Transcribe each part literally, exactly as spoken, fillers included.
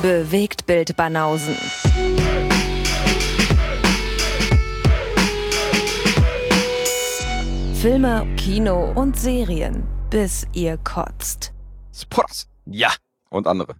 Bewegtbild Banausen. Filme, Kino und Serien, bis ihr kotzt. Spotters. Ja. Und andere.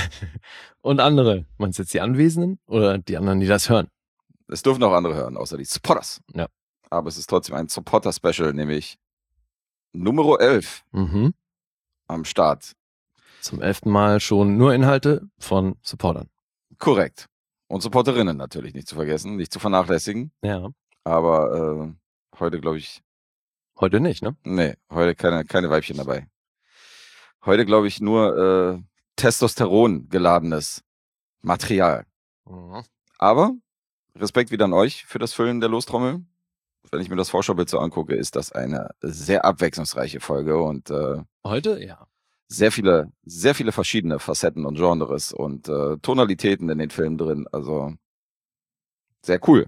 Und andere. Meinst du jetzt die Anwesenden oder die anderen, die das hören? Es dürfen auch andere hören, außer die Spotters. Ja. Aber es ist trotzdem ein Supporter-Special, nämlich Nummer elf Mhm. am Start. Zum elften Mal schon nur Inhalte von Supportern. Korrekt. Und Supporterinnen natürlich nicht zu vergessen, nicht zu vernachlässigen. Ja. Aber äh, heute glaube ich, Heute nicht, ne? nee, heute keine, keine Weibchen dabei. Heute glaube ich nur äh, Testosteron geladenes Material. Mhm. Aber Respekt wieder an euch für das Füllen der Lostrommel. Wenn ich mir das Vorschaubild so angucke, ist das eine sehr abwechslungsreiche Folge und äh, Heute, ja. sehr viele, sehr viele verschiedene Facetten und Genres und äh, Tonalitäten in den Filmen drin. Also sehr cool.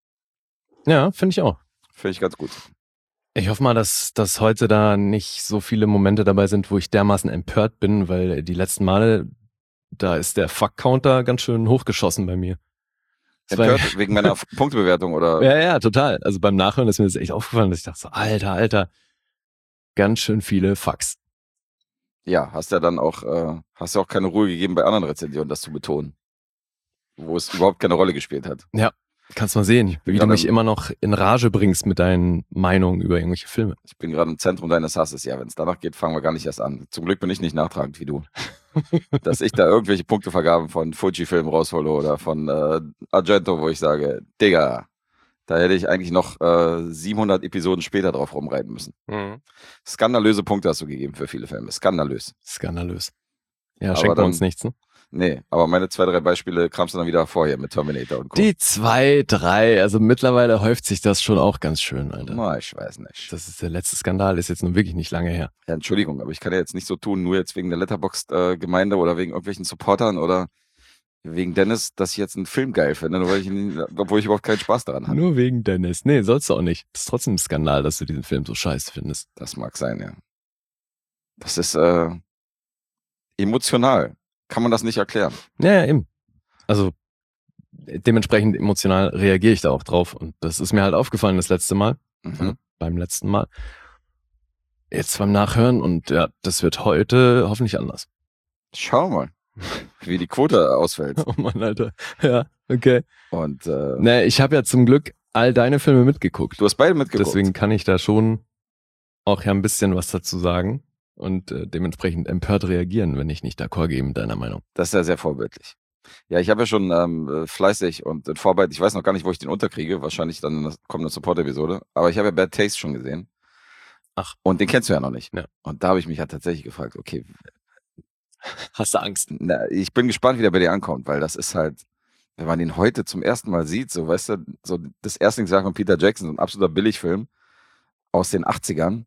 Ja, finde ich auch. Finde ich ganz gut. Ich hoffe mal, dass, dass heute da nicht so viele Momente dabei sind, wo ich dermaßen empört bin, weil die letzten Male, da ist der Fuck-Counter ganz schön hochgeschossen bei mir. Das war- Empört wegen meiner Punktebewertung oder? Ja, ja, total. Also beim Nachhören ist mir das echt aufgefallen, dass ich dachte so, Alter, Alter, ganz schön viele Fucks. Ja, hast ja dann auch, äh, hast ja auch keine Ruhe gegeben bei anderen Rezensionen, das zu betonen. Wo es überhaupt keine Rolle gespielt hat. Kannst mal sehen, wie Ja, du mich dann- immer noch in Rage bringst mit deinen Meinungen über irgendwelche Filme. Ich bin gerade im Zentrum deines Hasses. Ja, wenn es danach geht, fangen wir gar nicht erst an. Zum Glück bin ich nicht nachtragend wie du. Dass ich da irgendwelche Punktevergaben von Fuji-Filmen raushole oder von äh, Argento, wo ich sage, Digga, da hätte ich eigentlich noch äh, siebenhundert Episoden später drauf rumreiten müssen. Skandalöse Punkte hast du gegeben für viele Filme. Skandalös. Skandalös. Ja, Aber schenken wir dann- uns nichts, ne? Nee, aber meine zwei, drei Beispiele kramst du dann wieder vorher mit Terminator und Co. Die zwei, drei, also mittlerweile häuft sich das schon auch ganz schön, Alter. Na, ich weiß nicht. Das ist der letzte Skandal, ist jetzt nun wirklich nicht lange her. Ja, Entschuldigung, aber ich kann ja jetzt nicht so tun, nur jetzt wegen der Letterboxd-Gemeinde oder wegen irgendwelchen Supportern oder wegen Dennis, dass ich jetzt einen Film geil finde, nur weil ich ihn, obwohl ich überhaupt keinen Spaß daran habe. Nur wegen Dennis. Nee, sollst du auch nicht. Das ist trotzdem ein Skandal, dass du diesen Film so scheiße findest. Das mag sein, ja. Das ist äh, emotional. Kann man das nicht erklären. Ja, ja, eben. Also dementsprechend emotional reagiere ich da auch drauf. Und das ist mir halt aufgefallen das letzte Mal. Mhm. Also beim letzten Mal. Jetzt beim Nachhören und ja, das wird heute hoffentlich anders. Schau mal, wie die Quote ausfällt. Oh Mann, Alter. Ja, okay. Und äh, Nee, ich habe ja zum Glück all deine Filme mitgeguckt. du hast beide mitgeguckt. Deswegen kann ich da schon auch ja ein bisschen was dazu sagen und äh, dementsprechend empört reagieren, wenn ich nicht d'accord gehe mit deiner Meinung. Das ist ja sehr vorbildlich. Ja, ich habe ja schon ähm, fleißig und in Vorarbeit, ich weiß noch gar nicht, wo ich den unterkriege, wahrscheinlich dann in der kommenden Support-Episode, aber ich habe ja Bad Taste schon gesehen. Ach. Und den kennst du ja noch nicht. Ja. Und da habe ich mich ja tatsächlich gefragt, okay, Hast du Angst? na, ich bin gespannt, wie der bei dir ankommt, weil das ist halt, wenn man den heute zum ersten Mal sieht, so weißt du, so das Erstlingswerk von Peter Jackson, so ein absoluter Billigfilm aus den achtzigern.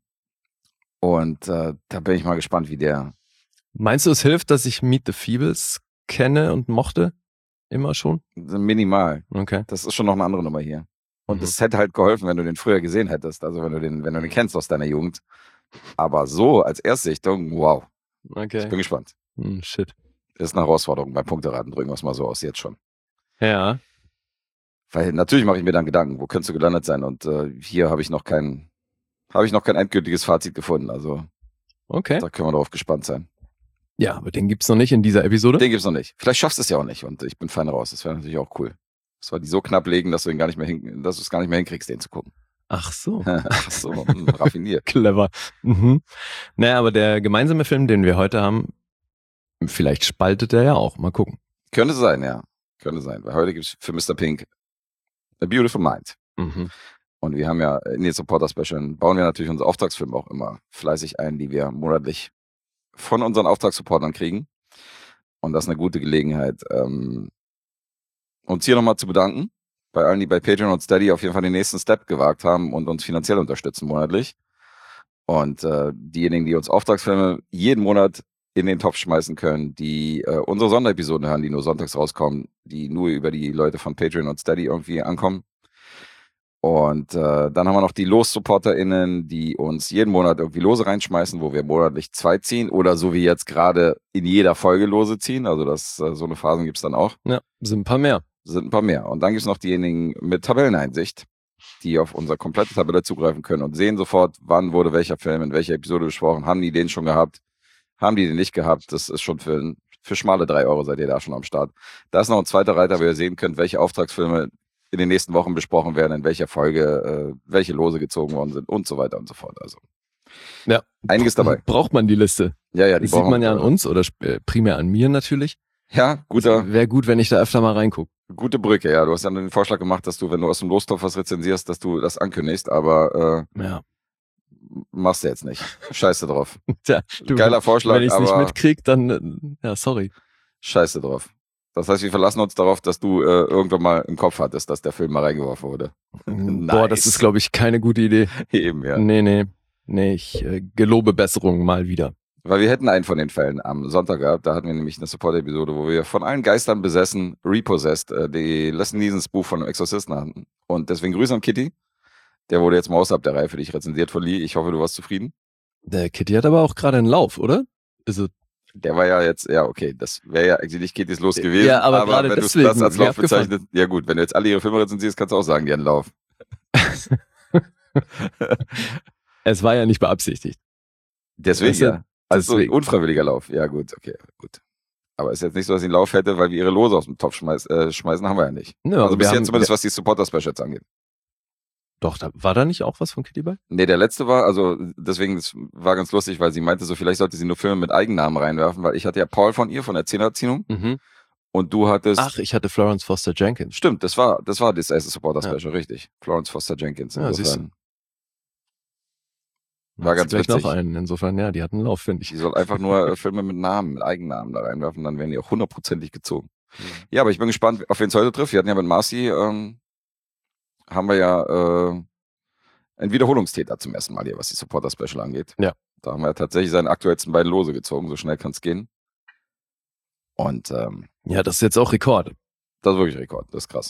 Und äh, da bin ich mal gespannt, wie der. Meinst du, es hilft, dass ich Meet the Feebles kenne und mochte? Immer schon? Minimal. Okay. Das ist schon noch eine andere Nummer hier. Und Mhm. es hätte halt geholfen, wenn du den früher gesehen hättest. Also wenn du den, wenn du den kennst aus deiner Jugend. Aber so als Erstsichtung, wow. Ich Okay. bin gespannt. Hm, shit. Ist eine Herausforderung beim Punkteraten, drücken wir es mal so aus jetzt schon. Ja. Weil natürlich mache ich mir dann Gedanken, wo könntest du gelandet sein? Und äh, hier habe ich noch kein, habe ich noch kein endgültiges Fazit gefunden. Also Okay. da können wir darauf gespannt sein. Ja, aber den gibt's noch nicht in dieser Episode. Den gibt's noch nicht. Vielleicht schaffst du es ja auch nicht und ich bin fein raus. Das wäre natürlich auch cool. Das war die so knapp legen, dass du ihn gar nicht mehr hin, dass du es gar nicht mehr hinkriegst, den zu gucken. Ach so. Ach so, hm, raffiniert. Clever. Mhm. Naja, aber der gemeinsame Film, den wir heute haben, vielleicht spaltet er ja auch. Mal gucken. Könnte sein, ja. Könnte sein. Weil heute gibt's für Mister Pink A Beautiful Mind. Mhm. Und wir haben ja in den Supporter-Specialen bauen wir natürlich unsere Auftragsfilme auch immer fleißig ein, die wir monatlich von unseren Auftragssupportern kriegen. Und das ist eine gute Gelegenheit, ähm, uns hier nochmal zu bedanken. Bei allen, die bei Patreon und Steady auf jeden Fall den nächsten Step gewagt haben und uns finanziell unterstützen monatlich. Und äh, diejenigen, die uns Auftragsfilme jeden Monat in den Topf schmeißen können, die äh, unsere Sonderepisoden hören, die nur sonntags rauskommen, die nur über die Leute von Patreon und Steady irgendwie ankommen. Und äh, dann haben wir noch die Los-SupporterInnen, die uns jeden Monat irgendwie Lose reinschmeißen, wo wir monatlich zwei ziehen oder so wie jetzt gerade in jeder Folge Lose ziehen. Also das äh, so eine Phasen gibt's dann auch. Ja, sind ein paar mehr. Sind ein paar mehr. Und dann gibt's noch diejenigen mit Tabelleneinsicht, die auf unsere komplette Tabelle zugreifen können und sehen sofort, wann wurde welcher Film in welcher Episode besprochen. Haben die den schon gehabt? Haben die den nicht gehabt? Das ist schon für, für schmale drei Euro seid ihr da schon am Start. Da ist noch ein zweiter Reiter, wo ihr sehen könnt, welche Auftragsfilme in den nächsten Wochen besprochen werden, in welcher Folge, äh, welche Lose gezogen worden sind und so weiter und so fort. Also ja, einiges dabei. Braucht man die Liste? Ja, ja, die das sieht man ja an wir. uns oder äh, primär an mir natürlich. Ja, guter. Wäre gut, wenn ich da öfter mal reingucke. Gute Brücke, ja. Du hast ja den Vorschlag gemacht, dass du, wenn du aus dem Lostopf was rezensierst, dass du das ankündigst, aber äh, ja. machst du jetzt nicht. Scheiße drauf. Tja, du, Geiler Vorschlag, wenn ich es aber nicht mitkrieg, dann äh, ja, sorry. Scheiße drauf. Das heißt, wir verlassen uns darauf, dass du äh, irgendwann mal im Kopf hattest, dass der Film mal reingeworfen wurde. Nice. Boah, das ist, glaube ich, keine gute Idee. Eben, ja. Nee, nee. Nee, ich äh, gelobe Besserung mal wieder. Weil wir hätten einen von den Fällen am Sonntag gehabt, da hatten wir nämlich eine Support-Episode, wo wir von allen Geistern besessen, Repossessed, äh, die Leslie Neesons Buch von dem Exorzisten hatten. Und deswegen Grüße an Kitty. Der wurde jetzt mal außerhalb der Reihe für dich rezensiert von Lee. Ich hoffe, du warst zufrieden. Der Kitty hat aber auch gerade einen Lauf, oder? Also Der war ja jetzt, ja okay, das wäre ja eigentlich Kittys Los gewesen. Ja, aber, aber gerade wenn du deswegen, das als Lauf abgefahren. bezeichnet, ja gut, wenn du jetzt alle ihre Filme rezensierst, kannst du auch sagen, die haben einen Lauf. Es war ja nicht beabsichtigt. Deswegen, Weißt du, ja. Also deswegen. unfreiwilliger Lauf. Ja gut, okay, gut. Aber ist jetzt nicht so, dass sie einen Lauf hätte, weil wir ihre Lose aus dem Topf schmeiß, äh, schmeißen, haben wir ja nicht. Ja, also wir bis haben- jetzt zumindest, wir- was die Supporter-Specials angeht. Doch, da, war da nicht auch was von Kitty bei? Nee, der letzte war, also deswegen, das war ganz lustig, weil sie meinte so, vielleicht sollte sie nur Filme mit Eigennamen reinwerfen, weil ich hatte ja Paul von ihr, von der Zehnerziehung, Mhm. und du hattest... Ach, ich hatte Florence Foster Jenkins. Stimmt, das war das war das erste Supporter-Special, richtig. Florence Foster Jenkins. Ja, siehst Insofern, War war ganz vielleicht witzig. noch einen. Insofern, ja, die hatten einen Lauf, finde ich. Die soll einfach nur äh, Filme mit Namen, mit Eigennamen da reinwerfen, dann werden die auch hundertprozentig gezogen. Mhm. Ja, aber ich bin gespannt, auf wen es heute trifft. Wir hatten ja mit Marcy, ähm, haben wir ja äh, einen Wiederholungstäter zum ersten Mal hier, was die Supporter-Special angeht. Ja. Da haben wir tatsächlich seine aktuellsten beiden Lose gezogen, so schnell kann es gehen. Und ähm, Ja, das ist jetzt auch Rekord. das ist wirklich Rekord, das ist krass.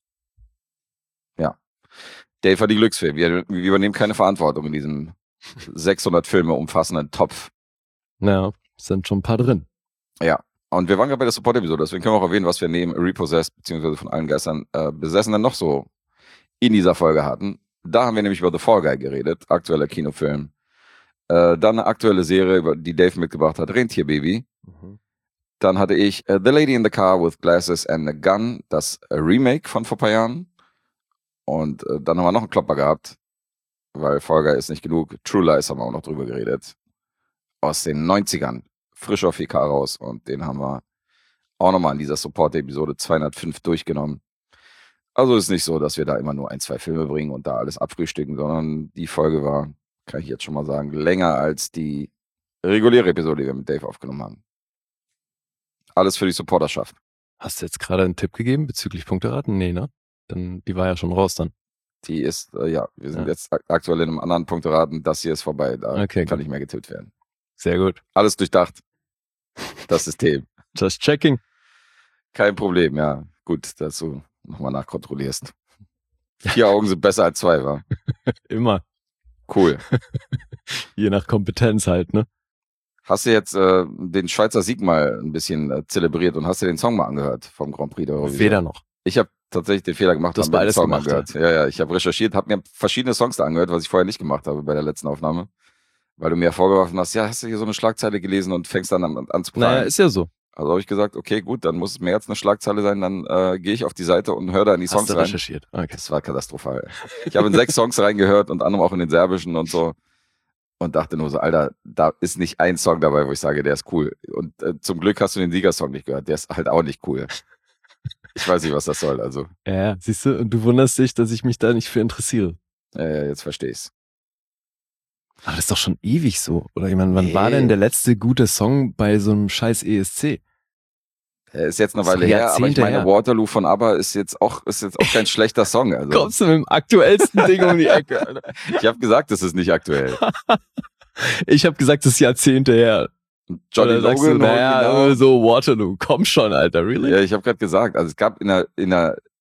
Ja. Dave hat die Glücksfee. Wir, wir übernehmen keine Verantwortung in diesem sechshundert Filme umfassenden Topf. Ja, sind schon ein paar drin. Ja. Und wir waren gerade bei der Support-Episode, deswegen können wir auch erwähnen, was wir neben Repossessed, beziehungsweise von allen Geistern äh, Besessenen noch so in dieser Folge hatten. Da haben wir nämlich über The Fall Guy geredet, aktueller Kinofilm. Äh, dann eine aktuelle Serie, über die Dave mitgebracht hat, Rentierbaby. Mhm. Dann hatte ich äh, The Lady in the Car with Glasses and a Gun, das äh, Remake von vor ein paar Jahren. Und äh, dann haben wir noch einen Klopper gehabt, weil Fall Guy ist nicht genug. True Lies haben wir auch noch drüber geredet. Aus den neunzigern. Frisch auf vier K raus. Und den haben wir auch nochmal in dieser Support-Episode zweihundertfünf durchgenommen. Also ist nicht so, dass wir da immer nur ein, zwei Filme bringen und da alles abfrühstücken, sondern die Folge war, kann ich jetzt schon mal sagen, länger als die reguläre Episode, die wir mit Dave aufgenommen haben. Alles für die Supporterschaft. Hast du jetzt gerade einen Tipp gegeben bezüglich Punkteraten? Nee, ne? Dann, die war ja schon raus dann. Die ist, äh, ja, wir sind Ja. jetzt ak- aktuell in einem anderen Punkteraten. Das hier ist vorbei. Da Okay, kann gut. nicht mehr getippt werden. Sehr gut. Alles durchdacht. Das System. Just checking. Kein Problem, ja. Gut, dass du nochmal nachkontrollierst. Vier Augen sind besser als zwei, wa? Immer. Cool. Je nach Kompetenz halt, ne? Hast du jetzt äh, den Schweizer Sieg mal ein bisschen äh, zelebriert und hast dir den Song mal angehört vom Grand Prix der Eurovision? Weder noch. Ich habe tatsächlich den Fehler gemacht, Du hast hab mir den beides Song gemacht, angehört. Ja, ja, ich habe recherchiert, habe mir verschiedene Songs da angehört, was ich vorher nicht gemacht habe bei der letzten Aufnahme. Weil du mir vorgeworfen hast, ja, hast du hier so eine Schlagzeile gelesen und fängst dann an, an zu prallen. Naja, ist ja so. Also habe ich gesagt, okay, gut, dann muss es mehr als eine Schlagzeile sein, dann äh, gehe ich auf die Seite und höre da in die Hast Songs du rein. recherchiert. Okay. Das war katastrophal. Ich habe in sechs Songs reingehört, unter anderem auch in den serbischen und so. Und dachte nur so, Alter, da ist nicht ein Song dabei, wo ich sage, der ist cool. Und äh, zum Glück hast du den Siegersong nicht gehört. Der ist halt auch nicht cool. Ich weiß nicht, was das soll. Also, Ja, ja, siehst du, und du wunderst dich, dass ich mich da nicht für interessiere. äh, jetzt verstehe ich's. Aber das ist doch schon ewig so. Oder ich meine, wann Nee. war denn der letzte gute Song bei so einem scheiß E S C? Er ist jetzt eine Das ist Weile her, aber ich Jahrzehnte meine, her. Waterloo von ABBA ist jetzt auch, ist jetzt auch kein schlechter Song. Also, Kommst du mit dem aktuellsten Ding um die Ecke, Alter? ich habe gesagt, das ist nicht aktuell. Ich habe gesagt, das ist Jahrzehnte her. Johnny Oder sagst du, Logan, naja, original. so Waterloo. Komm schon, Alter, really? Ja, ich habe gerade gesagt, also es gab in der, in der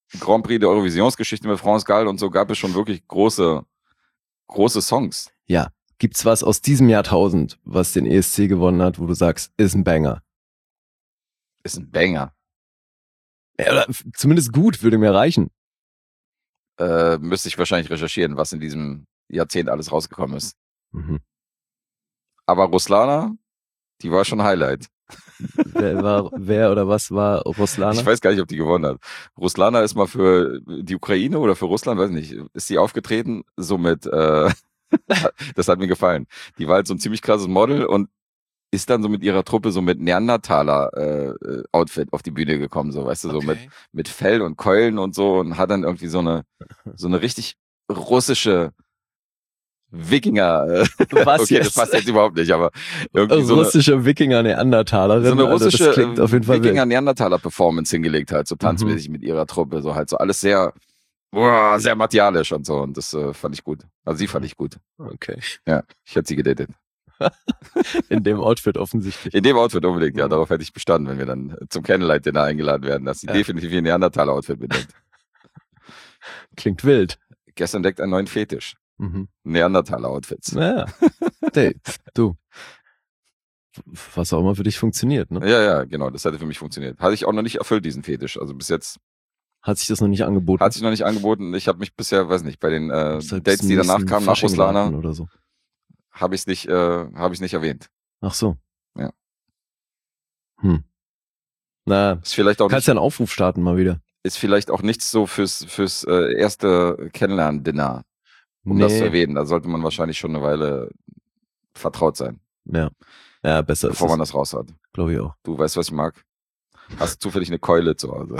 Grand Prix der Eurovisionsgeschichte mit France Gall und so gab es schon wirklich große, große Songs. Ja. Gibt's was aus diesem Jahrtausend, was den E S C gewonnen hat, wo du sagst, ist ein Banger? Ist ein Banger. Ja, oder zumindest gut, würde mir reichen. Äh, müsste ich wahrscheinlich recherchieren, was in diesem Jahrzehnt alles rausgekommen ist. Mhm. Aber Ruslana, die war schon Highlight. Wer, war, wer oder was war Ruslana? Ich weiß gar nicht, ob die gewonnen hat. Ruslana ist mal für die Ukraine oder für Russland, weiß nicht, ist sie aufgetreten, so mit, äh, das hat mir gefallen. Die war halt so ein ziemlich krasses Model und ist dann so mit ihrer Truppe so mit Neandertaler-Outfit äh, auf die Bühne gekommen, so, weißt du, so Okay. mit, mit Fell und Keulen und so und hat dann irgendwie so eine, so eine richtig russische Wikinger, äh, Was okay, jetzt? das passt jetzt überhaupt nicht, aber irgendwie so eine, russische Wikinger-Neandertalerin. so eine Alter, russische das klingt auf jeden Fall wild. Wikinger-Neandertaler-Performance hingelegt halt, so tanzmäßig mit ihrer Truppe, so halt so alles sehr, boah, sehr martialisch und so und das äh, fand ich gut. Also sie fand ich gut. Okay. Ja, ich hätte sie gedatet. In dem Outfit offensichtlich. In dem Outfit unbedingt, ja, Mhm. darauf hätte ich bestanden, wenn wir dann zum Candlelight-Dinner eingeladen werden, dass sie Ja. definitiv ihr Neandertaler-Outfit benimmt. Klingt wild. Gestern entdeckt einen neuen Fetisch. Mhm. Neandertaler-Outfits. Naja. Hey, du. Was auch immer für dich funktioniert, ne? Ja, ja, genau, das hätte für mich funktioniert. Hatte ich auch noch nicht erfüllt, diesen Fetisch. Also bis jetzt Hat sich das noch nicht angeboten? hat sich noch nicht angeboten. Ich habe mich bisher, weiß nicht, bei den äh, Musst halt bis Dates, die zum danach nächsten kamen, nach Fasching warten Ruslana, oder so. habe ich es nicht, äh, habe ich nicht erwähnt. Ach so. Ja. Hm. Na, Ist vielleicht auch kannst nicht, ja einen Aufruf starten mal wieder. ist vielleicht auch nichts so fürs fürs äh, erste Kennenlernen-Dinner, um das zu erwähnen. Da sollte man wahrscheinlich schon eine Weile vertraut sein, Ja. Ja, besser bevor ist man es, das raus hat. glaube ich auch. Du weißt, was ich mag. Hast du zufällig eine Keule zu Hause?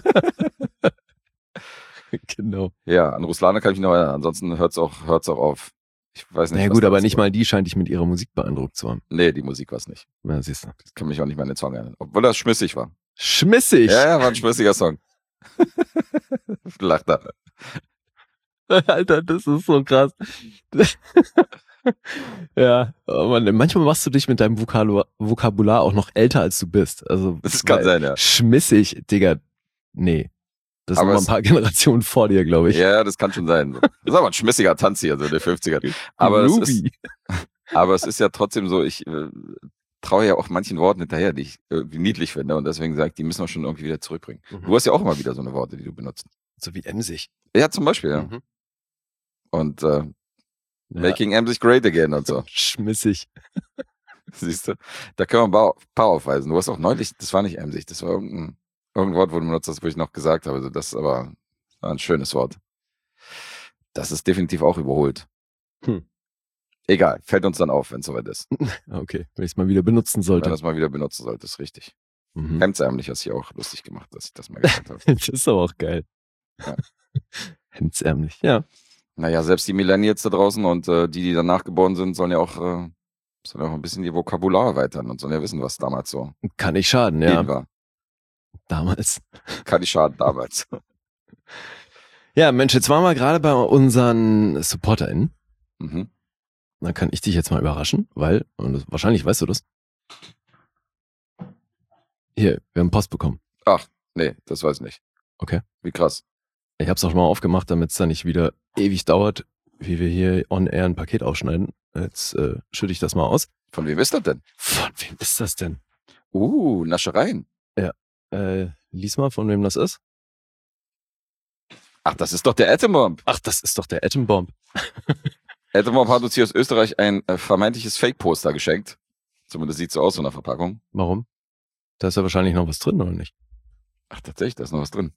Genau. Ja, an Ruslana kann ich mich noch erinnern. Ansonsten hört's auch, hört's auch auf. Ich weiß nicht. Na ja, was gut, da aber ist, nicht mal die scheint dich mit ihrer Musik beeindruckt zu haben. Nee, die Musik war's nicht. Na, siehst du. Ich kann mich auch nicht mehr an den Song erinnern. Obwohl das schmissig war. Schmissig! Ja, ja, war ein schmissiger Song. Lacht er. Alter, das ist so krass. Ja, oh Mann, manchmal machst du dich mit deinem Vokalu- Vokabular auch noch älter, als du bist. Also, Das kann weil sein, ja. Schmissig, Digga, nee. Das sind Aber noch ein es- paar Generationen vor dir, glaube ich. Ja, das kann schon sein. Das ist aber ein schmissiger Tanz hier, so in den fünfzigern. Aber es, ist, Ruby. aber es ist ja trotzdem so, ich äh, traue ja auch manchen Worten hinterher, die ich irgendwie niedlich finde und deswegen sage ich, die müssen wir schon irgendwie wieder zurückbringen. Mhm. Du hast ja auch immer wieder so eine Worte, die du benutzt. So wie emsig. Ja, zum Beispiel, ja. Mhm. Und äh, Ja. Making Emsig Great Again und so. Schmissig. Siehst du? Da können wir ein paar, paar aufweisen. Du hast auch neulich, das war nicht Emsig, das war irgendein, irgendein Wort, wo du benutzt hast, wo ich noch gesagt habe. Also das ist aber ein schönes Wort. Das ist definitiv auch überholt. Hm. Egal, fällt uns dann auf, wenn es soweit ist. Okay, wenn ich es mal wieder benutzen Wenn sollte. du das mal wieder benutzen solltest, richtig. Mhm. Hemdsärmlich hast du ja auch lustig gemacht, dass ich das mal gesagt habe. Das ist aber auch geil. Ja. Hemdsärmlich, ja. Naja, selbst die Millennials da draußen und äh, die, die danach geboren sind, sollen ja auch, äh, sollen ja auch ein bisschen ihr Vokabular erweitern und sollen ja wissen, was damals so Kann nicht schaden, in ja. war. Damals. Kann nicht schaden damals. Ja, Mensch, jetzt waren wir gerade bei unseren SupporterInnen. mhm. Dann kann ich dich jetzt mal überraschen, weil, und das, wahrscheinlich weißt du das. Hier, wir haben Post bekommen. Ach, nee, das weiß ich nicht. Okay. Wie krass. Ich habe es auch schon mal aufgemacht, damit es dann nicht wieder ewig dauert, wie wir hier on air ein Paket aufschneiden. Jetzt äh, schütte ich das mal aus. Von wem ist das denn? Von wem ist das denn? Uh, Naschereien. Äh, lies mal, von wem das ist. Ach, das ist doch der Atombomb. Ach, das ist doch der Atombomb. Atombomb hat uns hier aus Österreich ein äh, vermeintliches Fake-Poster geschenkt. Zumindest sieht so aus von der Verpackung. Warum? Da ist ja wahrscheinlich noch was drin, oder nicht? Ach, tatsächlich, da ist noch was drin.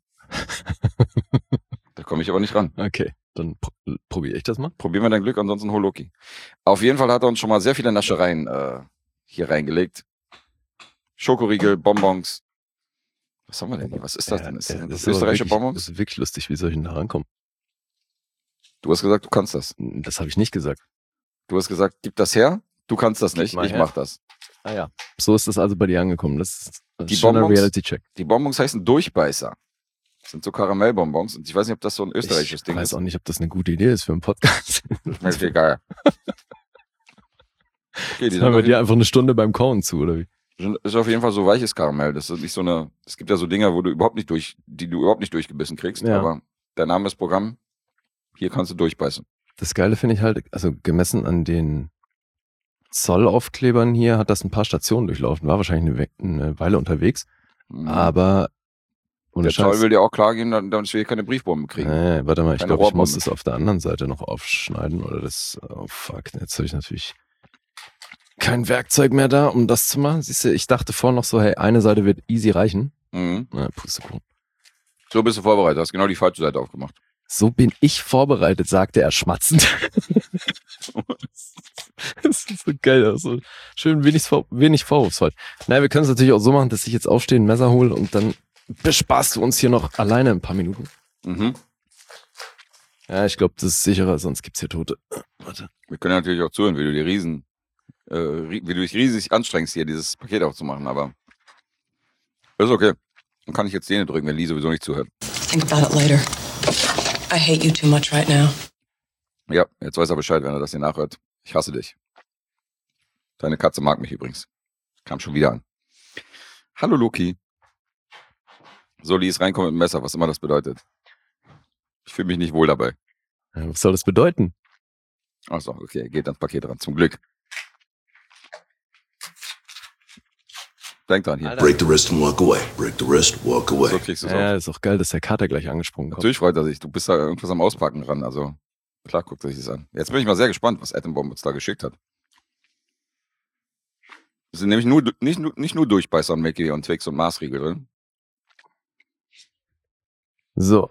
Da komme ich aber nicht ran. Okay, dann pr probiere ich das mal. Probieren wir dein Glück, ansonsten hol Loki. Auf jeden Fall hat er uns schon mal sehr viele Naschereien äh, hier reingelegt. Schokoriegel, Bonbons. Was haben wir denn hier? Was ist das denn? Ist das, Ja, das ist aber österreichische wirklich, Bonbons? Das ist wirklich lustig, wie soll ich denn da rankommen? Du hast gesagt, du kannst das. Das habe ich nicht gesagt. Du hast gesagt, gib das her. Du kannst das Gib nicht. mal Ich her. mach das. Ah ja. So ist das also bei dir angekommen. Das ist ein Die schöner Bonbons? Reality-Check. Die Bonbons heißen Durchbeißer. Das sind so Karamellbonbons. Und ich weiß nicht, ob das so ein österreichisches Ich Ding weiß ist. auch nicht, ob das eine gute Idee ist für einen Podcast. Ist mir egal. Okay, die Jetzt hören wir sind dir einfach eine Stunde beim Kauen zu, oder wie? Ist auf jeden Fall so weiches Karamell. Das ist nicht so eine. Es gibt ja so Dinger, wo du überhaupt nicht durch, die du überhaupt nicht durchgebissen kriegst. Ja. Aber der Name ist Programm. Hier kannst du durchbeißen. Das Geile finde ich halt, also gemessen an den Zollaufklebern hier, hat das ein paar Stationen durchlaufen. War wahrscheinlich eine, We eine Weile unterwegs. Mhm. Aber ohne Der Scheiß. Zoll will dir auch klar geben, dann, dass wir hier keine Briefbomben kriegen. Nee, warte mal, ich Keine glaube, ich muss Rohrbombe. das auf der anderen Seite noch aufschneiden oder das. Oh fuck, jetzt habe ich natürlich kein Werkzeug mehr da, um das zu machen. Siehst du, ich dachte vorhin noch so, hey, eine Seite wird easy reichen. Mhm. Na, Pustekuchen. So bist du vorbereitet. Hast genau die falsche Seite aufgemacht. So bin ich vorbereitet, sagte er schmatzend. Das ist so geil, also schön wenig, vor, wenig vorwurfsvoll. Naja, wir können es natürlich auch so machen, dass ich jetzt aufstehe, ein Messer hole und dann bespaßt du uns hier noch alleine ein paar Minuten. Mhm. Ja, ich glaube, das ist sicherer, sonst gibt's hier Tote. Warte. Wir können natürlich auch zuhören, wie du die Riesen, äh, wie du dich riesig anstrengst, hier dieses Paket aufzumachen, aber ist okay. Dann kann ich jetzt Zähne drücken, wenn Lee sowieso nicht zuhört. Think about it later. I hate you too much right now. Ja, jetzt weiß er Bescheid, wenn er das hier nachhört. Ich hasse dich. Deine Katze mag mich übrigens. Kam schon wieder an. Hallo Loki. So, Lee ist reinkommen mit dem Messer, was immer das bedeutet. Ich fühle mich nicht wohl dabei. Ja, was soll das bedeuten? Achso, okay, geht ans Paket ran. Zum Glück. Denk dran hier. Alter. Break the wrist and walk away. Break the wrist, walk away. So kriegst du es Ja, auf. ist auch geil, dass der Kater gleich angesprungen kommt. Natürlich freut er sich. Du bist da irgendwas am Auspacken ran. Also, klar guckt er sich das an. Jetzt bin ich mal sehr gespannt, was Atombomb uns da geschickt hat. Es sind nämlich nur, nicht, nur- nicht nur Durchbeißer und Mickey und Twix und Maßriegel drin. So.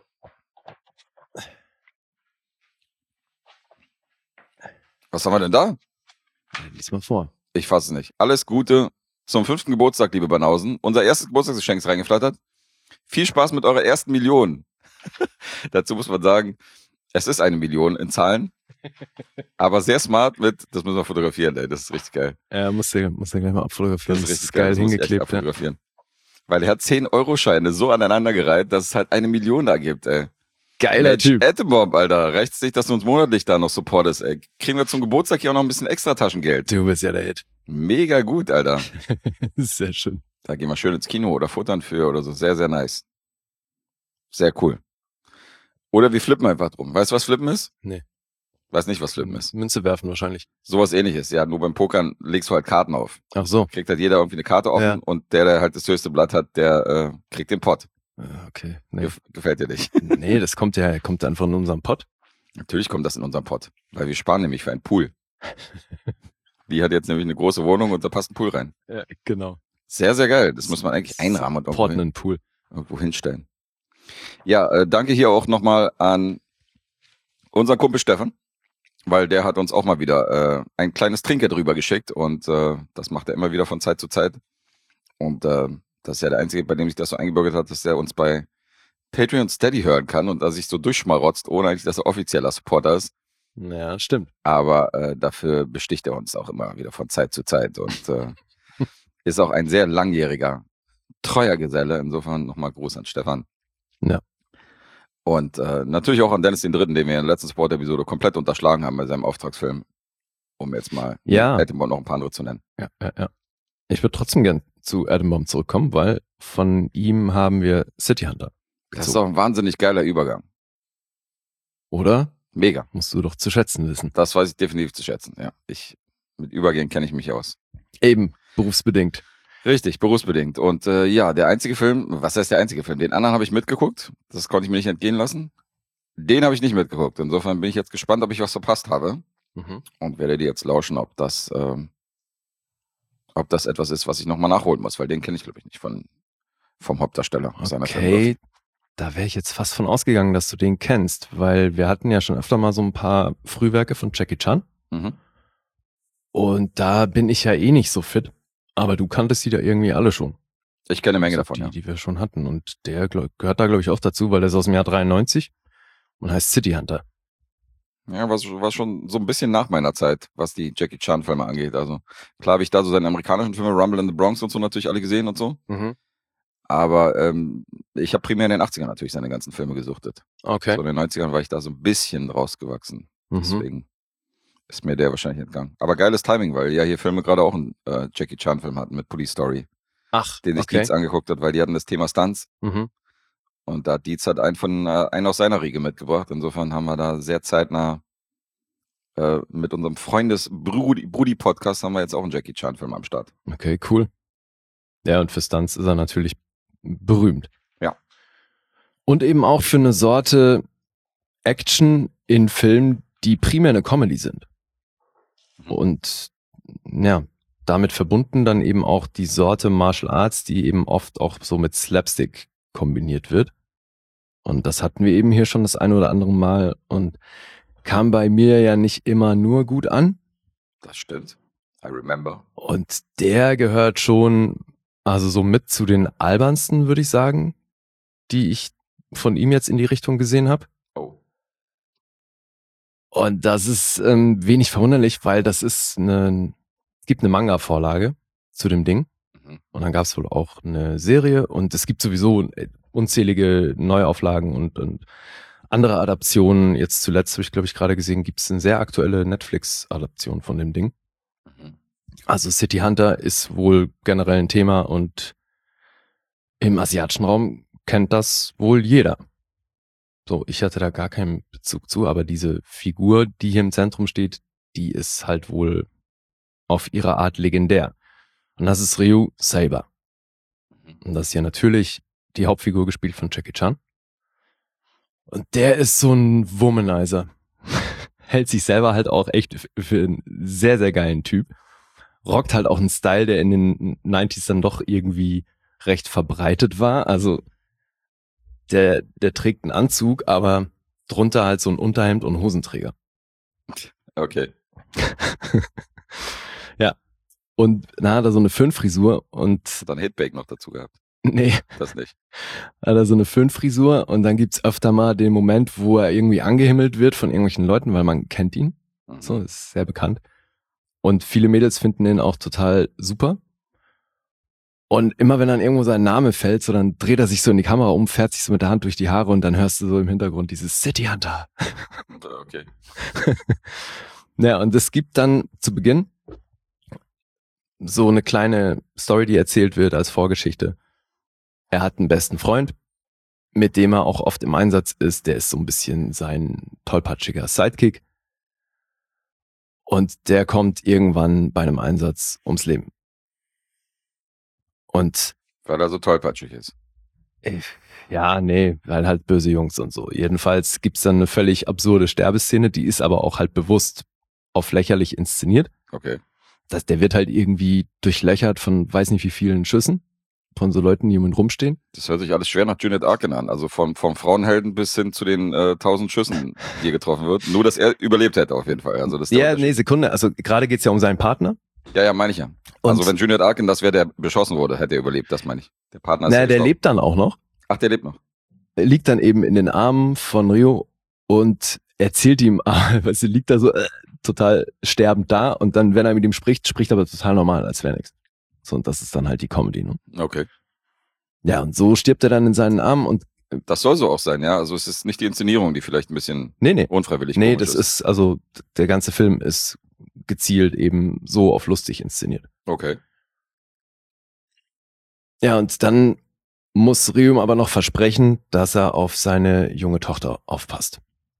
Was haben wir denn da? Lies mal vor. Ich fasse es nicht. Alles Gute zum fünften Geburtstag, liebe Banausen. Unser erstes Geburtstagsgeschenk ist reingeflattert. Viel Spaß mit eurer ersten Million. Dazu muss man sagen, es ist eine Million in Zahlen. Aber sehr smart mit, das müssen wir fotografieren, ey. Das ist richtig geil. Er muss ja, muss ja gleich mal abfotografieren. Das ist richtig geil Das muss ich echt hingeklebt. Ja. abfotografieren. Weil er hat zehn Euro Scheine so aneinandergereiht, dass es halt eine Million da gibt, ey. Geiler Mensch, Typ. Atombomb, Alter. Reicht sich, dass du uns monatlich da noch supportest, ey. Kriegen wir zum Geburtstag hier auch noch ein bisschen extra Taschengeld. Du bist ja der Hit. Mega gut, Alter. Sehr schön. Da gehen wir schön ins Kino oder futtern für oder so. Sehr, sehr nice. Sehr cool. Oder wir flippen einfach drum. Weißt du, was Flippen ist? Nee. Weiß nicht, was Flippen ist. Münze werfen wahrscheinlich. Sowas ähnliches. Ja, nur beim Pokern legst du halt Karten auf. Ach so. Kriegt halt jeder irgendwie eine Karte offen Ja. und der, der halt das höchste Blatt hat, der äh, kriegt den Pott. Ja, okay. Nee. Gef gefällt dir nicht. nee, das kommt ja kommt einfach in unserem Pott. Natürlich kommt das in unseren Pott. Weil wir sparen nämlich für einen Pool. Die hat jetzt nämlich eine große Wohnung und da passt ein Pool rein. Ja, genau. Sehr, sehr geil. Das muss man eigentlich einrahmen und irgendwo, Porten hin, einen Pool. irgendwo hinstellen. Ja, äh, danke hier auch nochmal an unseren Kumpel Stefan, weil der hat uns auch mal wieder äh, ein kleines Trinkgeld drüber geschickt und äh, das macht er immer wieder von Zeit zu Zeit. Und äh, das ist ja der Einzige, bei dem sich das so eingebürgert hat, dass er uns bei Patreon und Steady hören kann und da sich so durchschmarotzt, ohne eigentlich, dass er offizieller Supporter ist. Ja, stimmt. Aber äh, dafür besticht er uns auch immer wieder von Zeit zu Zeit und äh, ist auch ein sehr langjähriger, treuer Geselle. Insofern nochmal Gruß an Stefan. Ja. Und äh, natürlich auch an Dennis den Dritten, den wir in der letzten Sport-Episode komplett unterschlagen haben bei seinem Auftragsfilm. Um jetzt mal Ja. Atombomb noch ein paar andere zu nennen. Ja, ja, ja. Ich würde trotzdem gern zu Atombomb zurückkommen, weil von ihm haben wir City Hunter. Das ist auch ein wahnsinnig geiler Übergang. Oder? Mega. Musst du doch zu schätzen wissen. Das weiß ich definitiv zu schätzen. Ja, ich mit Übergehen kenne ich mich aus. Eben, berufsbedingt. Richtig, berufsbedingt. Und äh, ja, der einzige Film, was heißt der einzige Film? Den anderen habe ich mitgeguckt. Das konnte ich mir nicht entgehen lassen. Den habe ich nicht mitgeguckt. Insofern bin ich jetzt gespannt, ob ich was verpasst habe. Mhm. Und werde dir jetzt lauschen, ob das, ähm, ob das etwas ist, was ich nochmal nachholen muss, weil den kenne ich, glaube ich, nicht von, vom Hauptdarsteller. aus seiner Okay, da wäre ich jetzt fast von ausgegangen, dass du den kennst, weil wir hatten ja schon öfter mal so ein paar Frühwerke von Jackie Chan Mhm. und da bin ich ja eh nicht so fit, aber du kanntest die da irgendwie alle schon. Ich kenne eine Menge Also davon, die, ja. die wir schon hatten und der glaub, gehört da glaube ich auch dazu, weil der ist aus dem Jahr dreiundneunzig und heißt City Hunter. Ja, war, war schon so ein bisschen nach meiner Zeit, was die Jackie Chan-Filme angeht. Also klar habe ich da so seine amerikanischen Filme, Rumble in the Bronx und so natürlich alle gesehen und so. Mhm. Aber ähm, ich habe primär in den achtzigern natürlich seine ganzen Filme gesuchtet. Okay. So in den neunzigern war ich da so ein bisschen rausgewachsen. Mhm. Deswegen ist mir der wahrscheinlich entgangen. Aber geiles Timing, weil ja hier Filme gerade auch einen äh, Jackie Chan-Film hatten mit Police Story, Ach, den sich okay. Dietz angeguckt hat, weil die hatten das Thema Stunts. Mhm. Und da Dietz hat einen von äh, einen aus seiner Riege mitgebracht. Insofern haben wir da sehr zeitnah äh, mit unserem Freundes-Brudi-Podcast haben wir jetzt auch einen Jackie Chan-Film am Start. Okay, cool. Ja, und für Stunts ist er natürlich berühmt. Ja. Und eben auch für eine Sorte Action in Filmen, die primär eine Comedy sind. Und ja, damit verbunden dann eben auch die Sorte Martial Arts, die eben oft auch so mit Slapstick kombiniert wird. Und das hatten wir eben hier schon das eine oder andere Mal und kam bei mir ja nicht immer nur gut an. Das stimmt. I remember. Und der gehört schon, also so mit zu den albernsten, würde ich sagen, die ich von ihm jetzt in die Richtung gesehen habe. Oh. Und das ist ähm, wenig verwunderlich, weil das ist eine, es gibt eine Manga-Vorlage zu dem Ding. Mhm. Und dann gab es wohl auch eine Serie und es gibt sowieso unzählige Neuauflagen und, und andere Adaptionen. Jetzt zuletzt habe ich, glaube ich, gerade gesehen, gibt es eine sehr aktuelle Netflix-Adaption von dem Ding. Mhm. Also City Hunter ist wohl generell ein Thema und im asiatischen Raum kennt das wohl jeder. So, ich hatte da gar keinen Bezug zu, aber diese Figur, die hier im Zentrum steht, die ist halt wohl auf ihre Art legendär. Und das ist Ryu Saber. Und das ist ja natürlich die Hauptfigur gespielt von Jackie Chan. Und der ist so ein Womanizer. Hält sich selber halt auch echt für einen sehr, sehr geilen Typ. Rockt halt auch einen Style, der in den neunziger dann doch irgendwie recht verbreitet war. Also der, der trägt einen Anzug, aber drunter halt so ein Unterhemd und Hosenträger. Okay. Ja. Und dann hat er so eine Föhnfrisur und Dann Hitbake noch dazu gehabt. nee, Das nicht. hat er so eine Föhnfrisur und dann gibt's öfter mal den Moment, wo er irgendwie angehimmelt wird von irgendwelchen Leuten, weil man kennt ihn. Mhm. So, ist sehr bekannt. Und viele Mädels finden ihn auch total super. Und immer wenn dann irgendwo sein Name fällt, so dann dreht er sich so in die Kamera um, fährt sich so mit der Hand durch die Haare und dann hörst du so im Hintergrund dieses City Hunter. Okay. Ja, und es gibt dann zu Beginn so eine kleine Story, die erzählt wird als Vorgeschichte. Er hat einen besten Freund, mit dem er auch oft im Einsatz ist. Der ist so ein bisschen sein tollpatschiger Sidekick. Und der kommt irgendwann bei einem Einsatz ums Leben. Und Weil er so tollpatschig ist. äh, ja, nee, weil halt böse Jungs und so. Jedenfalls gibt's dann eine völlig absurde Sterbeszene, die ist aber auch halt bewusst auf lächerlich inszeniert. Okay. Das, der wird halt irgendwie durchlöchert von weiß nicht wie vielen Schüssen. Von so Leuten, die um ihn rumstehen. Das hört sich alles schwer nach Junet Arkin an. Also vom, vom Frauenhelden bis hin zu den äh, tausend Schüssen, die getroffen wird. Nur, dass er überlebt hätte auf jeden Fall. Also das ist der Ja, Unterschied. nee, Sekunde. Also gerade geht's ja um seinen Partner. Ja, ja, meine ich ja. Und Also wenn Junet Arkin das wäre, der beschossen wurde, hätte er überlebt. Das meine ich. Der Partner ist naja, ja der gestorben. lebt dann auch noch. Ach, der lebt noch. Er liegt dann eben in den Armen von Rio und erzählt ihm, weißt du, liegt da so äh, total sterbend da und dann, wenn er mit ihm spricht, spricht er aber total normal, als wäre nichts. So, und das ist dann halt die Comedy, ne? Okay. Ja, und so stirbt er dann in seinen Armen und Das soll so auch sein, ja. Also es ist nicht die Inszenierung, die vielleicht ein bisschen nee, nee. unfreiwillig Nee, komisch das ist, also der ganze Film ist gezielt eben so auf lustig inszeniert. Okay. Ja, und dann muss Ryum aber noch versprechen, dass er auf seine junge Tochter aufpasst.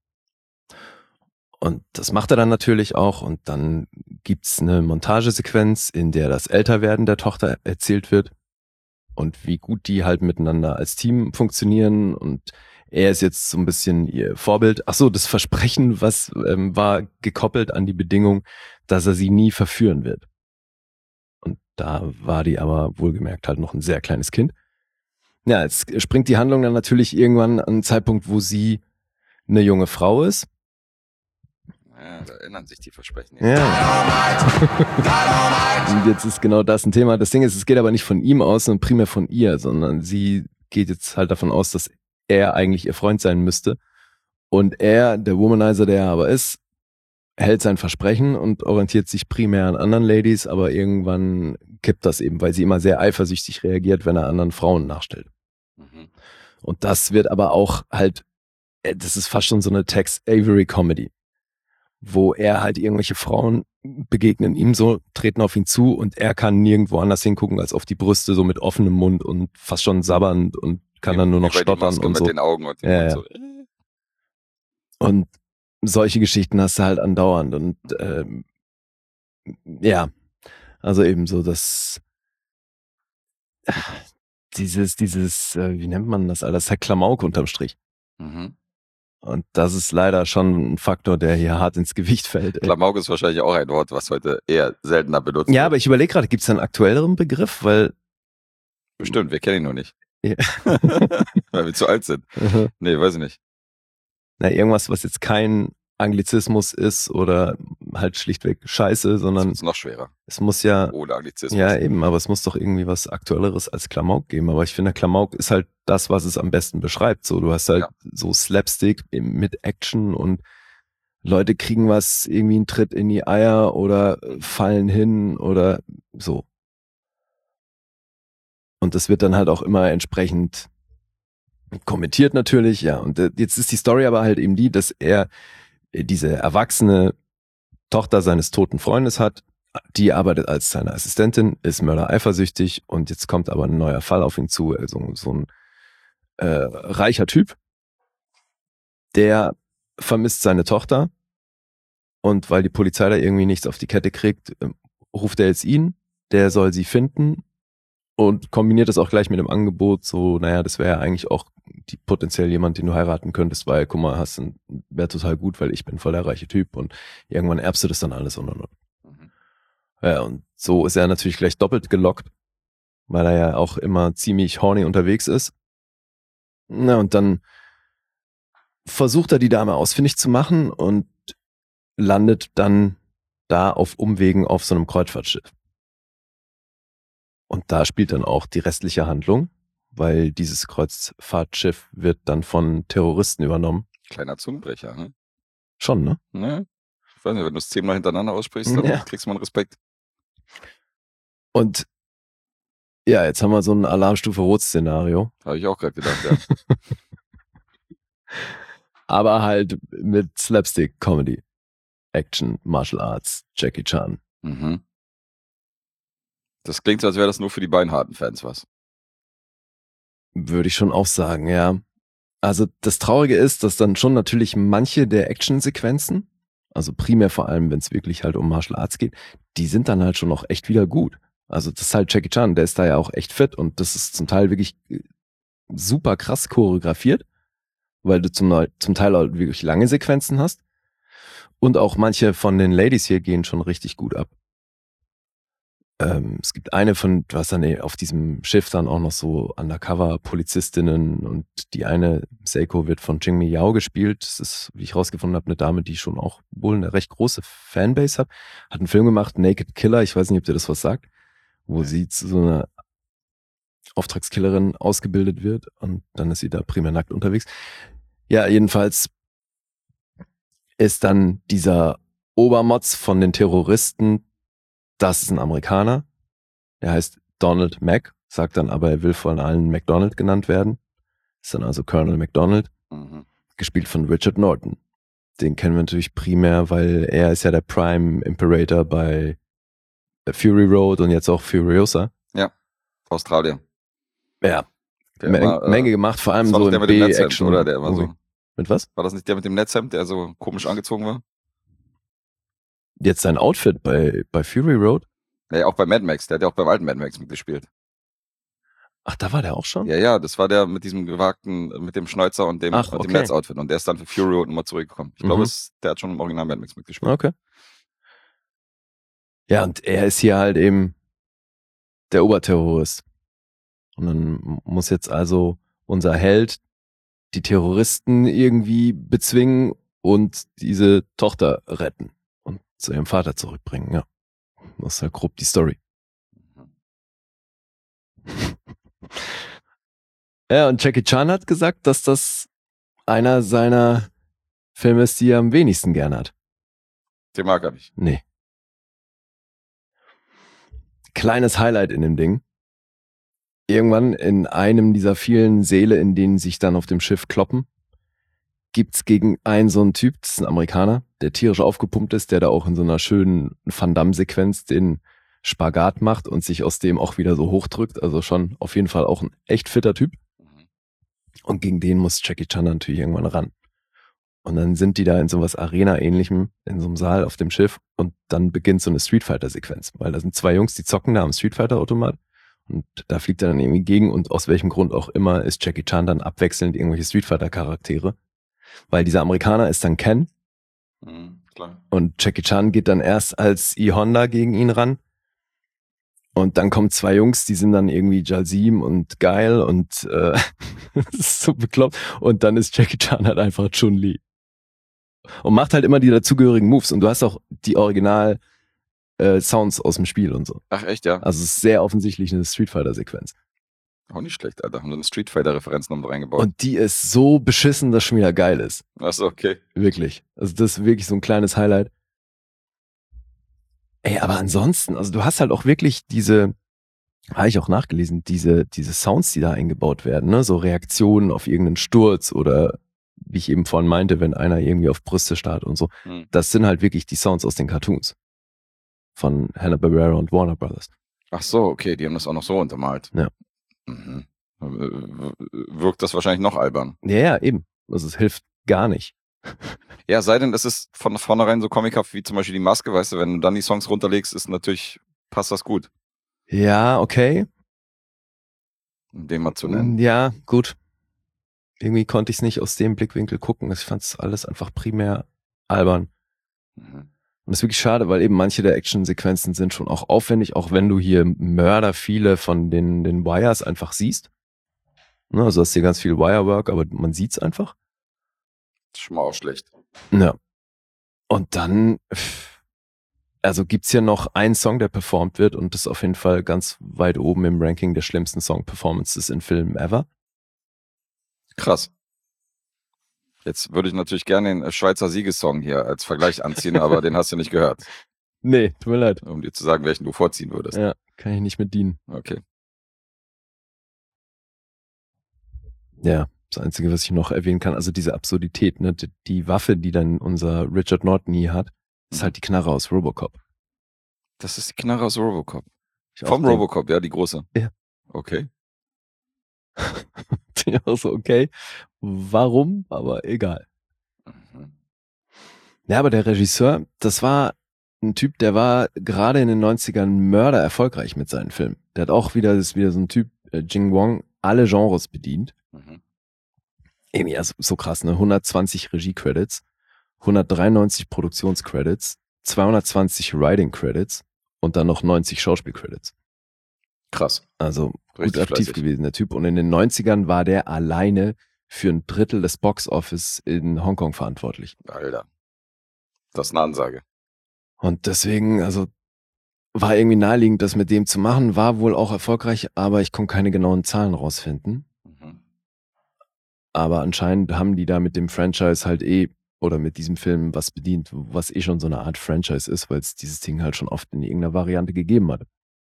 Und das macht er dann natürlich auch und dann gibt's eine Montagesequenz, in der das Älterwerden der Tochter erzählt wird und wie gut die halt miteinander als Team funktionieren und er ist jetzt so ein bisschen ihr Vorbild. Ach so, das Versprechen, was ähm, war gekoppelt an die Bedingung, dass er sie nie verführen wird. Und da war die aber wohlgemerkt halt noch ein sehr kleines Kind. Ja, jetzt springt die Handlung dann natürlich irgendwann an einen Zeitpunkt, wo sie eine junge Frau ist. Ja, da ändern sich die Versprechen. Ja. Und jetzt ist genau das ein Thema. Das Ding ist, es geht aber nicht von ihm aus, sondern primär von ihr, sondern sie geht jetzt halt davon aus, dass er eigentlich ihr Freund sein müsste. Und er, der Womanizer, der er aber ist, hält sein Versprechen und orientiert sich primär an anderen Ladies, aber irgendwann kippt das eben, weil sie immer sehr eifersüchtig reagiert, wenn er anderen Frauen nachstellt. Mhm. Und das wird aber auch halt, das ist fast schon so eine Tex Avery Comedy, wo er halt irgendwelche Frauen begegnen ihm so, treten auf ihn zu und er kann nirgendwo anders hingucken als auf die Brüste, so mit offenem Mund und fast schon sabbernd und kann dann nur noch Wie bei die stottern Maske und mit so. den Augen und, den Ja, Mund ja. so. Und solche Geschichten hast du halt andauernd und ähm, ja, also eben so das dieses, dieses, äh, wie nennt man das, Alter, das ist halt Klamauk unterm Strich. Mhm. Und das ist leider schon ein Faktor, der hier hart ins Gewicht fällt. Ey. Klamauk ist wahrscheinlich auch ein Wort, was heute eher seltener benutzt Ja, wird. aber ich überlege gerade, gibt es einen aktuelleren Begriff? Weil Bestimmt, wir kennen ihn noch nicht. Ja. Weil wir zu alt sind. Nee, weiß ich nicht. Na, irgendwas, was jetzt kein Anglizismus ist oder halt schlichtweg Scheiße, Das sondern ist noch schwerer. es muss ja, Ohne Anglizismus. ja eben, aber es muss doch irgendwie was Aktuelleres als Klamauk geben. Aber ich finde, Klamauk ist halt das, was es am besten beschreibt. So, du hast halt Ja. so Slapstick mit Action und Leute kriegen was, irgendwie einen Tritt in die Eier oder fallen hin oder so. Und das wird dann halt auch immer entsprechend kommentiert natürlich, ja. Und äh, jetzt ist die Story aber halt eben die, dass er äh, diese erwachsene Tochter seines toten Freundes hat, die arbeitet als seine Assistentin, ist mördereifersüchtig und jetzt kommt aber ein neuer Fall auf ihn zu, also so ein äh, reicher Typ, der vermisst seine Tochter und weil die Polizei da irgendwie nichts auf die Kette kriegt, äh, ruft er jetzt ihn, der soll sie finden und kombiniert das auch gleich mit dem Angebot, so, naja, das wäre ja eigentlich auch die, potenziell jemand, den du heiraten könntest, weil, guck mal, hast ein, wäre total gut, weil ich bin voll der reiche Typ und irgendwann erbst du das dann alles und und und. Mhm. Ja, und so ist er natürlich gleich doppelt gelockt, weil er ja auch immer ziemlich horny unterwegs ist. Na, und dann versucht er die Dame ausfindig zu machen und landet dann da auf Umwegen auf so einem Kreuzfahrtschiff. Und da spielt dann auch die restliche Handlung, weil dieses Kreuzfahrtschiff wird dann von Terroristen übernommen. Kleiner Zungenbrecher, ne? Schon, ne? Ne? Ich weiß nicht, wenn du es zehnmal hintereinander aussprichst, dann Ja. kriegst du mal einen Respekt. Und ja, jetzt haben wir so ein Alarmstufe-Rot-Szenario, Habe ich auch gerade gedacht, ja. aber halt mit Slapstick, Comedy, Action, Martial Arts, Jackie Chan. Mhm. Das klingt so, als wäre das nur für die beinharten Fans was. Würde ich schon auch sagen, ja. Also das Traurige ist, dass dann schon natürlich manche der Actionsequenzen, also primär vor allem, wenn es wirklich halt um Martial Arts geht, die sind dann halt schon auch echt wieder gut. Also das ist halt Jackie Chan, der ist da ja auch echt fit und das ist zum Teil wirklich äh, super krass choreografiert, weil du zum, Neu- zum Teil halt wirklich lange Sequenzen hast und auch manche von den Ladies hier gehen schon richtig gut ab. Ähm, es gibt eine von, du hast dann auf diesem Schiff dann auch noch so Undercover-Polizistinnen und die eine, Seiko, wird von Jing Mi Yao gespielt. Das ist, wie ich rausgefunden habe, eine Dame, die schon auch wohl eine recht große Fanbase hat. Hat einen Film gemacht, Naked Killer, ich weiß nicht, ob dir das was sagt, wo sie zu so einer Auftragskillerin ausgebildet wird und dann ist sie da primär nackt unterwegs. Ja, jedenfalls ist dann dieser Obermotz von den Terroristen, das ist ein Amerikaner, der heißt Donald Mack, sagt dann aber, er will von allen McDonald genannt werden. Ist dann also Colonel McDonald, Mhm. gespielt von Richard Norton. Den kennen wir natürlich primär, weil er ist ja der Prime Imperator bei Fury Road und jetzt auch Furiosa. Australien. Ja, Der Men immer, äh, Menge gemacht, vor allem das war so doch der im mit dem Netzhemd, B-Action. oder? Der immer so. Mit was? War das nicht der mit dem Netzhemd, der so komisch angezogen war? Jetzt sein Outfit bei, bei Fury Road? Ja, auch bei Mad Max. Der hat ja auch beim alten Mad Max mitgespielt. Ach, da war der auch schon? Ja, ja, das war der mit diesem gewagten, mit dem Schnäuzer und dem, Ach, und dem okay. Netzoutfit. Und der ist dann für Fury Road nochmal zurückgekommen. Ich Mhm. glaube, es, der hat schon im Original Mad Max mitgespielt. Okay. Ja, und er ist hier halt eben der Oberterrorist. Und dann muss jetzt also unser Held die Terroristen irgendwie bezwingen und diese Tochter retten und zu ihrem Vater zurückbringen. Ja, das ist ja grob die Story. Ja, und Jackie Chan hat gesagt, dass das einer seiner Filme ist, die er am wenigsten gern hat. Den mag er nicht. Nee. Kleines Highlight in dem Ding. Irgendwann in einem dieser vielen Säle, in denen sich dann auf dem Schiff kloppen, gibt's gegen einen so einen Typ, das ist ein Amerikaner, der tierisch aufgepumpt ist, der da auch in so einer schönen Van Damme-Sequenz den Spagat macht und sich aus dem auch wieder so hochdrückt. Also schon auf jeden Fall auch ein echt fitter Typ. Und gegen den muss Jackie Chan natürlich irgendwann ran. Und dann sind die da in so was Arena-ähnlichem, in so einem Saal auf dem Schiff und dann beginnt so eine Street Fighter-Sequenz, weil da sind zwei Jungs, die zocken da am Street Fighter-Automat und da fliegt er dann irgendwie gegen und aus welchem Grund auch immer ist Jackie Chan dann abwechselnd irgendwelche Street Fighter-Charaktere, weil dieser Amerikaner ist dann Ken Mhm, klar. und Jackie Chan geht dann erst als E-Honda gegen ihn ran und dann kommen zwei Jungs, die sind dann irgendwie Jalsim und geil und äh, das ist so bekloppt und dann ist Jackie Chan halt einfach Chun-Li. Und macht halt immer die dazugehörigen Moves. Und du hast auch die Original äh, Sounds aus dem Spiel und so. Ach, echt, ja? Also es ist sehr offensichtlich eine Street Fighter-Sequenz. Auch nicht schlecht, Alter. Haben so eine Street Fighter-Referenz noch mit reingebaut. Und die ist so beschissen, dass schon wieder geil ist. Achso, okay. Wirklich. Also das ist wirklich so ein kleines Highlight. Ey, aber ansonsten, also du hast halt auch wirklich diese, habe ich auch nachgelesen, diese, diese Sounds, die da eingebaut werden, ne? So Reaktionen auf irgendeinen Sturz oder wie ich eben vorhin meinte, wenn einer irgendwie auf Brüste starrt und so. Hm. Das sind halt wirklich die Sounds aus den Cartoons. Von Hanna-Barbera und Warner Brothers. Ach so, okay, die haben das auch noch so untermalt. Ja. Mhm. Wirkt das wahrscheinlich noch albern. Ja, ja, eben. Also es hilft gar nicht. Ja, sei denn, es ist von vornherein so comichaft wie zum Beispiel die Maske, weißt du, wenn du dann die Songs runterlegst, ist natürlich, passt das gut, Ja, okay. um den mal zu nennen. Ja, gut. Irgendwie konnte ich es nicht aus dem Blickwinkel gucken. Ich fand es alles einfach primär albern. Mhm. Und das ist wirklich schade, weil eben manche der Actionsequenzen sind schon auch aufwendig, auch wenn du hier Mörder viele von den, den Wires einfach siehst. Ne, also hast hier ganz viel Wirework, aber man sieht's einfach. Das ist schon mal auch schlecht. Ja. Und dann, pff, also gibt's hier noch einen Song, der performt wird und das ist auf jeden Fall ganz weit oben im Ranking der schlimmsten Song-Performances in Filmen ever. Krass. Jetzt würde ich natürlich gerne den Schweizer Siegessong hier als Vergleich anziehen, aber den hast du nicht gehört, Nee, tut mir leid. um dir zu sagen, welchen du vorziehen würdest. Ja, kann ich nicht mit dienen. Okay. Ja, das Einzige, was ich noch erwähnen kann, also diese Absurdität, ne, die, die Waffe, die dann unser Richard Norton hier hat, ist halt die Knarre aus Robocop. Das ist die Knarre aus Robocop. Ich Vom auch denk- Robocop, ja, die große. Ja. Okay. Ja, so, okay. Warum? Aber egal. Mhm. Ja, aber der Regisseur, das war ein Typ, der war gerade in den neunzigern Mörder erfolgreich mit seinen Filmen. Der hat auch wieder, das ist wieder so ein Typ, äh, Jing Wong, alle Genres bedient. Mhm. Irgendwie also so krass, ne? hundertzwanzig Regie-Credits, hundertdreiundneunzig Produktions-Credits, zweihundertzwanzig Writing-Credits und dann noch neunzig Schauspiel-Credits. Krass. Also gut Richtig aktiv fleißig. gewesen, der Typ. Und in den neunzigern war der alleine für ein Drittel des Box-Office in Hongkong verantwortlich. Alter. Das ist eine Ansage. Und deswegen, also war irgendwie naheliegend, das mit dem zu machen, war wohl auch erfolgreich, aber ich konnte keine genauen Zahlen rausfinden. Mhm. Aber anscheinend haben die da mit dem Franchise halt eh, oder mit diesem Film was bedient, was eh schon so eine Art Franchise ist, weil es dieses Ding halt schon oft in irgendeiner Variante gegeben hat.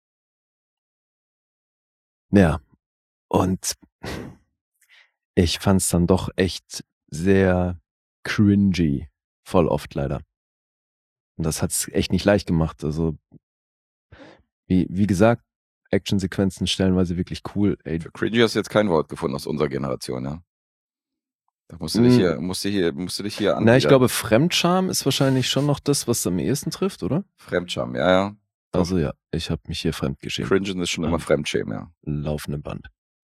Ja, und ich fand's dann doch echt sehr cringy, voll oft leider. Und das hat's echt nicht leicht gemacht. Also, wie, wie gesagt, Actionsequenzen stellenweise wirklich cool. Ey, Für cringy hast du jetzt kein Wort gefunden aus unserer Generation, ja? Da musst du dich Mm. hier, musst du hier, musst du dich hier na, ich anbiedern. glaube, Fremdscham ist wahrscheinlich schon noch das, was am ehesten trifft, oder? Fremdscham, ja, ja. Doch. Also ja, ich habe mich hier fremdgeschämt. Cringen ist schon immer Ähm. Fremdschämen, ja. Laufende Band.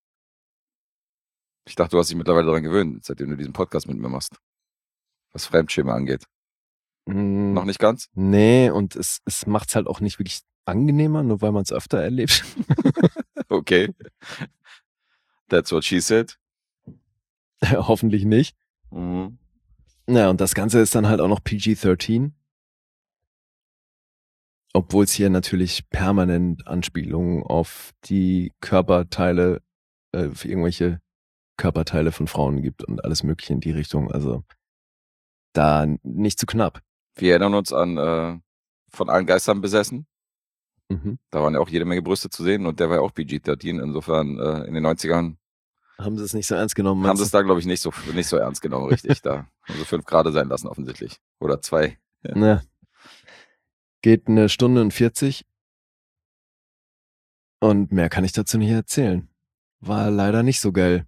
Ich dachte, du hast dich mittlerweile daran gewöhnt, seitdem du diesen Podcast mit mir machst. Was Fremdschämen angeht. Mm, Noch nicht ganz? Nee, und es, es macht's halt auch nicht wirklich angenehmer, nur weil man es öfter erlebt. Okay. That's what she said. Hoffentlich nicht. Mhm. Ja, und das Ganze ist dann halt auch noch P G dreizehn. Obwohl es hier natürlich permanent Anspielungen auf die Körperteile, äh, für irgendwelche Körperteile von Frauen gibt und alles mögliche in die Richtung. Also da nicht zu knapp. Wir erinnern uns an äh, Von allen Geistern besessen. Mhm. Da waren ja auch jede Menge Brüste zu sehen und der war ja auch P G dreizehn. Insofern äh, in den neunzigern Haben sie es nicht so ernst genommen? Haben meinst sie es da, glaube ich, nicht so, nicht so ernst genommen, richtig. Da haben sie fünf Grad sein lassen, offensichtlich. Oder zwei. du? Ja. Geht eine Stunde und vierzig. Und mehr kann ich dazu nicht erzählen. War leider nicht so geil.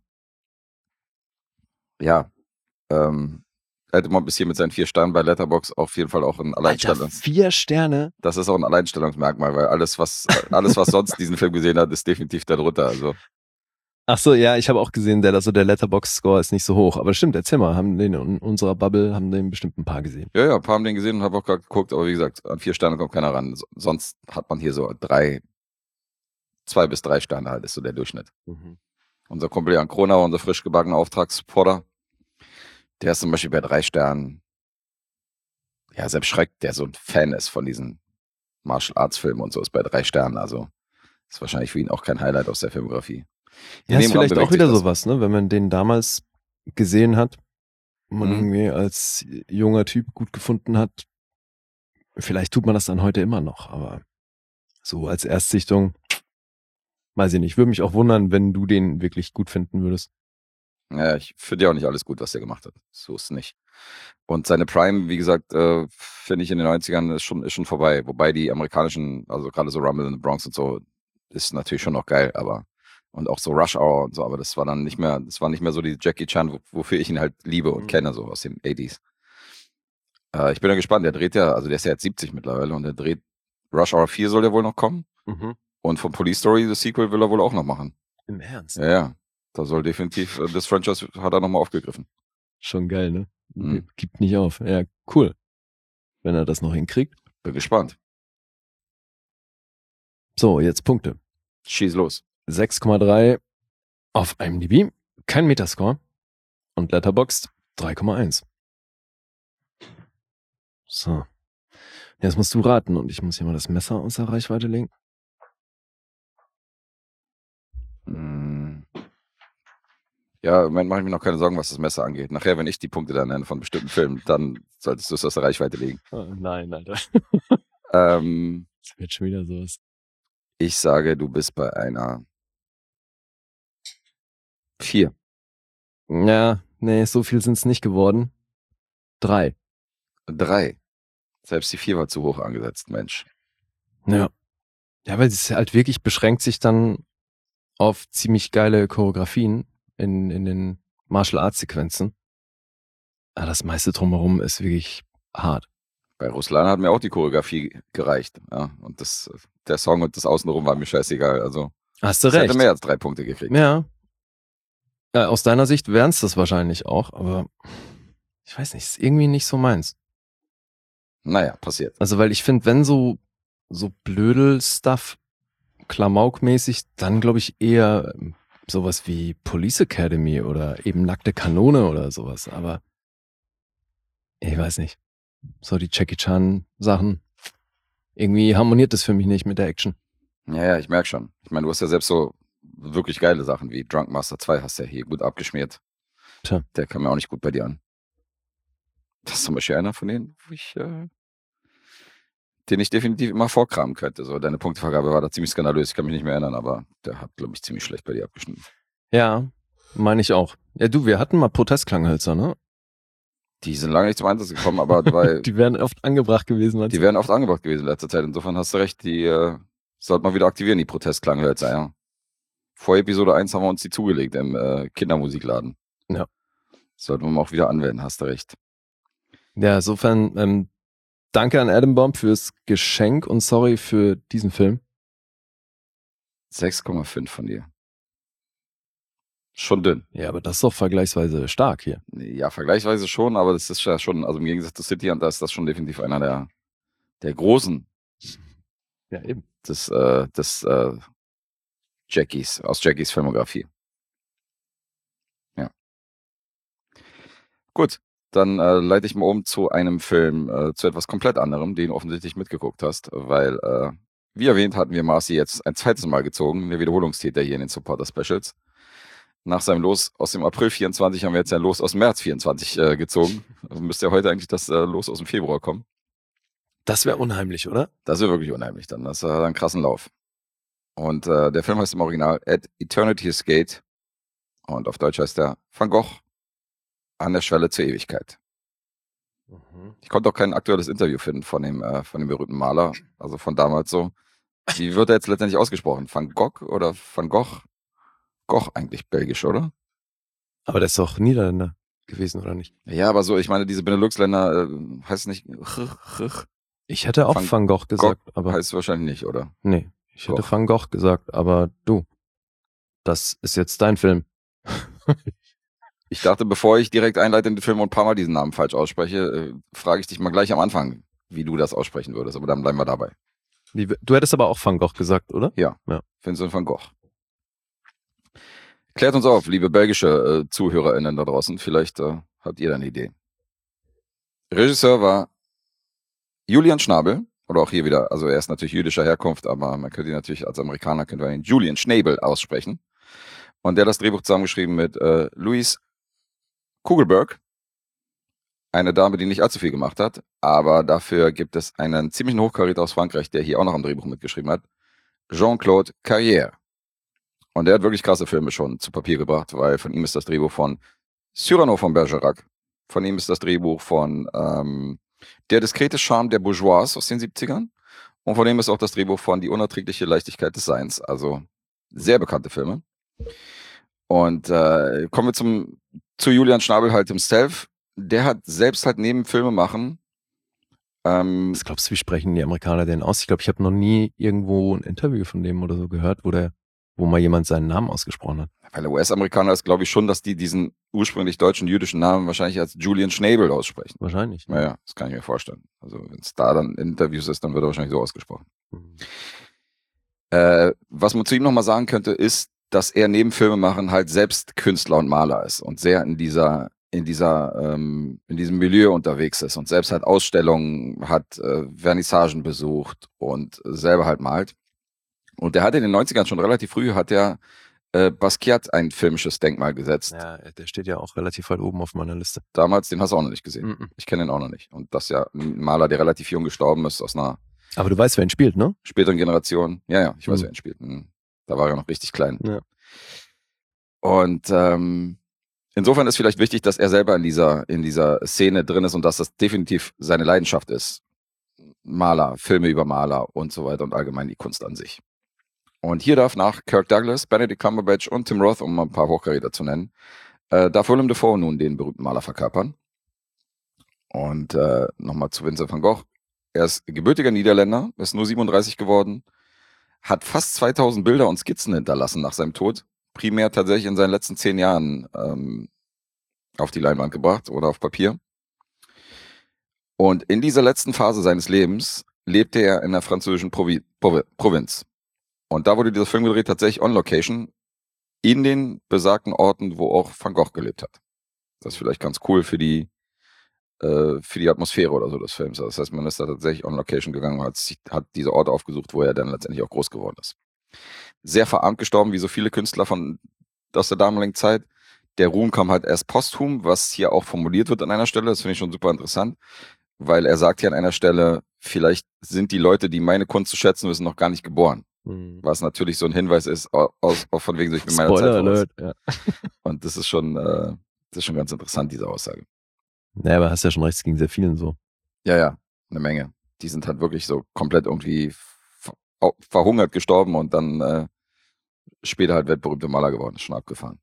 Ja. Ähm, Ed Mob ist hier mit seinen vier Sternen bei Letterboxd auf jeden Fall auch ein Alter, Alleinstellungs... vier Sterne? Das ist auch ein Alleinstellungsmerkmal, weil alles, was alles, was sonst diesen Film gesehen hat, ist definitiv darunter. Also Ach so, ja, ich habe auch gesehen, der, also der Letterboxd-Score ist nicht so hoch. Aber stimmt, erzähl mal, haben den in unserer Bubble, haben den bestimmt ein paar gesehen. ja, ja, ein paar haben den gesehen und habe auch gerade geguckt, aber wie gesagt, an vier Sterne kommt keiner ran. So- Sonst hat man hier so drei, zwei bis drei Sterne halt, ist so der Durchschnitt. Mhm. Unser Kumpel Jan Kronauer, unser frisch gebackener Auftragssupporter, der ist zum Beispiel bei drei Sternen. Ja, selbst Schreck, der so ein Fan ist von diesen Martial Arts Filmen und so, ist bei drei Sternen. Also ist wahrscheinlich für ihn auch kein Highlight aus der Filmografie. In Ja, ist dem Rahmen vielleicht bewegt auch wieder sich das. sowas, ne? Wenn man den damals gesehen hat, man Mhm. irgendwie als junger Typ gut gefunden hat, vielleicht tut man das dann heute immer noch, aber so als Erstsichtung, weiß ich nicht. Würde mich auch wundern, wenn du den wirklich gut finden würdest. Ja, ich finde ja auch nicht alles gut, was der gemacht hat. So ist es nicht. Und seine Prime, wie gesagt, äh, finde ich in den neunzigern ist schon, ist schon vorbei. Wobei die amerikanischen, also gerade so Rumble in the Bronx und so, ist natürlich schon noch geil, aber und auch so Rush Hour und so, aber das war dann nicht mehr, das war nicht mehr so die Jackie Chan, wo- wofür ich ihn halt liebe und Mhm. kenne, so aus den achtziger. Äh, ich bin ja gespannt, der dreht ja, also der ist ja jetzt siebzig mittlerweile und der dreht Rush Hour vier soll ja wohl noch kommen Mhm. und von Police Story, das Sequel, will er wohl auch noch machen. Im Ernst? Ja, ja. Da soll definitiv, äh, das Franchise hat er nochmal aufgegriffen. Schon geil, ne? Mhm. Gibt nicht auf. Ja, cool. Wenn er das noch hinkriegt. Bin gespannt. So, jetzt Punkte. Schieß los. sechs Komma drei auf IMDb, kein Metascore und Letterboxd drei Komma eins. So. Jetzt musst du raten und ich muss hier mal das Messer außer Reichweite legen. Mm. Ja, im Moment mache ich mir noch keine Sorgen, was das Messer angeht. Nachher, wenn ich die Punkte dann nenne von bestimmten Filmen, dann solltest du es aus der Reichweite legen. Oh, nein, Alter. Ähm, Das wird schon wieder sowas. ich sage, du bist bei einer vier. Ja, nee, so viel sind es nicht geworden. Drei. Drei. Selbst die vier war zu hoch angesetzt, Mensch. Ja. Ja, weil es halt wirklich beschränkt sich dann auf ziemlich geile Choreografien in, in den Martial Arts Sequenzen. Aber das meiste drumherum ist wirklich hart. Bei Ruslan hat mir auch die Choreografie gereicht. Ja, und das, der Song und das Außenrum war mir scheißegal. Also, Hast du ich recht. hätte mehr als drei Punkte gekriegt. Ja. Äh, aus deiner Sicht wären es das wahrscheinlich auch, aber ich weiß nicht, ist irgendwie nicht so meins. Naja, passiert. Also, weil ich finde, wenn so, so Blödel-Stuff, Klamauk-mäßig, dann glaube ich eher ähm, sowas wie Police Academy oder eben Nackte Kanone oder sowas, aber ich weiß nicht. So die Jackie Chan Sachen. Irgendwie harmoniert das für mich nicht mit der Action. Ja, ja, ich merke schon. Ich meine, du hast ja selbst so wirklich geile Sachen wie Drunk Master zwei hast ja hier gut abgeschmiert. Tja. Der kam ja auch nicht gut bei dir an. Das ist zum Beispiel einer von denen, wo ich, äh, den ich definitiv immer vorkramen könnte. So, deine Punktevergabe war da ziemlich skandalös, ich kann mich nicht mehr erinnern, aber der hat, glaube ich, ziemlich schlecht bei dir abgeschnitten. Ja, meine ich auch. Ja, du, wir hatten mal Protestklanghölzer, ne? Die sind lange nicht zum Einsatz gekommen, aber weil Die wären oft angebracht gewesen. meinst die du? wären oft angebracht gewesen in letzter Zeit. Insofern hast du recht, die äh, sollte man wieder aktivieren, die Protestklanghölzer, ja. Vor Episode eins haben wir uns die zugelegt im äh, Kindermusikladen. Ja. Sollten wir mal auch wieder anwenden, hast du recht. Ja, insofern ähm, danke an Adam Bomb fürs Geschenk und sorry für diesen Film. sechs Komma fünf von dir. Schon dünn. Ja, aber das ist doch vergleichsweise stark hier. Ja, vergleichsweise schon, aber das ist ja schon, also im Gegensatz zu City Hunter ist das schon definitiv einer der, der großen Ja, eben. des, äh, des äh, Jackies, aus Jackies Filmografie. Ja. Gut, dann äh, leite ich mal um zu einem Film, äh, zu etwas komplett anderem, den du offensichtlich mitgeguckt hast, weil, äh, wie erwähnt, hatten wir Marcy jetzt ein zweites Mal gezogen, der Wiederholungstäter hier in den Supporter Specials. Nach seinem Los aus dem April vierundzwanzig haben wir jetzt ein Los aus dem März vierundzwanzig äh, gezogen. Also müsste ja heute eigentlich das äh, Los aus dem Februar kommen. Das wäre unheimlich, oder? Das wäre wirklich unheimlich dann. Das hat einen krassen Lauf. Und äh, der Film heißt im Original At Eternity's Gate Und auf Deutsch heißt der Van Gogh an der Schwelle zur Ewigkeit. Mhm. Ich konnte auch kein aktuelles Interview finden von dem, äh, von dem berühmten Maler, also von damals so. Wie wird er jetzt letztendlich ausgesprochen? Van Gogh oder Van Gogh? Gogh eigentlich belgisch, oder? Aber der ist doch Niederländer gewesen, oder nicht? Ja, aber so, ich meine, diese Benelux-Länder äh, heißt nicht Ich hätte auch Van Van Gogh gesagt, aber heißt wahrscheinlich nicht, oder? nee, ich hätte Gogh. Van Gogh gesagt, aber du, das ist jetzt dein Film. Ich dachte, bevor ich direkt einleite in den Film und ein paar Mal diesen Namen falsch ausspreche, äh, frage ich dich mal gleich am Anfang, wie du das aussprechen würdest, aber dann bleiben wir dabei. Wie, du hättest aber auch Van Gogh gesagt, oder? Ja, Ja. Vincent van Gogh. Klärt uns auf, liebe belgische äh, ZuhörerInnen da draußen, vielleicht äh, habt ihr da eine Idee. Regisseur war Julian Schnabel, oder auch hier wieder, also er ist natürlich jüdischer Herkunft, aber man könnte ihn natürlich als Amerikaner, könnte man ihn Julian Schnabel aussprechen. Und der hat das Drehbuch zusammengeschrieben mit äh, Louise Kugelberg, eine Dame, die nicht allzu viel gemacht hat, aber dafür gibt es einen ziemlichen Hochkaräter aus Frankreich, der hier auch noch am Drehbuch mitgeschrieben hat, Jean-Claude Carrière. Und der hat wirklich krasse Filme schon zu Papier gebracht, weil von ihm ist das Drehbuch von Cyrano von Bergerac, von ihm ist das Drehbuch von ähm, Der diskrete Charme der Bourgeoise aus den siebzigern und von ihm ist auch das Drehbuch von Die unerträgliche Leichtigkeit des Seins, also sehr bekannte Filme. Und äh, kommen wir zum zu Julian Schnabel halt himself. Der hat selbst halt neben Filme machen. Ähm, Was glaubst du, wie sprechen die Amerikaner denn aus? Ich glaube, ich habe noch nie irgendwo ein Interview von dem oder so gehört, wo der, wo mal jemand seinen Namen ausgesprochen hat. weil der U S-Amerikaner ist, glaube ich schon, dass die diesen ursprünglich deutschen jüdischen Namen wahrscheinlich als Julian Schnabel aussprechen. Wahrscheinlich. Naja, das kann ich mir vorstellen. Also wenn es da dann in Interviews ist, dann wird er wahrscheinlich so ausgesprochen. Mhm. Äh, was man zu ihm nochmal sagen könnte, ist, dass er neben Filmemachen halt selbst Künstler und Maler ist und sehr in dieser in dieser ähm, in diesem Milieu unterwegs ist und selbst halt Ausstellungen hat, äh, Vernissagen besucht und selber halt malt. Und der hat in den neunzigern schon relativ früh hat er äh, Basquiat ein filmisches Denkmal gesetzt. Ja, der steht ja auch relativ weit oben auf meiner Liste. Damals, den hast du auch noch nicht gesehen. Mhm. Ich kenne den auch noch nicht. Und das ist ja ein Maler, der relativ jung gestorben ist, aus einer Aber du weißt, wer ihn spielt, ne? späteren Generation. Ja, ja, ich weiß, Mhm. wer ihn spielt. Mhm. Da war er noch richtig klein. Ja. Und ähm, insofern ist vielleicht wichtig, dass er selber in dieser, in dieser Szene drin ist und dass das definitiv seine Leidenschaft ist. Maler, Filme über Maler und so weiter und allgemein die Kunst an sich. Und hier darf nach Kirk Douglas, Benedict Cumberbatch und Tim Roth, um mal ein paar Hochkaräter zu nennen, äh, darf Willem Dafoe nun den berühmten Maler verkörpern. Und äh, nochmal zu Vincent van Gogh. Er ist gebürtiger Niederländer, ist nur siebenunddreißig geworden, hat fast zweitausend Bilder und Skizzen hinterlassen nach seinem Tod. Primär tatsächlich in seinen letzten zehn Jahren ähm, auf die Leinwand gebracht oder auf Papier. Und in dieser letzten Phase seines Lebens lebte er in der französischen Provi- Provi- Provinz. Und da wurde dieser Film gedreht, tatsächlich on location, in den besagten Orten, wo auch Van Gogh gelebt hat. Das ist vielleicht ganz cool für die, äh, für die Atmosphäre oder so des Films. Das heißt, man ist da tatsächlich on location gegangen und hat, sich, hat diese Orte aufgesucht, wo er dann letztendlich auch groß geworden ist. Sehr verarmt gestorben, wie so viele Künstler von, aus der damaligen Zeit. Der Ruhm kam halt erst posthum, was hier auch formuliert wird an einer Stelle. Das finde ich schon super interessant, weil er sagt hier an einer Stelle, vielleicht sind die Leute, die meine Kunst zu schätzen wissen, noch gar nicht geboren. Mhm. Was natürlich so ein Hinweis ist, aus, aus von wegen, so, ich bin meiner Spoiler Zeit voraus. Alert, ja. Und das ist schon, äh, das ist schon ganz interessant, diese Aussage. Naja, aber hast ja schon recht, es ging sehr vielen so. Ja, ja, eine Menge. Die sind halt wirklich so komplett irgendwie ver verhungert gestorben und dann äh, später halt weltberühmte Maler geworden. Ist schon abgefahren.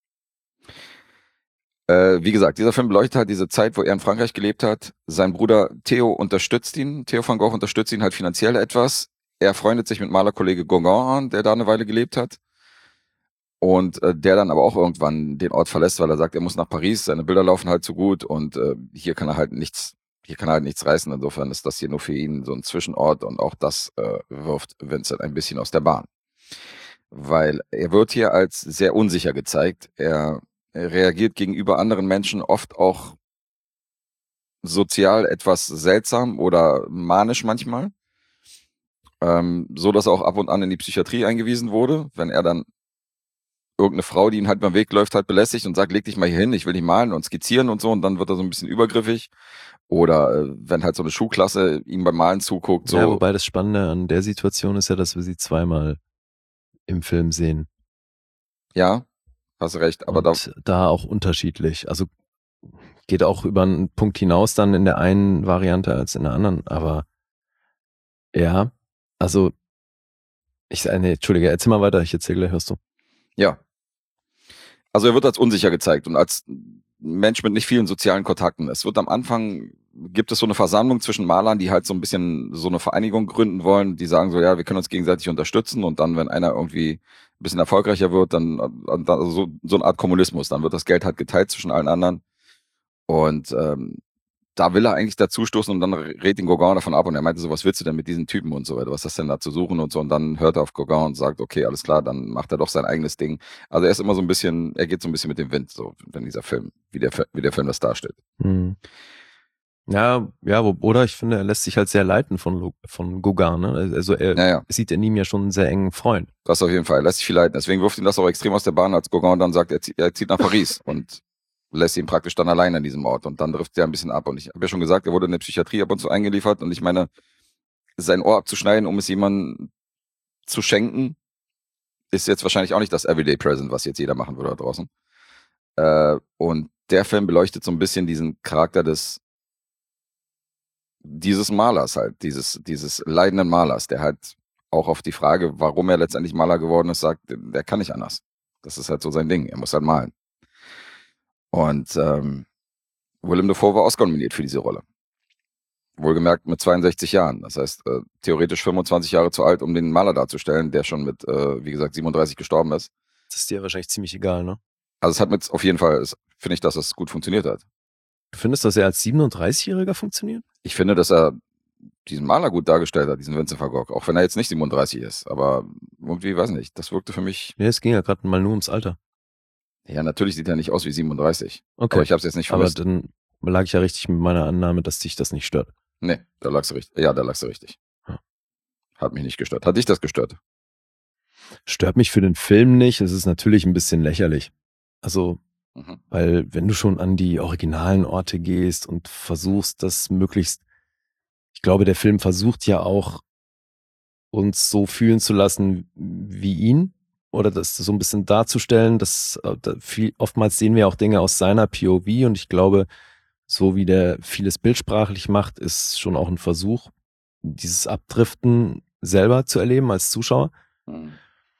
Äh, wie gesagt, dieser Film beleuchtet halt diese Zeit, wo er in Frankreich gelebt hat. Sein Bruder Theo unterstützt ihn, Theo van Gogh unterstützt ihn halt finanziell etwas. Er freundet sich mit Malerkollege Gauguin an, der da eine Weile gelebt hat. Und äh, der dann aber auch irgendwann den Ort verlässt, weil er sagt, er muss nach Paris, seine Bilder laufen halt so gut und äh, hier kann er halt nichts, hier kann er halt nichts reißen. Insofern ist das hier nur für ihn so ein Zwischenort und auch das äh, wirft Vincent ein bisschen aus der Bahn. Weil er wird hier als sehr unsicher gezeigt. Er, er reagiert gegenüber anderen Menschen oft auch sozial etwas seltsam oder manisch manchmal. Ähm, so dass er auch ab und an in die Psychiatrie eingewiesen wurde, wenn er dann irgendeine Frau, die ihn halt beim Weg läuft, halt belästigt und sagt, leg dich mal hier hin, ich will dich malen und skizzieren und so, und dann wird er so ein bisschen übergriffig. Oder äh, wenn halt so eine Schulklasse ihm beim Malen zuguckt. So. Ja, wobei das Spannende an der Situation ist ja, dass wir sie zweimal im Film sehen. Ja, hast recht. Aber und da, da auch unterschiedlich. Also geht auch über einen Punkt hinaus dann in der einen Variante als in der anderen. Aber ja, also ich sage, nee, Entschuldige, erzähl mal weiter, ich erzähle gleich, hörst du. ja. Also er wird als unsicher gezeigt und als Mensch mit nicht vielen sozialen Kontakten. Es wird am Anfang, gibt es so eine Versammlung zwischen Malern, die halt so ein bisschen so eine Vereinigung gründen wollen, die sagen so, ja, wir können uns gegenseitig unterstützen und dann, wenn einer irgendwie ein bisschen erfolgreicher wird, dann, dann also so, so eine Art Kommunismus, dann wird das Geld halt geteilt zwischen allen anderen und ähm, da will er eigentlich dazustoßen und dann rät ihn Gauguin davon ab und er meinte so, was willst du denn mit diesen Typen und so weiter, was ist das denn da zu suchen und so und dann hört er auf Gauguin und sagt, okay, alles klar, dann macht er doch sein eigenes Ding. Also er ist immer so ein bisschen, er geht so ein bisschen mit dem Wind, so, wenn dieser Film, wie der, wie der Film das darstellt. Hm. Ja, ja, wo, oder ich finde, er lässt sich halt sehr leiten von, von Gauguin, ne? Also er Naja, sieht in ihm ja schon einen sehr engen Freund. das auf jeden Fall, er lässt sich viel leiten. Deswegen wirft ihn das auch extrem aus der Bahn, als Gauguin dann sagt, er zieht, er zieht nach Paris und lässt ihn praktisch dann allein an diesem Ort und dann driftet er ein bisschen ab. Und ich habe ja schon gesagt, er wurde in der Psychiatrie ab und zu eingeliefert und ich meine, sein Ohr abzuschneiden, um es jemandem zu schenken, ist jetzt wahrscheinlich auch nicht das Everyday Present, was jetzt jeder machen würde da draußen. Äh, und der Film beleuchtet so ein bisschen diesen Charakter des dieses Malers halt, dieses, dieses leidenden Malers, der halt auch auf die Frage, warum er letztendlich Maler geworden ist, sagt, der kann nicht anders. Das ist halt so sein Ding, er muss halt malen. Und ähm, Willem Dafoe war Oscar nominiert für diese Rolle. Wohlgemerkt mit zweiundsechzig Jahren. Das heißt, äh, theoretisch fünfundzwanzig Jahre zu alt, um den Maler darzustellen, der schon mit, äh, wie gesagt, siebenunddreißig gestorben ist. Das ist dir wahrscheinlich ziemlich egal, ne? Also es hat mit, auf jeden Fall, finde ich, dass es gut funktioniert hat. Du findest, dass er als siebenunddreißigjähriger funktioniert? Ich finde, dass er diesen Maler gut dargestellt hat, diesen Vincent van Gogh, auch wenn er jetzt nicht siebenunddreißig ist. Aber irgendwie, weiß nicht, das wirkte für mich... Ja, es ging ja gerade mal nur ums Alter. Ja, natürlich sieht er nicht aus wie siebenunddreißig. Okay. Aber ich habe es jetzt nicht Aber vermisst. dann lag ich ja richtig mit meiner Annahme, dass dich das nicht stört. Nee, da lagst du richtig. Ja, da lagst du richtig. Ja. Hat mich nicht gestört. Hat dich das gestört? Stört mich für den Film nicht. Es ist natürlich ein bisschen lächerlich. Also, Mhm. weil wenn du schon an die originalen Orte gehst und versuchst, das möglichst, ich glaube, der Film versucht ja auch, uns so fühlen zu lassen wie ihn oder das so ein bisschen darzustellen, dass äh, da viel, oftmals sehen wir auch Dinge aus seiner P O V und ich glaube, so wie der vieles bildsprachlich macht, ist schon auch ein Versuch, dieses Abdriften selber zu erleben als Zuschauer. Mhm.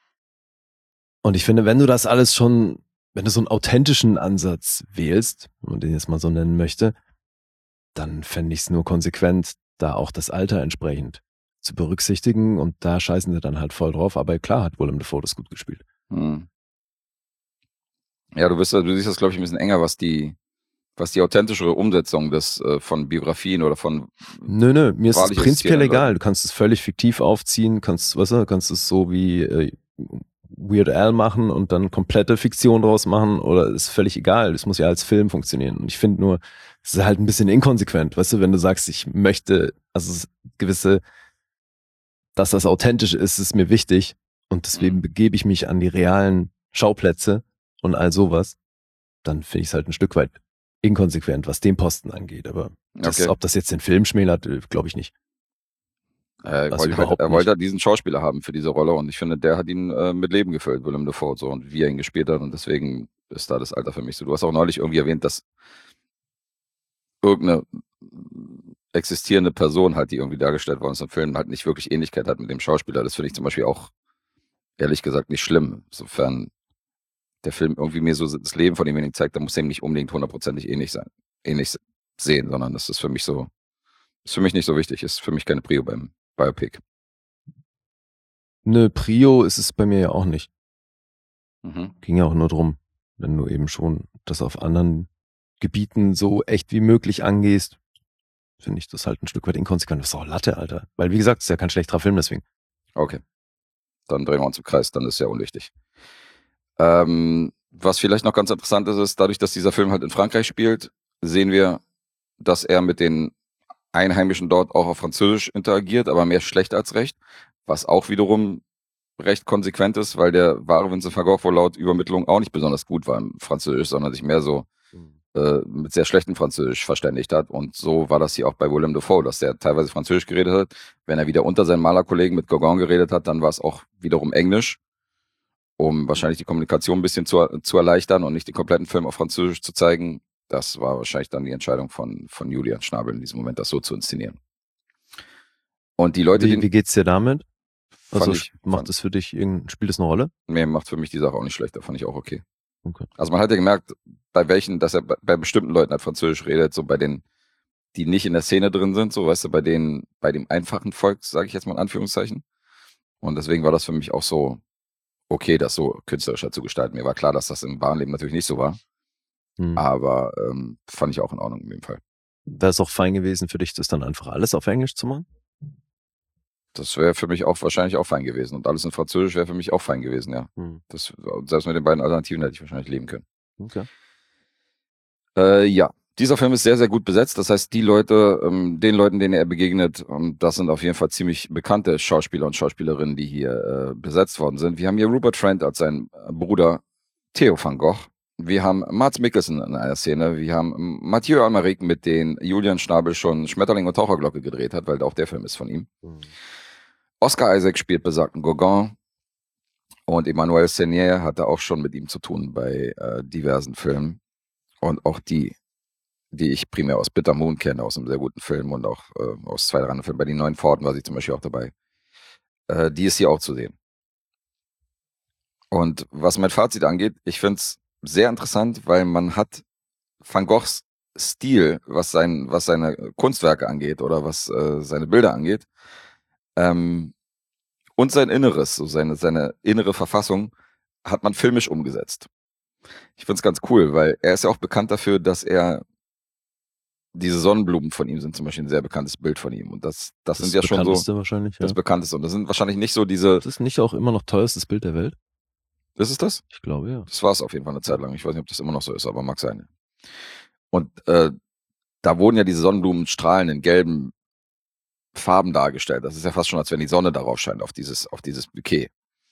Und ich finde, wenn du das alles schon, wenn du so einen authentischen Ansatz wählst, wenn man den jetzt mal so nennen möchte, dann fände ich es nur konsequent, da auch das Alter entsprechend zu berücksichtigen und da scheißen sie dann halt voll drauf. Aber klar hat Willem Dafoe das gut gespielt. Mhm. Ja, du bist, du siehst das, glaube ich, ein bisschen enger, was die, was die authentischere Umsetzung des äh, von Biografien oder von Nö, nö, mir ist es wahrlich prinzipiell existierenden egal. Leuten. Du kannst es völlig fiktiv aufziehen, kannst, weißt du, kannst es so wie äh, Weird Al machen und dann komplette Fiktion draus machen oder ist völlig egal. Das muss ja als Film funktionieren. Und ich finde nur, es ist halt ein bisschen inkonsequent, weißt du, wenn du sagst, ich möchte, also es gewisse, dass das authentisch ist, ist mir wichtig und deswegen Mhm. begebe ich mich an die realen Schauplätze und all sowas, dann finde ich es halt ein Stück weit inkonsequent, was den Posten angeht. Aber das, Okay. ob das jetzt den Film schmälert, glaube ich nicht. Äh, Er Also wollte halt, überhaupt er wollte nicht. halt diesen Schauspieler haben für diese Rolle und ich finde, der hat ihn äh, mit Leben gefüllt, Willem Dafoe, so und wie er ihn gespielt hat und deswegen ist da das Alter für mich so. Du hast auch neulich irgendwie erwähnt, dass irgendeine existierende Person halt, die irgendwie dargestellt worden ist im Film, halt nicht wirklich Ähnlichkeit hat mit dem Schauspieler. Das finde ich zum Beispiel auch, ehrlich gesagt, nicht schlimm. Insofern der Film irgendwie mir so das Leben von demjenigen zeigt, da muss er ihm nicht unbedingt hundertprozentig ähnlich sein, ähnlich sehen, sondern das ist für mich so, ist für mich nicht so wichtig, ist für mich keine Prio beim Biopic. Nö, Prio ist es bei mir ja auch nicht. Mhm. Ging ja auch nur drum, wenn du eben schon das auf anderen Gebieten so echt wie möglich angehst, finde ich das halt ein Stück weit inkonsequent. Das ist auch Latte, Alter. Weil, wie gesagt, es ist ja kein schlechterer Film deswegen. Okay. Dann drehen wir uns im Kreis, dann ist es ja unwichtig. Ähm, was vielleicht noch ganz interessant ist, ist, dadurch, dass dieser Film halt in Frankreich spielt, sehen wir, dass er mit den Einheimischen dort auch auf Französisch interagiert, aber mehr schlecht als recht, was auch wiederum recht konsequent ist, weil der wahre Vincent van Gogh wohl laut Übermittlung auch nicht besonders gut war im Französisch, sondern sich mehr so äh, mit sehr schlechtem Französisch verständigt hat. Und so war das hier auch bei Willem Dafoe, dass der teilweise Französisch geredet hat. Wenn er wieder unter seinen Malerkollegen mit Gauguin geredet hat, dann war es auch wiederum Englisch. um wahrscheinlich die Kommunikation ein bisschen zu, zu erleichtern und nicht den kompletten Film auf Französisch zu zeigen. Das war wahrscheinlich dann die Entscheidung von, von Julian Schnabel in diesem Moment, das so zu inszenieren. Und die Leute, Wie, die wie geht's dir damit? Also ich, macht fand, das für dich irgend, spielt das eine Rolle? Nee, macht für mich die Sache auch nicht schlechter, fand ich auch okay. Okay. Also man hat ja gemerkt, bei welchen, dass er bei, bei bestimmten Leuten halt Französisch redet, so bei denen, die nicht in der Szene drin sind, so weißt du, bei denen, bei dem einfachen Volk, sage ich jetzt mal in Anführungszeichen. Und deswegen war das für mich auch so okay, das so künstlerischer zu gestalten. Mir war klar, dass das im wahren Leben natürlich nicht so war. Hm. Aber ähm, fand ich auch in Ordnung in dem Fall. Wäre es auch fein gewesen für dich, das dann einfach alles auf Englisch zu machen? Das wäre für mich auch wahrscheinlich auch fein gewesen. Und alles in Französisch wäre für mich auch fein gewesen, ja. Hm. Das, selbst mit den beiden Alternativen hätte ich wahrscheinlich leben können. Okay. Äh, ja, dieser Film ist sehr, sehr gut besetzt. Das heißt, die Leute, ähm, den Leuten, denen er begegnet, ähm, das sind auf jeden Fall ziemlich bekannte Schauspieler und Schauspielerinnen, die hier äh, besetzt worden sind. Wir haben hier Rupert Friend als seinen Bruder Theo van Gogh. Wir haben Mads Mikkelsen in einer Szene. Wir haben Mathieu Amalric, mit dem Julian Schnabel schon Schmetterling und Taucherglocke gedreht hat, weil auch der Film ist von ihm. Mhm. Oscar Isaac spielt besagten Gauguin. Und Emmanuel Seigner hatte auch schon mit ihm zu tun bei äh, diversen Filmen. Und auch die, die ich primär aus Bitter Moon kenne, aus einem sehr guten Film und auch äh, aus zwei, drei anderen Filmen. Bei den Neuen Pforten war sie zum Beispiel auch dabei. Äh, die ist hier auch zu sehen. Und was mein Fazit angeht, ich finde es sehr interessant, weil man hat Van Goghs Stil, was, sein, was seine Kunstwerke angeht oder was äh, seine Bilder angeht, ähm, und sein Inneres, so seine, seine innere Verfassung, hat man filmisch umgesetzt. Ich finde es ganz cool, weil er ist ja auch bekannt dafür, dass er diese Sonnenblumen von ihm sind zum Beispiel ein sehr bekanntes Bild von ihm. Und das, das, das sind ja schon so wahrscheinlich, das ja. Bekannteste. Und das sind wahrscheinlich nicht so diese... Das ist nicht auch immer noch teuerstes Bild der Welt? Ist es das? Ich glaube, ja. Das war es auf jeden Fall eine Zeit lang. Ich weiß nicht, ob das immer noch so ist, aber mag sein. Und äh, da wurden ja diese Sonnenblumenstrahlen in gelben Farben dargestellt. Das ist ja fast schon, als wenn die Sonne darauf scheint, auf dieses, auf dieses Bouquet.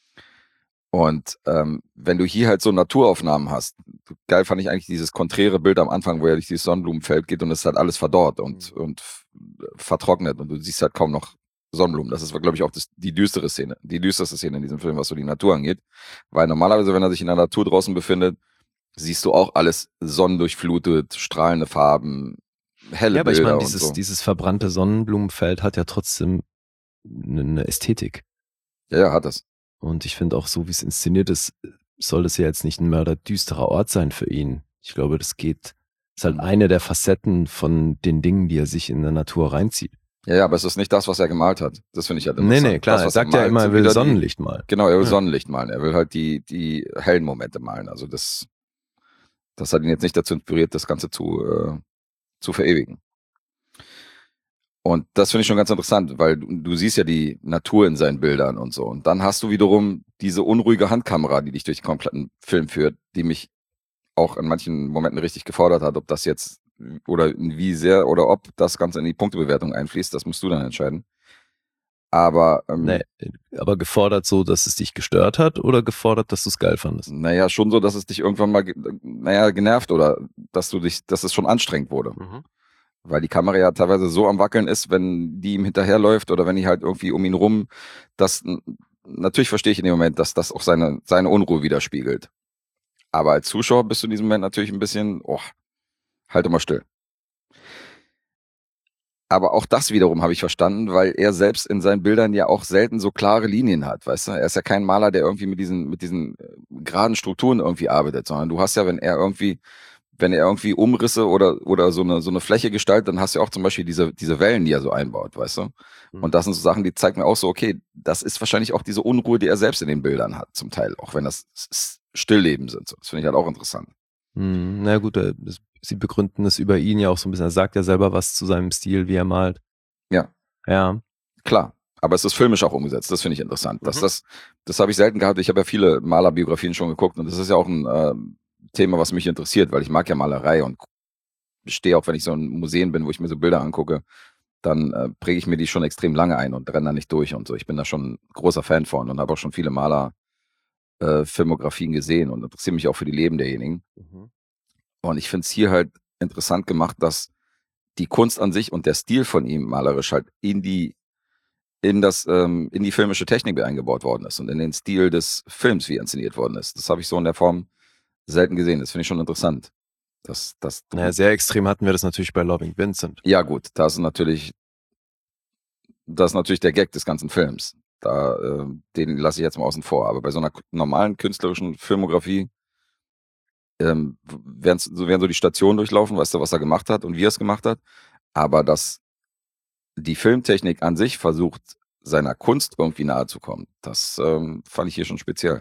Und ähm, wenn du hier halt so Naturaufnahmen hast, geil fand ich eigentlich dieses konträre Bild am Anfang, wo er durch dieses Sonnenblumenfeld geht und es ist halt alles verdorrt und, mhm. und vertrocknet und du siehst halt kaum noch Sonnenblumen. Das ist, glaube ich, auch das, die düstere Szene, die düsterste Szene in diesem Film, was so die Natur angeht. Weil normalerweise, wenn er sich in der Natur draußen befindet, siehst du auch alles sonnendurchflutet, strahlende Farben, helle ja, aber Bilder ich meine, und dieses, so. dieses verbrannte Sonnenblumenfeld hat ja trotzdem eine Ästhetik. Ja, ja, hat es. Und ich finde auch, so wie es inszeniert ist, soll das ja jetzt nicht ein mörderdüsterer Ort sein für ihn. Ich glaube, das geht, ist halt eine der Facetten von den Dingen, die er sich in der Natur reinzieht. Ja, ja, aber es ist nicht das, was er gemalt hat. Das finde ich halt interessant. Nee, nee, klar, das, er sagt er ja immer, er will Sonnenlicht die, malen. Genau, er will ja. Sonnenlicht malen. Er will halt die, die hellen Momente malen. Also das, das hat ihn jetzt nicht dazu inspiriert, das Ganze zu, äh, zu verewigen. Und das finde ich schon ganz interessant, weil du, du siehst ja die Natur in seinen Bildern und so. Und dann hast du wiederum diese unruhige Handkamera, die dich durch den kompletten Film führt, die mich auch in manchen Momenten richtig gefordert hat, ob das jetzt oder wie sehr oder ob das Ganze in die Punktebewertung einfließt, das musst du dann entscheiden. Aber ähm, nee, aber gefordert so, dass es dich gestört hat oder gefordert, dass du es geil fandest? Naja, schon so, dass es dich irgendwann mal naja, genervt oder dass du dich, dass es schon anstrengend wurde. Mhm. Weil die Kamera ja teilweise so am Wackeln ist, wenn die ihm hinterherläuft oder wenn die halt irgendwie um ihn rum, das natürlich verstehe ich in dem Moment, dass das auch seine, seine Unruhe widerspiegelt. Aber als Zuschauer bist du in diesem Moment natürlich ein bisschen, oh, halt mal still. Aber auch das wiederum habe ich verstanden, weil er selbst in seinen Bildern ja auch selten so klare Linien hat, weißt du? Er ist ja kein Maler, der irgendwie mit diesen, mit diesen geraden Strukturen irgendwie arbeitet, sondern du hast ja, wenn er irgendwie wenn er irgendwie Umrisse oder, oder so eine, so eine Fläche gestaltet, dann hast du ja auch zum Beispiel diese, diese Wellen, die er so einbaut, weißt du? Und das sind so Sachen, die zeigen mir auch so, okay, das ist wahrscheinlich auch diese Unruhe, die er selbst in den Bildern hat, zum Teil, auch wenn das Stillleben sind. Das finde ich halt auch interessant. Hm, na gut, sie begründen es über ihn ja auch so ein bisschen. Er sagt ja selber was zu seinem Stil, wie er malt. Ja. Ja. Klar. Aber es ist filmisch auch umgesetzt. Das finde ich interessant. Mhm. Das, das, das habe ich selten gehabt. Ich habe ja viele Malerbiografien schon geguckt und das ist ja auch ein, äh, Thema, was mich interessiert, weil ich mag ja Malerei und stehe auch, wenn ich so in Museen bin, wo ich mir so Bilder angucke, dann äh, präge ich mir die schon extrem lange ein und renne da nicht durch und so. Ich bin da schon ein großer Fan von und habe auch schon viele Maler äh, Filmografien gesehen und interessiere mich auch für die Leben derjenigen. Mhm. Und ich finde es hier halt interessant gemacht, dass die Kunst an sich und der Stil von ihm malerisch halt in die in das, ähm, in die filmische Technik eingebaut worden ist und in den Stil des Films, wie inszeniert worden ist. Das habe ich so in der Form selten gesehen. Das finde ich schon interessant. Das, das, Naja, sehr extrem hatten wir das natürlich bei Loving Vincent. Ja gut, das ist natürlich, das ist natürlich der Gag des ganzen Films. Da, äh, den lasse ich jetzt mal außen vor. Aber bei so einer k- normalen künstlerischen Filmografie ähm, werden so, werden so die Stationen durchlaufen, weißt du, was er gemacht hat und wie er es gemacht hat. Aber dass die Filmtechnik an sich versucht, seiner Kunst irgendwie nahe zu kommen, das ähm, fand ich hier schon speziell.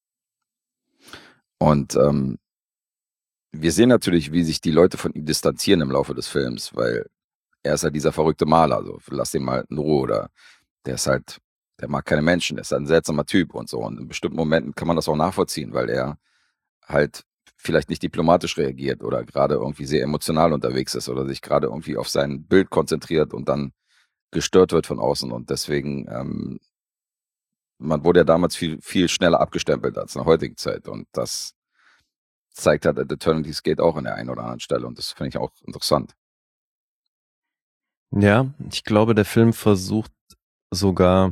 Und ähm, wir sehen natürlich, wie sich die Leute von ihm distanzieren im Laufe des Films, weil er ist halt dieser verrückte Maler, so lass den mal in Ruhe, oder der ist halt, der mag keine Menschen, der ist halt ein seltsamer Typ und so. Und in bestimmten Momenten kann man das auch nachvollziehen, weil er halt vielleicht nicht diplomatisch reagiert oder gerade irgendwie sehr emotional unterwegs ist oder sich gerade irgendwie auf sein Bild konzentriert und dann gestört wird von außen. Und deswegen, ähm, man wurde ja damals viel, viel schneller abgestempelt als in der heutigen Zeit. Und das zeigt halt, at Eternity's Gate auch an der einen oder anderen Stelle. Und das finde ich auch interessant. Ja, ich glaube, der Film versucht sogar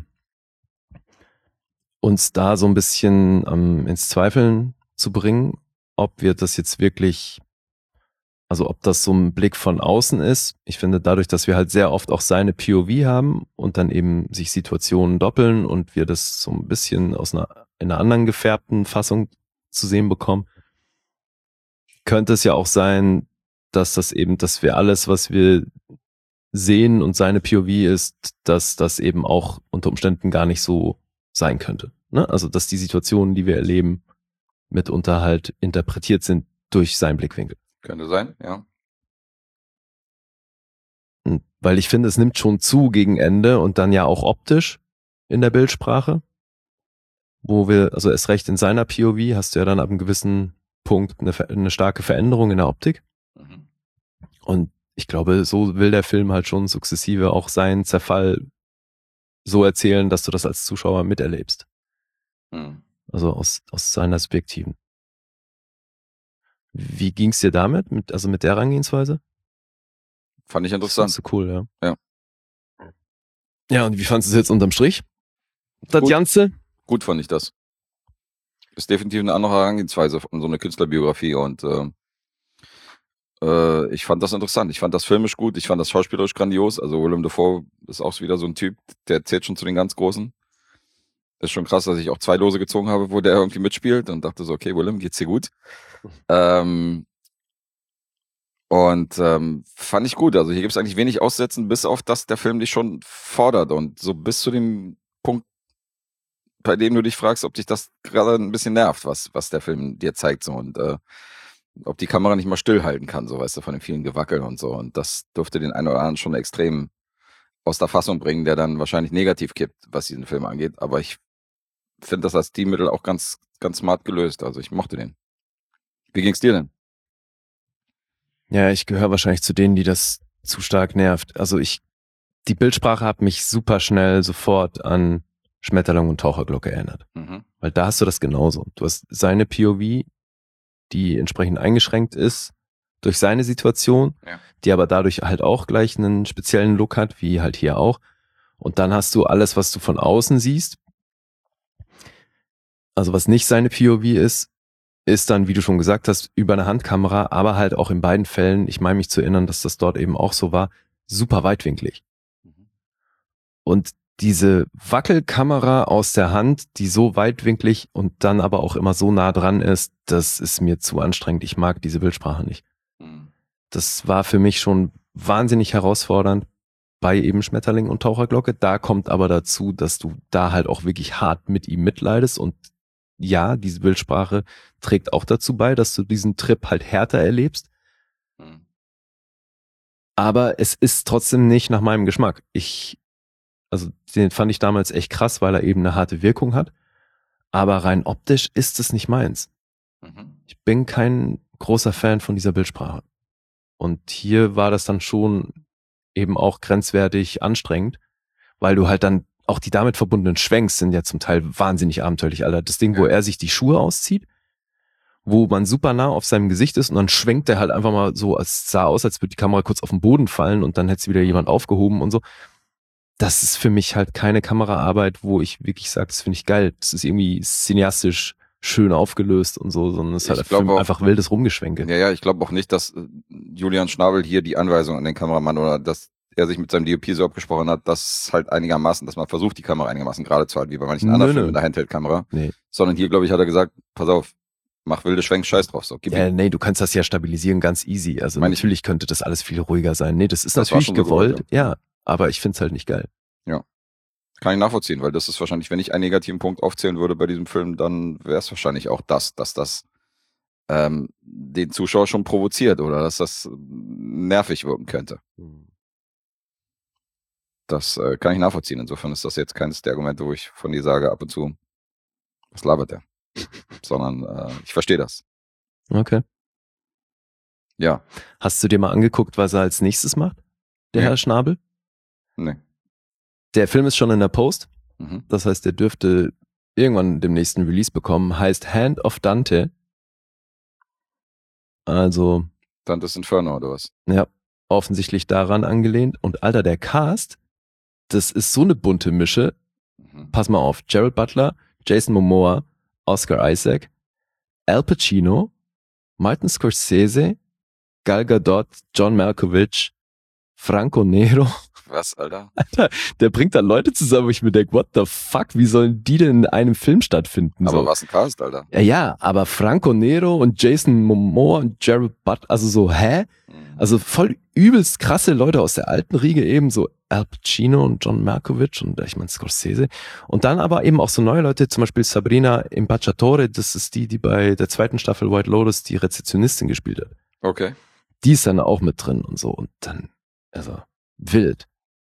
uns da so ein bisschen ähm, ins Zweifeln zu bringen, ob wir das jetzt wirklich, also ob das so ein Blick von außen ist. Ich finde, dadurch, dass wir halt sehr oft auch seine P O V haben und dann eben sich Situationen doppeln und wir das so ein bisschen aus einer, in einer anderen gefärbten Fassung zu sehen bekommen, könnte es ja auch sein, dass das eben, dass wir alles, was wir sehen und seine P O V ist, dass das eben auch unter Umständen gar nicht so sein könnte. Ne? Also, dass die Situationen, die wir erleben, mitunter halt interpretiert sind durch seinen Blickwinkel. Könnte sein, ja. Und weil ich finde, es nimmt schon zu gegen Ende und dann ja auch optisch in der Bildsprache, wo wir, also erst recht in seiner P O V hast du ja dann ab einem gewissen Punkt eine, eine starke Veränderung in der Optik. Mhm. Und ich glaube, so will der Film halt schon sukzessive auch seinen Zerfall so erzählen, dass du das als Zuschauer miterlebst. Mhm. Also aus, aus seiner subjektiven. Wie ging's dir damit? Mit, also mit der Herangehensweise? Fand ich Das interessant. fandst du cool, ja. Ja. Ja, und wie fandest du es jetzt unterm Strich? Das Gut. Ganze? Gut fand ich das. Ist definitiv eine andere Herangehensweise von so einer Künstlerbiografie und äh, äh, ich fand das interessant. Ich fand das filmisch gut, ich fand das schauspielerisch grandios. Also Willem Dafoe ist auch wieder so ein Typ, der zählt schon zu den ganz Großen. Ist schon krass, dass ich auch zwei Lose gezogen habe, wo der irgendwie mitspielt und dachte so, okay, Willem, geht's dir gut? Ähm, und ähm, fand ich gut. Also hier gibt es eigentlich wenig Aussetzen, bis auf dass der Film dich schon fordert und so bis zu dem Punkt, bei dem du dich fragst, ob dich das gerade ein bisschen nervt, was, was der Film dir zeigt, so, und äh, ob die Kamera nicht mal stillhalten kann, so, weißt du, von dem vielen Gewackel und so. Und das dürfte den einen oder anderen schon extrem aus der Fassung bringen, der dann wahrscheinlich negativ kippt, was diesen Film angeht. Aber ich finde das als Stilmittel auch ganz, ganz smart gelöst. Also ich mochte den. Wie ging's dir denn? Ja, ich gehöre wahrscheinlich zu denen, die das zu stark nervt. Also ich, die Bildsprache hat mich super schnell sofort an Schmetterling und Taucherglocke erinnert. Mhm. Weil da hast du das genauso. Du hast seine P O V, die entsprechend eingeschränkt ist durch seine Situation, Ja. die aber dadurch halt auch gleich einen speziellen Look hat, wie halt hier auch. Und dann hast du alles, was du von außen siehst. Also was nicht seine P O V ist, ist dann, wie du schon gesagt hast, über eine Handkamera, aber halt auch in beiden Fällen, ich meine mich zu erinnern, dass das dort eben auch so war, super weitwinklig. Mhm. Und diese Wackelkamera aus der Hand, die so weitwinklig und dann aber auch immer so nah dran ist, das ist mir zu anstrengend. Ich mag diese Bildsprache nicht. Mhm. Das war für mich schon wahnsinnig herausfordernd bei eben Schmetterling und Taucherglocke. Da kommt aber dazu, dass du da halt auch wirklich hart mit ihm mitleidest und ja, diese Bildsprache trägt auch dazu bei, dass du diesen Trip halt härter erlebst. Mhm. Aber es ist trotzdem nicht nach meinem Geschmack. Ich, also den fand ich damals echt krass, weil er eben eine harte Wirkung hat. Aber rein optisch ist es nicht meins. Mhm. Ich bin kein großer Fan von dieser Bildsprache. Und hier war das dann schon eben auch grenzwertig anstrengend, weil du halt dann auch die damit verbundenen Schwenks sind ja zum Teil wahnsinnig abenteuerlich, Alter. Das Ding, wo Ja. er sich die Schuhe auszieht, wo man super nah auf seinem Gesicht ist und dann schwenkt er halt einfach mal so, es sah aus, als würde die Kamera kurz auf den Boden fallen und dann hätte sie wieder jemand aufgehoben und so. das ist für mich halt keine Kameraarbeit, wo ich wirklich sage, das finde ich geil. Das ist irgendwie cineastisch schön aufgelöst und so, sondern es ist halt auch, einfach wildes Rumgeschwenke. Ja, ja, ich glaube auch nicht, dass äh, Julian Schnabel hier die Anweisung an den Kameramann oder dass er sich mit seinem D O P so abgesprochen hat, dass halt einigermaßen, dass man versucht, die Kamera einigermaßen gerade zu halten, wie bei manchen Nö, anderen nö. Filmen mit der Handheld-Kamera. Nee. Sondern hier, glaube ich, hat er gesagt, pass auf, mach wilde Schwenks, scheiß drauf. So, gib Ja, ihm. nee, du kannst das ja stabilisieren, ganz easy. Also Meine ich- natürlich könnte das alles viel ruhiger sein. Nee, das ist Das war natürlich schon so gewollt, gewollt, ja, aber ich find's halt nicht geil. Kann ich nachvollziehen, weil das ist wahrscheinlich, wenn ich einen negativen Punkt aufzählen würde bei diesem Film, dann wäre es wahrscheinlich auch das, dass das ähm, den Zuschauer schon provoziert oder dass das nervig wirken könnte. Das äh, kann ich nachvollziehen. Insofern ist das jetzt keines der Argumente, wo ich von dir sage ab und zu, was labert der? Sondern äh, ich verstehe das. Okay. Ja, Hast du dir mal angeguckt, was er als nächstes macht? Der Nee. Herr Schnabel? nee. Der Film ist schon in der Post. Mhm. Das heißt, der dürfte irgendwann dem nächsten Release bekommen. Heißt Hand of Dante. Also, Dantes Inferno oder was? ja, offensichtlich daran angelehnt. Und Alter, der Cast, das ist so eine bunte Mische. Mhm. Pass mal auf. Gerald Butler, Jason Momoa, Oscar Isaac, Al Pacino, Martin Scorsese, Gal Gadot, John Malkovich, Franco Nero. Was, Alter? Der bringt da Leute zusammen, wo ich mir denke, what the fuck, wie sollen die denn in einem Film stattfinden? Aber so. was ein Cast, Alter? Ja, ja, aber Franco Nero und Jason Momoa und Gerald Butler, also so, hä? Mhm. Also voll übelst krasse Leute aus der alten Riege eben, so Al Pacino und John Malkovich und ich meine Scorsese. Und dann aber eben auch so neue Leute, zum Beispiel Sabrina Impacciatore, das ist die, die bei der zweiten Staffel White Lotus die Rezeptionistin gespielt hat. Okay. Die ist dann auch mit drin und so. Und dann, also, wild.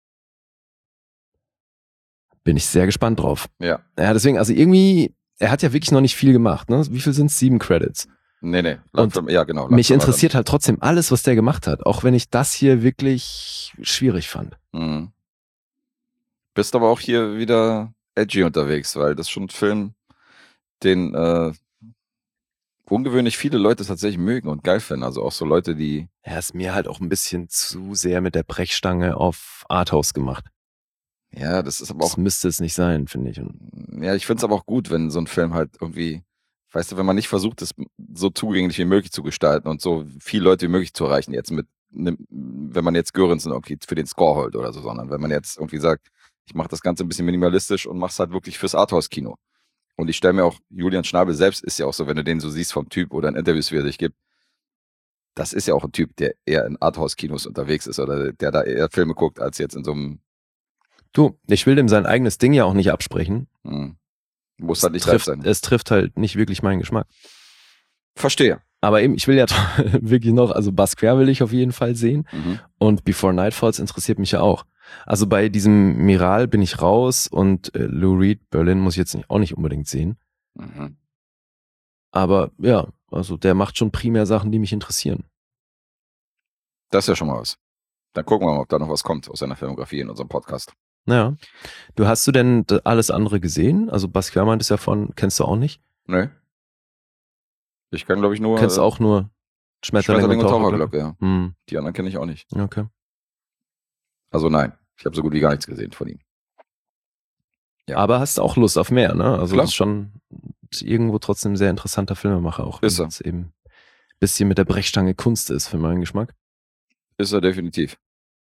Bin ich sehr gespannt drauf. Ja. Ja, deswegen, also irgendwie, er hat ja wirklich noch nicht viel gemacht, ne? Wie viel sind es? Sieben Credits. Nee, nee. Und Langfilm, ja, genau. Mich Langfilm war interessiert halt trotzdem alles, was der gemacht hat, auch wenn ich das hier wirklich schwierig fand. dann. Mhm. Bist aber auch hier wieder edgy unterwegs, weil das ist schon ein Film, den äh, ungewöhnlich viele Leute tatsächlich mögen und geil finden. Also auch so Leute, die Er ist mir halt auch ein bisschen zu sehr mit der Brechstange auf Arthouse gemacht. ja, das ist aber auch Das müsste es nicht sein, finde ich. Und ja, ich finde es aber auch gut, wenn so ein Film halt irgendwie, weißt du, wenn man nicht versucht, es so zugänglich wie möglich zu gestalten und so viele Leute wie möglich zu erreichen, jetzt mit, ne, wenn man jetzt Göransson irgendwie für den Score holt oder so, sondern wenn man jetzt irgendwie sagt, ich mache das Ganze ein bisschen minimalistisch und mache es halt wirklich fürs Arthouse-Kino. Und ich stelle mir auch, Julian Schnabel selbst ist ja auch so, wenn du den so siehst vom Typ oder in Interviews, wie er sich gibt, das ist ja auch ein Typ, der eher in Arthouse-Kinos unterwegs ist oder der da eher Filme guckt, als jetzt in so einem, du, ich will dem sein eigenes Ding ja auch nicht absprechen. hm, muss halt nicht trifft, live sein. es trifft halt nicht wirklich meinen Geschmack. Verstehe. Aber eben, ich will ja wirklich noch, also Basquiat will ich auf jeden Fall sehen. Mhm. Und Before Night Falls interessiert mich ja auch. Also bei diesem Miral bin ich raus und äh, Lou Reed, Berlin muss ich jetzt nicht, auch nicht unbedingt sehen. Mhm. Aber ja, also der macht schon primär Sachen, die mich interessieren. Das ist ja schon mal was. Dann gucken wir mal, ob da noch was kommt aus seiner Filmografie in unserem Podcast. Naja. Du, hast du denn d- alles andere gesehen? Also Basquiat meint es ja von, kennst du auch nicht? Nee. Ich kann, glaube ich, nur Kennst du äh, auch nur Schmetterling, Schmetterling und und Taucherglocke, Taucherglocke? ja. Hm, Die anderen kenne ich auch nicht. okay. Also nein, ich habe so gut wie gar nichts gesehen von ihm. Ja. Aber hast auch Lust auf mehr, ne? Also Klar. das ist schon ist irgendwo trotzdem ein sehr interessanter Filmemacher auch. Ist wenn er. es eben ein bisschen mit der Brechstange Kunst ist, für meinen Geschmack. Ist er definitiv.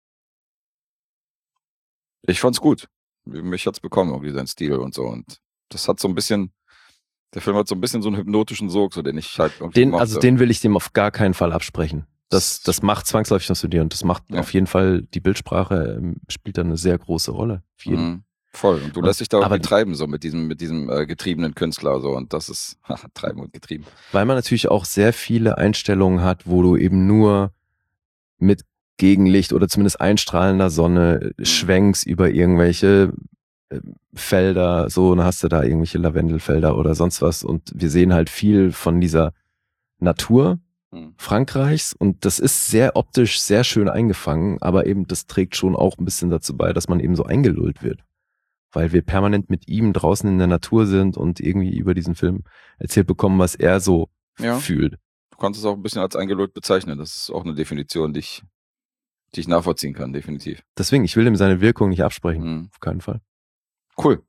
Ich fand's gut. Mich hat's bekommen, irgendwie sein Stil und so. Und das hat so ein bisschen, der Film hat so ein bisschen so einen hypnotischen Sog, so den ich halt irgendwie Den, mochte. also den will ich dem auf gar keinen Fall absprechen. Das, das macht zwangsläufig was zu dir und das macht Ja. auf jeden Fall, die Bildsprache ähm, spielt da eine sehr große Rolle. Auf jeden. Mhm. Voll. Und du Und- lässt dich da aber- irgendwie treiben, so mit diesem, mit diesem äh, getriebenen Künstler so. Und das ist haha, treiben und getrieben. Weil man natürlich auch sehr viele Einstellungen hat, wo du eben nur mit Gegenlicht oder zumindest einstrahlender Sonne schwenkst über irgendwelche äh, Felder, so, dann hast du da irgendwelche Lavendelfelder oder sonst was und wir sehen halt viel von dieser Natur Mhm. Frankreichs und das ist sehr optisch sehr schön eingefangen, aber eben das trägt schon auch ein bisschen dazu bei, dass man eben so eingelullt wird, weil wir permanent mit ihm draußen in der Natur sind und irgendwie über diesen Film erzählt bekommen, was er so Ja. fühlt. Du kannst es auch ein bisschen als eingelullt bezeichnen. Das ist auch eine Definition, die ich die ich nachvollziehen kann, definitiv. Deswegen, ich will ihm seine Wirkung nicht absprechen. Mhm. Auf keinen Fall. Cool.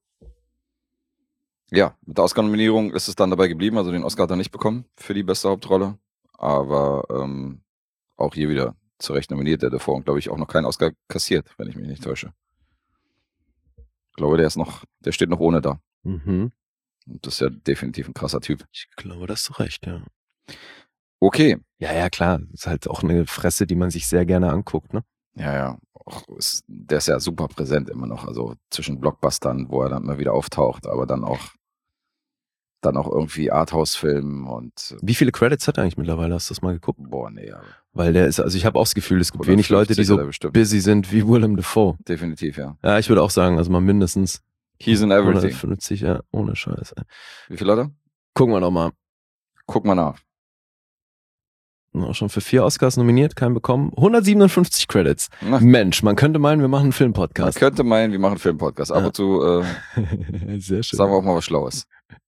Ja, mit der Oscar-Nominierung ist es dann dabei geblieben. Also den Oscar hat er nicht bekommen für die beste Hauptrolle. Aber ähm, auch hier wieder zu Recht nominiert. Der davor, glaube ich, auch noch keinen Oscar kassiert, wenn ich mich nicht täusche. Ich glaube, der ist noch, der steht noch ohne da. Mhm. Und das ist ja definitiv ein krasser Typ. Ich glaube, da hast du recht, ja. Okay. Ja, ja, klar. Ist halt auch eine Fresse, die man sich sehr gerne anguckt, ne? Ja, ja. Auch ist, der ist ja super präsent immer noch. Also zwischen Blockbustern, wo er dann immer wieder auftaucht, aber dann auch dann auch irgendwie Arthouse-Filmen und Wie viele Credits hat er eigentlich mittlerweile? Hast du das mal geguckt? boah, nee, aber Weil der ist, also ich habe auch das Gefühl, es gibt wenig Leute, die hundertfünfzig hat so er bestimmt. busy sind wie Willem Dafoe. Definitiv, ja. Ja, ich würde auch sagen, also mal mindestens He's in everything. hundertfünfzig, ja, ohne Scheiß. Ey. Wie viel hat er? Gucken wir doch mal. Guck mal nach. Auch schon für vier Oscars nominiert, keinen bekommen. hundertsiebenundfünfzig Credits. Na, Mensch, man könnte meinen, wir machen einen man Filmpodcast. könnte meinen, wir machen einen Filmpodcast. Ab Ja. und zu äh, Sehr schön. sagen wir auch mal was Schlaues.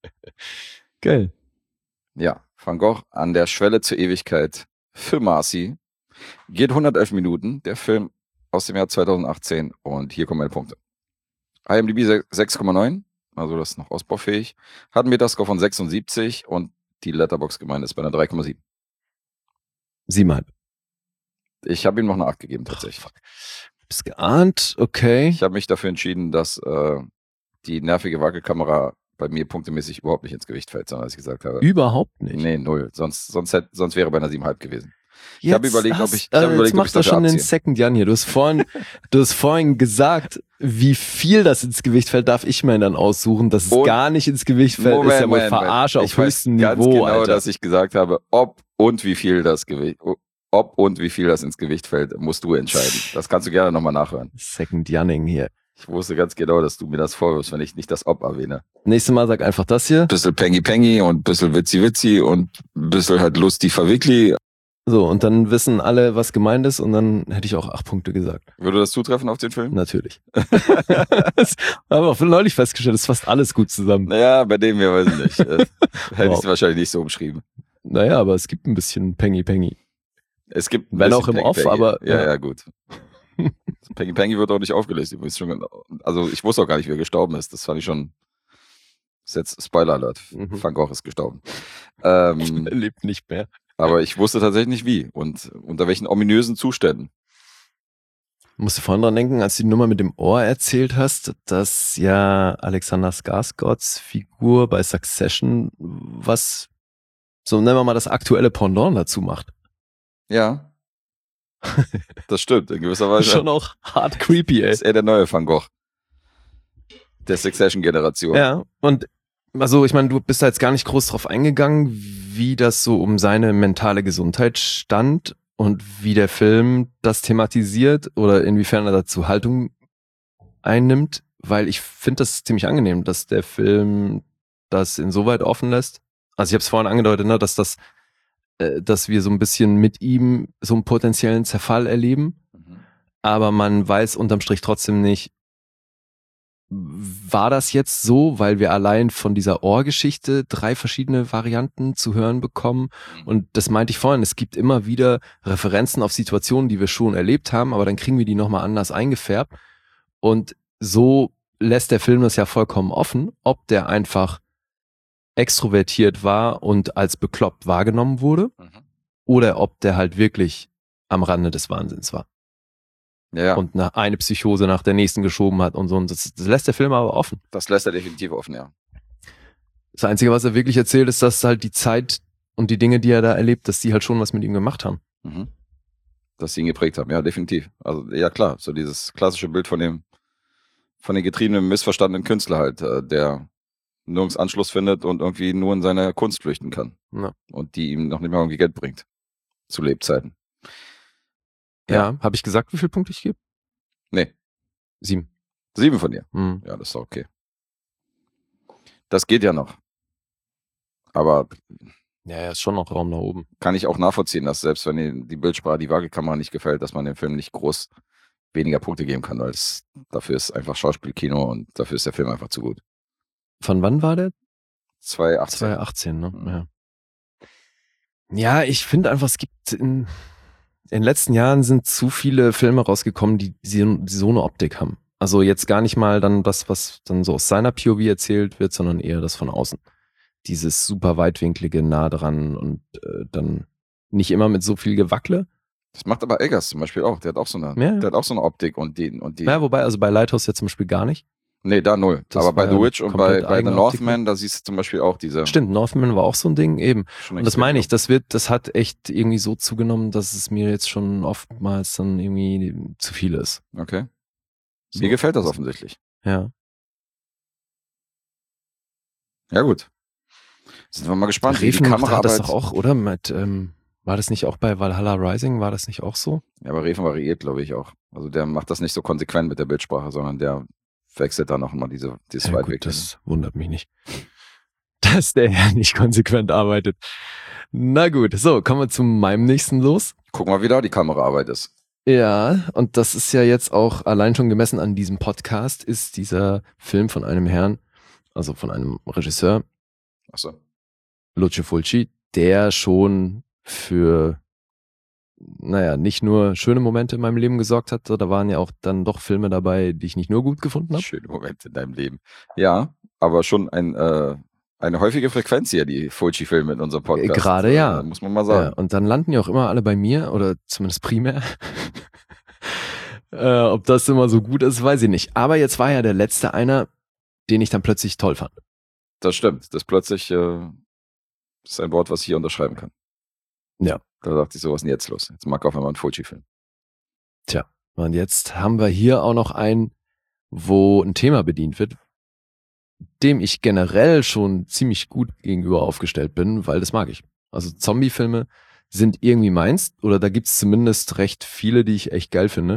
Geil. Ja, Van Gogh an der Schwelle zur Ewigkeit für Marcy. Geht hundertelf Minuten. Der Film aus dem Jahr zweitausendachtzehn. Und hier kommen meine Punkte. IMDb sechs Komma neun. Also das ist noch ausbaufähig. Hat einen Metascore von sechsundsiebzig. Und die Letterboxd-Gemeinde ist bei einer drei Komma sieben. Siebenhalb. Ich habe ihm noch eine acht gegeben, tatsächlich. Bist geahnt, okay. Ich habe mich dafür entschieden, dass äh, die nervige Wackelkamera bei mir punktemäßig überhaupt nicht ins Gewicht fällt, sondern dass ich gesagt habe, Überhaupt nicht. nee, null. Sonst, sonst, hätte, sonst wäre bei einer sieben Komma fünf gewesen. Ich Jetzt habe überlegt, ob hast- ich, ich habe äh, überlegt, jetzt ob ich machst du dafür schon den abziehe. Second Jan hier. Du hast vorhin, du hast vorhin gesagt, wie viel das ins Gewicht fällt, darf ich mir dann aussuchen, dass es Und- gar nicht ins Gewicht fällt, ist ja wohl Verarsche auf Ich weiß höchstem ganz Niveau, genau, Alter. dass ich gesagt habe, ob und wie viel das Gewicht, ob und wie viel das ins Gewicht fällt, musst du entscheiden. Das kannst du gerne nochmal nachhören. Second Janning hier. Ich wusste ganz genau, dass du mir das vorwirfst, wenn ich nicht das Ob erwähne. Nächstes Mal sag einfach das hier. Bisschen Pengi Pengi und bisschen Witzi Witzi und bisschen halt Lusti Verwickli. So, und dann wissen alle, was gemeint ist, und dann hätte ich auch acht Punkte gesagt. Würde das zutreffen auf den Film? Natürlich. Das haben wir auch neulich festgestellt, ist fast alles gut zusammen. Naja, bei dem hier weiß ich nicht. Äh, Hätte ich Wow. es wahrscheinlich nicht so umschrieben. Naja, aber es gibt ein bisschen Pengi Pengi. Es gibt ein Wenn bisschen auch im Pengi Off, Pengi. aber- Ja, ja. ja, gut. Pengi Pengi wird auch nicht aufgelöst. Ich weiß schon, genau- also ich wusste auch gar nicht, wer gestorben ist. Das fand ich schon. Das ist jetzt Spoiler Alert. Mhm. Van Gogh ist gestorben. Ähm, Er lebt nicht mehr. aber ich wusste tatsächlich nicht wie und unter welchen ominösen Zuständen. Musste vorhin dran denken, als du die Nummer mit dem Ohr erzählt hast, dass ja Alexander Skarsgårds Figur bei Succession was, so nennen wir mal, das aktuelle Pendant dazu macht. Ja. Das stimmt, in gewisser Weise. Schon auch hart creepy, ey. Ist er der neue Van Gogh. Der Succession-Generation. Ja, und also ich meine, du bist da jetzt gar nicht groß drauf eingegangen, wie das so um seine mentale Gesundheit stand und wie der Film das thematisiert oder inwiefern er dazu Haltung einnimmt, weil ich finde das ziemlich angenehm, dass der Film das insoweit offen lässt. Also ich habe es vorhin angedeutet, ne, dass das, äh, dass wir so ein bisschen mit ihm so einen potenziellen Zerfall erleben, Mhm. aber man weiß unterm Strich trotzdem nicht, war das jetzt so, weil wir allein von dieser Ohrgeschichte drei verschiedene Varianten zu hören bekommen. Und das meinte ich vorhin, es gibt immer wieder Referenzen auf Situationen, die wir schon erlebt haben, aber dann kriegen wir die nochmal anders eingefärbt. Und so lässt der Film das ja vollkommen offen, ob der einfach extrovertiert war und als bekloppt wahrgenommen wurde Mhm. oder ob der halt wirklich am Rande des Wahnsinns war Ja, ja. und eine, eine Psychose nach der nächsten geschoben hat und so. Und das, das lässt der Film aber offen. Das lässt er definitiv offen, ja. Das Einzige, was er wirklich erzählt, ist, dass halt die Zeit und die Dinge, die er da erlebt, dass die halt schon was mit ihm gemacht haben. Mhm. Dass sie ihn geprägt haben, ja, definitiv. Also, ja, klar, so dieses klassische Bild von dem, von den getriebenen, missverstandenen Künstler halt, äh, der nirgends Anschluss findet und irgendwie nur in seine Kunst flüchten kann. Ja. Und die ihm noch nicht mal irgendwie Geld bringt. Zu Lebzeiten. Ja, habe ich gesagt, wie viele Punkte ich gebe? Nee, Sieben. sieben von dir. Mhm. Ja, das ist doch okay. Das geht ja noch. Aber Ja, ja, ist schon noch Raum nach oben. kann ich auch nachvollziehen, dass selbst wenn die, die Bildsprache, die Waagekamera nicht gefällt, dass man dem Film nicht groß weniger Punkte geben kann, weil es, dafür ist einfach Schauspielkino und dafür ist der Film einfach zu gut. Von wann war der? zweitausendachtzehn. zweitausendachtzehn, ne? Mhm. Ja. Ja, ich finde einfach, es gibt in, in den letzten Jahren sind zu viele Filme rausgekommen, die, die so eine Optik haben. Also jetzt gar nicht mal dann das, was dann so aus seiner P O V erzählt wird, sondern eher das von außen. Dieses super weitwinklige, nah dran und äh, dann nicht immer mit so viel Gewackle. Das macht aber Eggers zum Beispiel auch. Der hat auch so eine, Ja. der hat auch so eine Optik und die, und die. Ja, wobei, also bei Lighthouse ja zum Beispiel gar nicht. Nee, da null. Das aber bei war The ja Witch und bei, komplett bei The eigene Northman, da siehst du zum Beispiel auch diese. Stimmt, Northman war auch so ein Ding, eben. schon Und das extrem meine ich, gut. das wird, das hat echt irgendwie so zugenommen, dass es mir jetzt schon oftmals dann irgendwie zu viel ist. Okay. So. Mir gefällt das offensichtlich. Ja. Ja, gut. Sind wir mal gespannt, wie die Reven hat Kameraarbeit. das doch auch, oder? Mit, ähm, war das nicht auch bei Valhalla Rising? War das nicht auch so? Ja, aber Reven variiert, glaube ich, auch. Also der macht das nicht so konsequent mit der Bildsprache, sondern der wechselt da noch mal diese, dieses Ja, gut, Weitwinkel. das wundert mich nicht. Dass der ja nicht konsequent arbeitet. Na gut, so, kommen wir zu meinem nächsten los. Guck mal, wie da die Kameraarbeit ist. Ja, und das ist ja jetzt auch allein schon gemessen an diesem Podcast, ist dieser Film von einem Herrn, also von einem Regisseur, Achso. Lucio Fulci, der schon für, naja, nicht nur schöne Momente in meinem Leben gesorgt hat, da waren ja auch dann doch Filme dabei, die ich nicht nur gut gefunden habe. Schöne Momente in deinem Leben. Ja, aber schon ein, äh, eine häufige Frequenz hier, die Fulci-Filme in unserem Podcast. Gerade ja. Äh, muss man mal Ja, sagen. und dann landen ja auch immer alle bei mir, oder zumindest primär. äh, ob das immer so gut ist, weiß ich nicht. Aber jetzt war ja der letzte einer, den ich dann plötzlich toll fand. Das stimmt. Das plötzlich äh, ist ein Wort, was ich hier unterschreiben kann. Ja. Da dachte ich so, was ist denn jetzt los? Jetzt mag auch einmal ein Fulci-Film. Tja, und jetzt haben wir hier auch noch einen, wo ein Thema bedient wird, dem ich generell schon ziemlich gut gegenüber aufgestellt bin, weil das mag ich. Also Zombie-Filme sind irgendwie meins, oder da gibt's zumindest recht viele, die ich echt geil finde.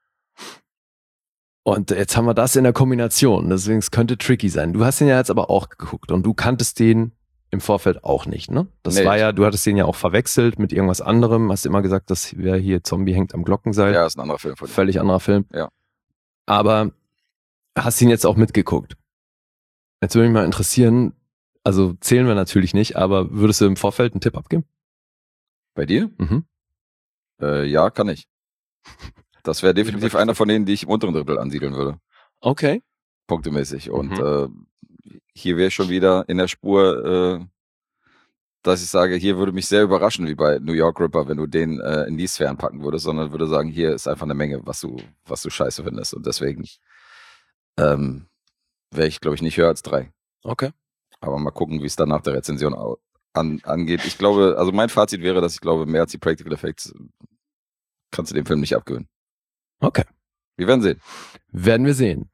Und jetzt haben wir das in der Kombination, deswegen es könnte tricky sein. Du hast den ja jetzt aber auch geguckt und du kanntest den im Vorfeld auch nicht, ne? Das Nee. war ja, du hattest den ja auch verwechselt mit irgendwas anderem, hast immer gesagt, das wäre hier Zombie hängt am Glockenseil. Ja, ist ein anderer Film von dir. Völlig anderer Film. Ja. Aber hast ihn jetzt auch mitgeguckt. Jetzt würde mich mal interessieren, also zählen wir natürlich nicht, aber würdest du im Vorfeld einen Tipp abgeben? Bei dir? Mhm. Äh, ja, kann ich. Das wäre definitiv einer von denen, die ich im unteren Drittel ansiedeln würde. Okay. Punktemäßig. Und Mhm. äh, hier wäre ich schon wieder in der Spur, äh, dass ich sage, hier würde mich sehr überraschen, wie bei New York Ripper, wenn du den äh, in die Sphären packen würdest, sondern würde sagen, hier ist einfach eine Menge, was du, was du scheiße findest. Und deswegen ähm, wäre ich, glaube ich, nicht höher als drei. Okay. Aber mal gucken, wie es dann nach der Rezension au- an, angeht. Ich glaube, also mein Fazit wäre, dass ich glaube, mehr als die Practical Effects kannst du dem Film nicht abgewöhnen. Okay. Wir werden sehen. Werden wir sehen.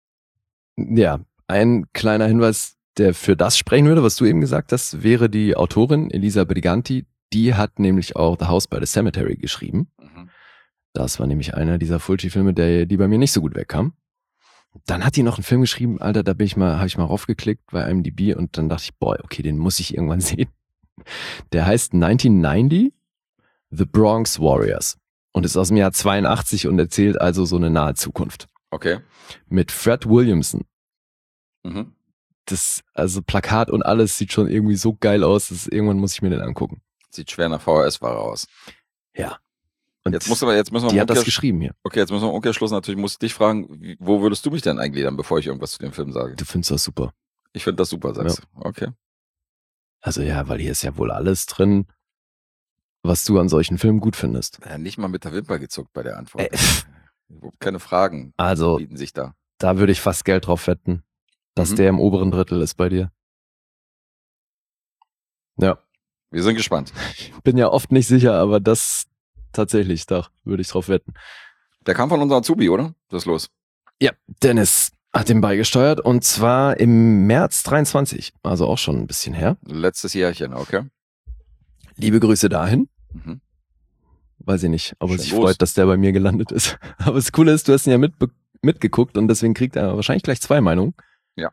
Ja, ein kleiner Hinweis, der für das sprechen würde, was du eben gesagt hast, wäre die Autorin Elisa Briganti. Die hat nämlich auch The House by the Cemetery geschrieben. Mhm. Das war nämlich einer dieser Fulci-Filme, der, die bei mir nicht so gut wegkam. Dann hat die noch einen Film geschrieben, Alter, da bin ich mal, habe ich mal raufgeklickt bei I M D B und dann dachte ich, boah, okay, den muss ich irgendwann sehen. Der heißt neunzehnhundertneunzig, The Bronx Warriors und ist aus dem Jahr zweiundachtzig und erzählt also so eine nahe Zukunft. Okay. Mit Fred Williamson. Mhm. Das, also Plakat und alles sieht schon irgendwie so geil aus, dass irgendwann muss ich mir den angucken. Sieht schwer nach V H S-Ware aus. Ja. Und Jetzt musst du aber, jetzt müssen wir die im hat das Umkehrsch- geschrieben hier. Okay, jetzt müssen wir im Umkehrschluss natürlich, muss ich dich fragen, wie, wo würdest du mich denn eingliedern, bevor ich irgendwas zu dem Film sage? Du findest das super. Ich finde das super, sagst du. Okay. Also ja, weil hier ist ja wohl alles drin, was du an solchen Filmen gut findest. Ja, nicht mal mit der Wimper gezuckt bei der Antwort. Äh, Überhaupt keine Fragen Also bieten sich da. da würde ich fast Geld drauf wetten, dass Mhm. der im oberen Drittel ist bei dir. Ja, Wir sind gespannt. bin ja oft nicht sicher, aber das tatsächlich, da würde ich drauf wetten. Der kam von unserem Azubi, oder? Das ist los. Ja, Dennis hat den beigesteuert und zwar im März dreiundzwanzig, also auch schon ein bisschen her. Letztes Jährchen, okay. Liebe Grüße dahin. Mhm. Weiß ich nicht, ob er Schön sich groß. freut, dass der bei mir gelandet ist. Aber das Coole ist, du hast ihn ja mitbe- mitgeguckt und deswegen kriegt er wahrscheinlich gleich zwei Meinungen. Ja.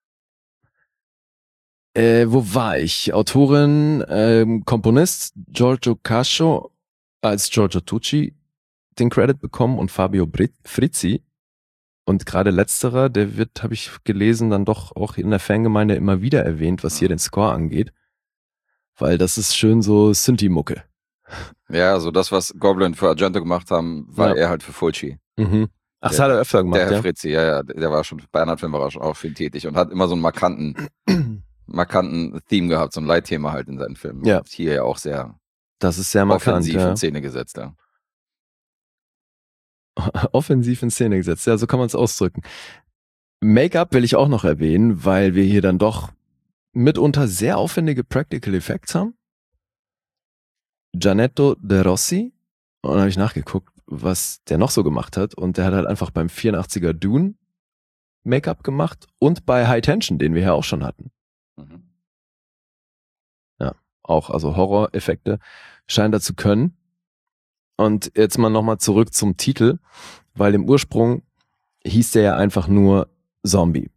Äh, wo war ich? Autorin, ähm, Komponist Giorgio Cascio als Giorgio Tucci den Credit bekommen und Fabio Bri- Frizzi. Und gerade letzterer, der wird, habe ich gelesen, dann doch auch in der Fangemeinde immer wieder erwähnt, was hier den Score angeht. Weil das ist schön so Synthi-Mucke. Ja, so das, was Goblin für Argento gemacht haben, war Ja. er halt für Fulci. Mhm. Ach, das Der- hat er öfter gemacht, Der Herr ja? Fritzi, ja, ja, der war schon, bei anderen Filmen war er schon auch viel tätig und hat immer so einen markanten, markanten Theme gehabt, so ein Leitthema halt in seinen Filmen. Ja. Und hier ja auch sehr Das ist sehr markant, offensiv ja. in Szene gesetzt, ja. Offensiv in Szene gesetzt, ja, so kann man es ausdrücken. Make-up will ich auch noch erwähnen, weil wir hier dann doch mitunter sehr aufwendige Practical Effects haben. Gianetto De Rossi, und dann habe ich nachgeguckt, was der noch so gemacht hat, und der hat halt einfach beim vierundachtziger Dune Make-up gemacht und bei High Tension, den wir ja auch schon hatten. Mhm. Auch, also Horror-Effekte scheint er zu können. Und jetzt mal nochmal zurück zum Titel, weil im Ursprung hieß der ja einfach nur Zombie.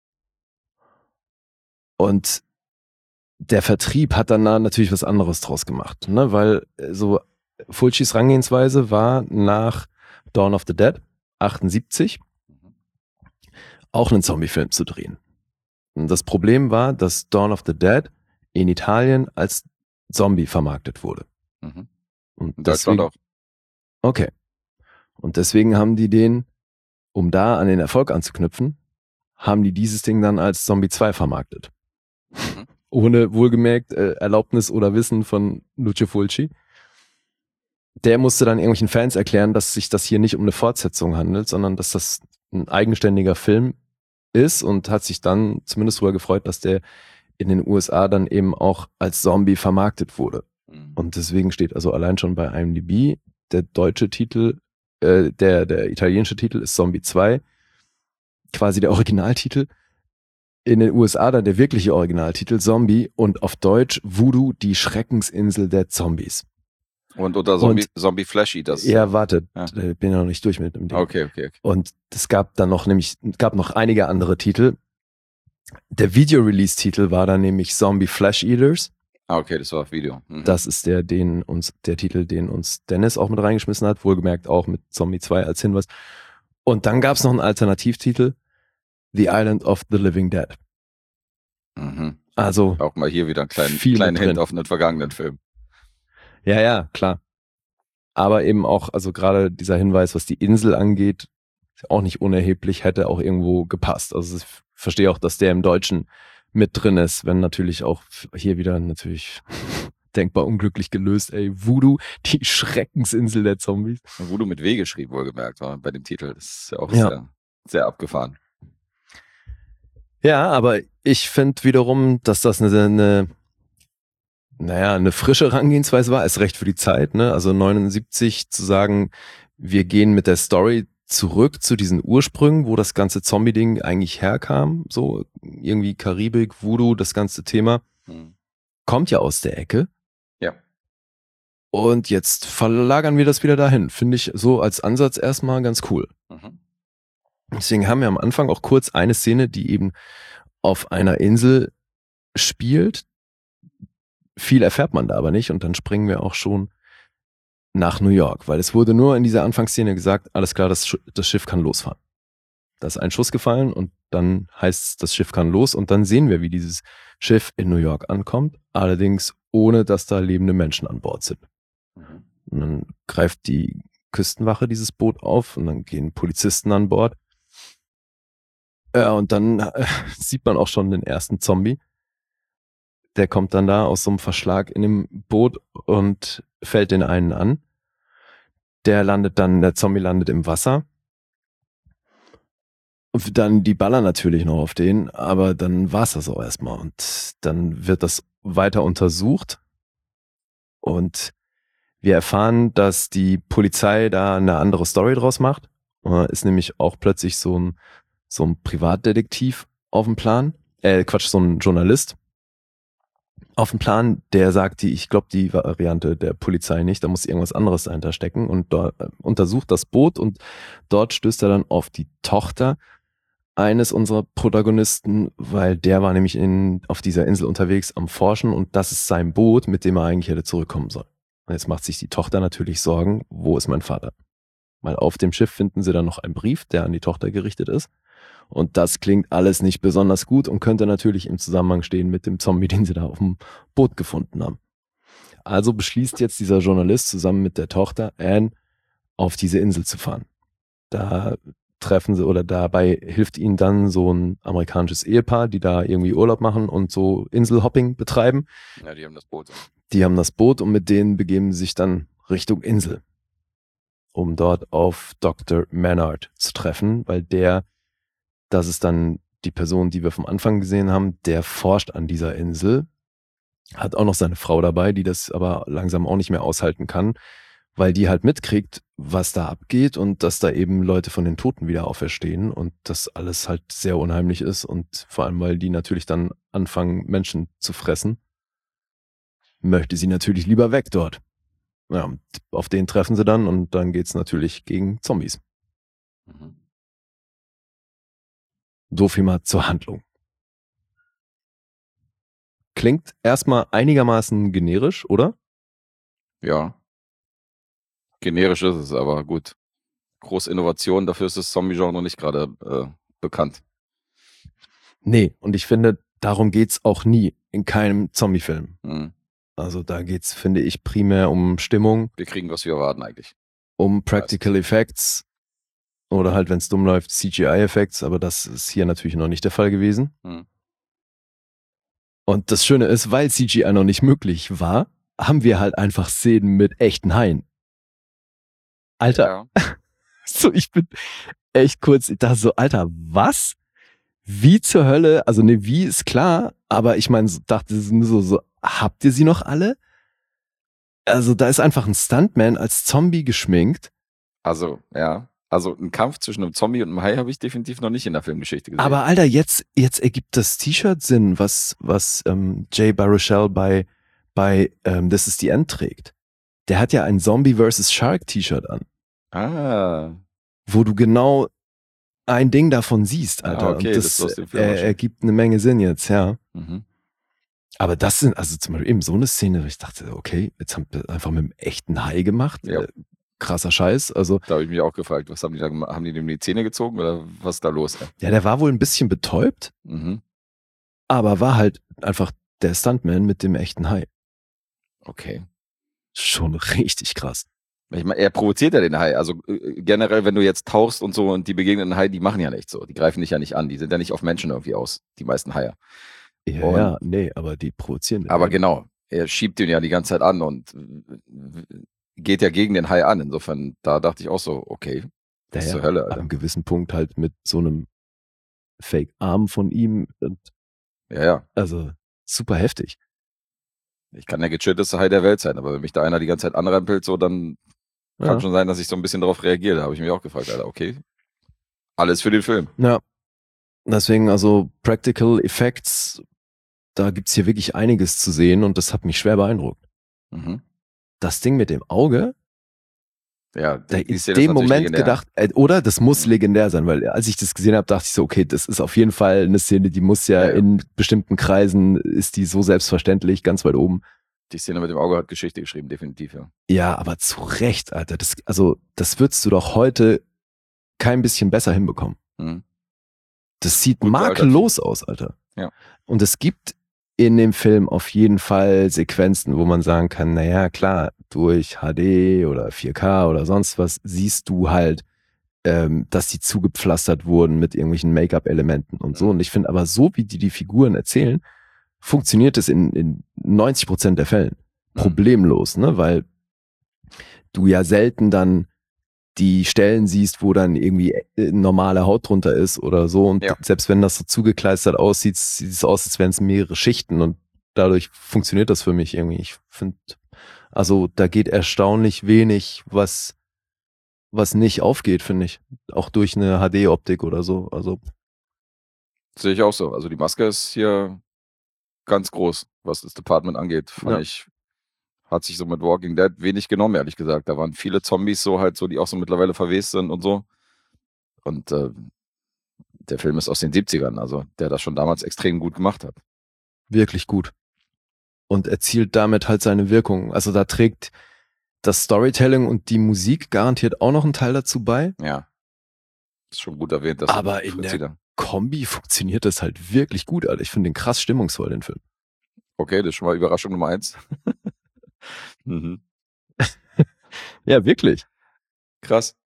Und der Vertrieb hat dann da natürlich was anderes draus gemacht, ne? Weil so Fulcis Herangehensweise war nach Dawn of the Dead achtundsiebzig auch einen Zombie-Film zu drehen. Und das Problem war, dass Dawn of the Dead in Italien als Zombie vermarktet wurde. Mhm. Und In Deutschland deswegen, auch. Okay. Und deswegen haben die den, um da an den Erfolg anzuknüpfen, haben die dieses Ding dann als Zombie zwei vermarktet. Mhm. Ohne wohlgemerkt äh, Erlaubnis oder Wissen von Lucio Fulci. Der musste dann irgendwelchen Fans erklären, dass sich das hier nicht um eine Fortsetzung handelt, sondern dass das ein eigenständiger Film ist, und hat sich dann zumindest darüber gefreut, dass der in den U S A dann eben auch als Zombie vermarktet wurde. Mhm. Und deswegen steht also allein schon bei I M D B der deutsche Titel, äh, der, der italienische Titel ist Zombie zwei, quasi der Originaltitel. In den U S A dann der wirkliche Originaltitel Zombie und auf Deutsch Voodoo, die Schreckensinsel der Zombies. Und unter Zombie, Und- Zombie Flashy, das. Ja, warte, Ja. äh, bin ja noch nicht durch mit dem Ding. Okay, okay, okay. Und es gab dann noch nämlich, gab noch einige andere Titel. Der Video-Release-Titel war dann nämlich Zombie Flesh Eaters. Ah, okay, das war auf Video. Mhm. Das ist der, den uns, der Titel, den uns Dennis auch mit reingeschmissen hat, wohlgemerkt auch mit Zombie zwei als Hinweis. Und dann gab es noch einen Alternativtitel, The Island of the Living Dead. Mhm. Also, Auch mal hier wieder einen kleinen, Viel kleinen mit Hint drin. auf einen vergangenen Film. ja, ja, klar. Aber eben auch, also gerade dieser Hinweis, was die Insel angeht, ist auch nicht unerheblich, hätte auch irgendwo gepasst. Also ich verstehe auch, dass der im Deutschen mit drin ist, wenn natürlich auch hier wieder natürlich denkbar unglücklich gelöst, ey, Voodoo, die Schreckensinsel der Zombies. Wo du mit W geschrieben, wohlgemerkt, war bei dem Titel. Das ist ja auch Ja. Sehr, sehr abgefahren. Ja, aber ich finde wiederum, dass das eine, eine, naja, eine frische Herangehensweise war, ist recht für die Zeit, ne? Also neunundsiebzig zu sagen, wir gehen mit der Story zurück zu diesen Ursprüngen, wo das ganze Zombie-Ding eigentlich herkam, so irgendwie Karibik, Voodoo, das ganze Thema, Mhm. kommt ja aus der Ecke. Ja. Und jetzt verlagern wir das wieder dahin. Finde ich so als Ansatz erstmal ganz cool. Mhm. Deswegen haben wir am Anfang auch kurz eine Szene, die eben auf einer Insel spielt. Viel erfährt man da aber nicht, und dann springen wir auch schon nach New York, weil es wurde nur in dieser Anfangsszene gesagt, alles klar, das, Sch- das Schiff kann losfahren. Da ist ein Schuss gefallen und dann heißt es, das Schiff kann los, und dann sehen wir, wie dieses Schiff in New York ankommt, allerdings ohne, dass da lebende Menschen an Bord sind. Mhm. Und dann greift die Küstenwache dieses Boot auf und dann gehen Polizisten an Bord. Ja, und dann äh, sieht man auch schon den ersten Zombie. Der kommt dann da aus so einem Verschlag in dem Boot und fällt den einen an. Der landet dann, der Zombie landet im Wasser. Und dann die ballern natürlich noch auf den, aber dann war's das auch erstmal. Und dann wird das weiter untersucht. Und wir erfahren, dass die Polizei da eine andere Story draus macht. Äh, Ist nämlich auch plötzlich so ein, so ein Privatdetektiv auf dem Plan. Äh, Quatsch, so ein Journalist auf dem Plan, der sagt, die, ich glaube die Variante der Polizei nicht, da muss irgendwas anderes dahinter stecken, und dort äh, untersucht das Boot, und dort stößt er dann auf die Tochter eines unserer Protagonisten, weil der war nämlich in, auf dieser Insel unterwegs am Forschen, und das ist sein Boot, mit dem er eigentlich hätte zurückkommen sollen. Und jetzt macht sich die Tochter natürlich Sorgen, wo ist mein Vater? Weil auf dem Schiff finden sie dann noch einen Brief, der an die Tochter gerichtet ist. Und das klingt alles nicht besonders gut und könnte natürlich im Zusammenhang stehen mit dem Zombie, den sie da auf dem Boot gefunden haben. Also beschließt jetzt dieser Journalist zusammen mit der Tochter Anne auf diese Insel zu fahren. Da treffen sie oder dabei hilft ihnen dann so ein amerikanisches Ehepaar, die da irgendwie Urlaub machen und so Inselhopping betreiben. Ja, die haben das Boot. Die haben das Boot und mit denen begeben sie sich dann Richtung Insel, um dort auf Doktor Maynard zu treffen, weil der, das ist dann die Person, die wir vom Anfang gesehen haben, der forscht an dieser Insel, hat auch noch seine Frau dabei, die das aber langsam auch nicht mehr aushalten kann, weil die halt mitkriegt, was da abgeht und dass da eben Leute von den Toten wieder auferstehen und das alles halt sehr unheimlich ist und vor allem, weil die natürlich dann anfangen, Menschen zu fressen, möchte sie natürlich lieber weg dort. Ja, und auf den treffen sie dann und dann geht's natürlich gegen Zombies. Mhm. So viel mal zur Handlung. Klingt erstmal einigermaßen generisch, oder? Ja. Generisch ist es, aber gut. Große Innovation, dafür ist das Zombie-Genre nicht gerade äh, bekannt. Nee, und ich finde, darum geht's auch nie in keinem Zombie-Film. Mhm. Also da geht's, finde ich, primär um Stimmung, Wir kriegen, was wir erwarten eigentlich. um Practical Effects oder halt, wenn es dumm läuft, C G I-Effects, aber das ist hier natürlich noch nicht der Fall gewesen. Mhm. Und das Schöne ist, weil C G I noch nicht möglich war, haben wir halt einfach Szenen mit echten Haien. Alter, Ja. so ich bin echt kurz, ich dachte so, Alter, was? Wie zur Hölle? Also ne, wie ist klar, aber ich meine, so, dachte so, so, habt ihr sie noch alle? Also da ist einfach ein Stuntman als Zombie geschminkt, Also, ja. Also ein Kampf zwischen einem Zombie und einem Hai habe ich definitiv noch nicht in der Filmgeschichte gesehen. aber Alter, jetzt, jetzt ergibt das T-Shirt Sinn, was, was ähm, Jay Baruchel bei, bei ähm, This is the End trägt. Der hat ja ein Zombie versus Shark T-Shirt an, Ah. wo du genau ein Ding davon siehst, Alter. Ah, okay, und das das, ist aus dem Film äh, wahrscheinlich. ergibt eine Menge Sinn jetzt, ja. Mhm. Aber das sind, also zum Beispiel eben so eine Szene, wo ich dachte, okay, jetzt haben wir einfach mit einem echten Hai gemacht. Ja. Äh, krasser Scheiß. Also, Da habe ich mich auch gefragt, was haben die da gemacht? Haben die dem die Zähne gezogen oder was ist da los? Ey? ja, der war wohl ein bisschen betäubt, Mhm. aber war halt einfach der Stuntman mit dem echten Hai. Okay. Schon richtig krass. Ich meine, er provoziert ja den Hai. Also äh, generell, wenn du jetzt tauchst und so und die begegnen den Hai, die machen ja nicht so. Die greifen dich ja nicht an. Die sind ja nicht auf Menschen irgendwie aus, die meisten Haie. Ja, Und- ja, nee, aber die provozieren den. Aber ja. genau, er schiebt den ja die ganze Zeit an und äh, geht ja gegen den Hai an. Insofern, da dachte ich auch so, okay, was Ja, zur ja, Hölle, ab Alter. einem gewissen Punkt halt mit so einem Fake-Arm von ihm. Und Ja, ja. also super heftig. Ich kann der gechillteste Hai der Welt sein, aber wenn mich da einer die ganze Zeit anrempelt, so, dann Ja. kann schon sein, dass ich so ein bisschen darauf reagiere. Da habe ich mich auch gefragt, Alter, okay. Alles für den Film. Ja. Deswegen, also Practical Effects, da gibt's hier wirklich einiges zu sehen und das hat mich schwer beeindruckt. Mhm. Das Ding mit dem Auge, Ja, da die in Szene ist dem natürlich Moment legendär. gedacht, äh, oder? Das muss Mhm. legendär sein, weil als ich das gesehen habe, dachte ich so, okay, das ist auf jeden Fall eine Szene, die muss ja, Ja, ja. in bestimmten Kreisen, ist die so selbstverständlich, ganz weit oben. Die Szene mit dem Auge hat Geschichte geschrieben, definitiv, ja. Ja, aber zu Recht, Alter. Das, also, das würdest du doch heute kein bisschen besser hinbekommen. Mhm. Das sieht Gut makellos aus, Alter. Ja. Und es gibt in dem Film auf jeden Fall Sequenzen, wo man sagen kann, naja, klar, durch H D oder vier K oder sonst was siehst du halt, ähm, dass die zugepflastert wurden mit irgendwelchen Make-up-Elementen und so. Mhm. Und ich finde aber, so wie die die Figuren erzählen, funktioniert es in, in neunzig Prozent der Fällen Mhm. problemlos, ne? Weil du ja selten dann die Stellen siehst, wo dann irgendwie äh, normale Haut drunter ist oder so. Und Ja. selbst wenn das so zugekleistert aussieht, sieht es aus, als wären es mehrere Schichten. Und dadurch funktioniert das für mich irgendwie. Ich finde, also da geht erstaunlich wenig, was, was nicht aufgeht, finde ich. Auch durch eine H D-Optik oder so. Also, Sehe ich auch so. Also die Maske ist hier ganz groß, was das Department angeht. Fand Ja. ich, hat sich so mit Walking Dead wenig genommen, ehrlich gesagt. Da waren viele Zombies so halt so, die auch so mittlerweile verwest sind und so. Und äh, der Film ist aus den siebzigern, also der das schon damals extrem gut gemacht hat. wirklich gut. Und erzielt damit halt seine Wirkung. Also da trägt das Storytelling und die Musik garantiert auch noch einen Teil dazu bei. Ja. Ist schon gut erwähnt, dass Aber in Fritzi der- da- Kombi funktioniert das halt wirklich gut, Alter. Ich finde den krass stimmungsvoll, den Film. Okay, das ist schon mal Überraschung Nummer eins. Mhm. Ja, wirklich. Krass.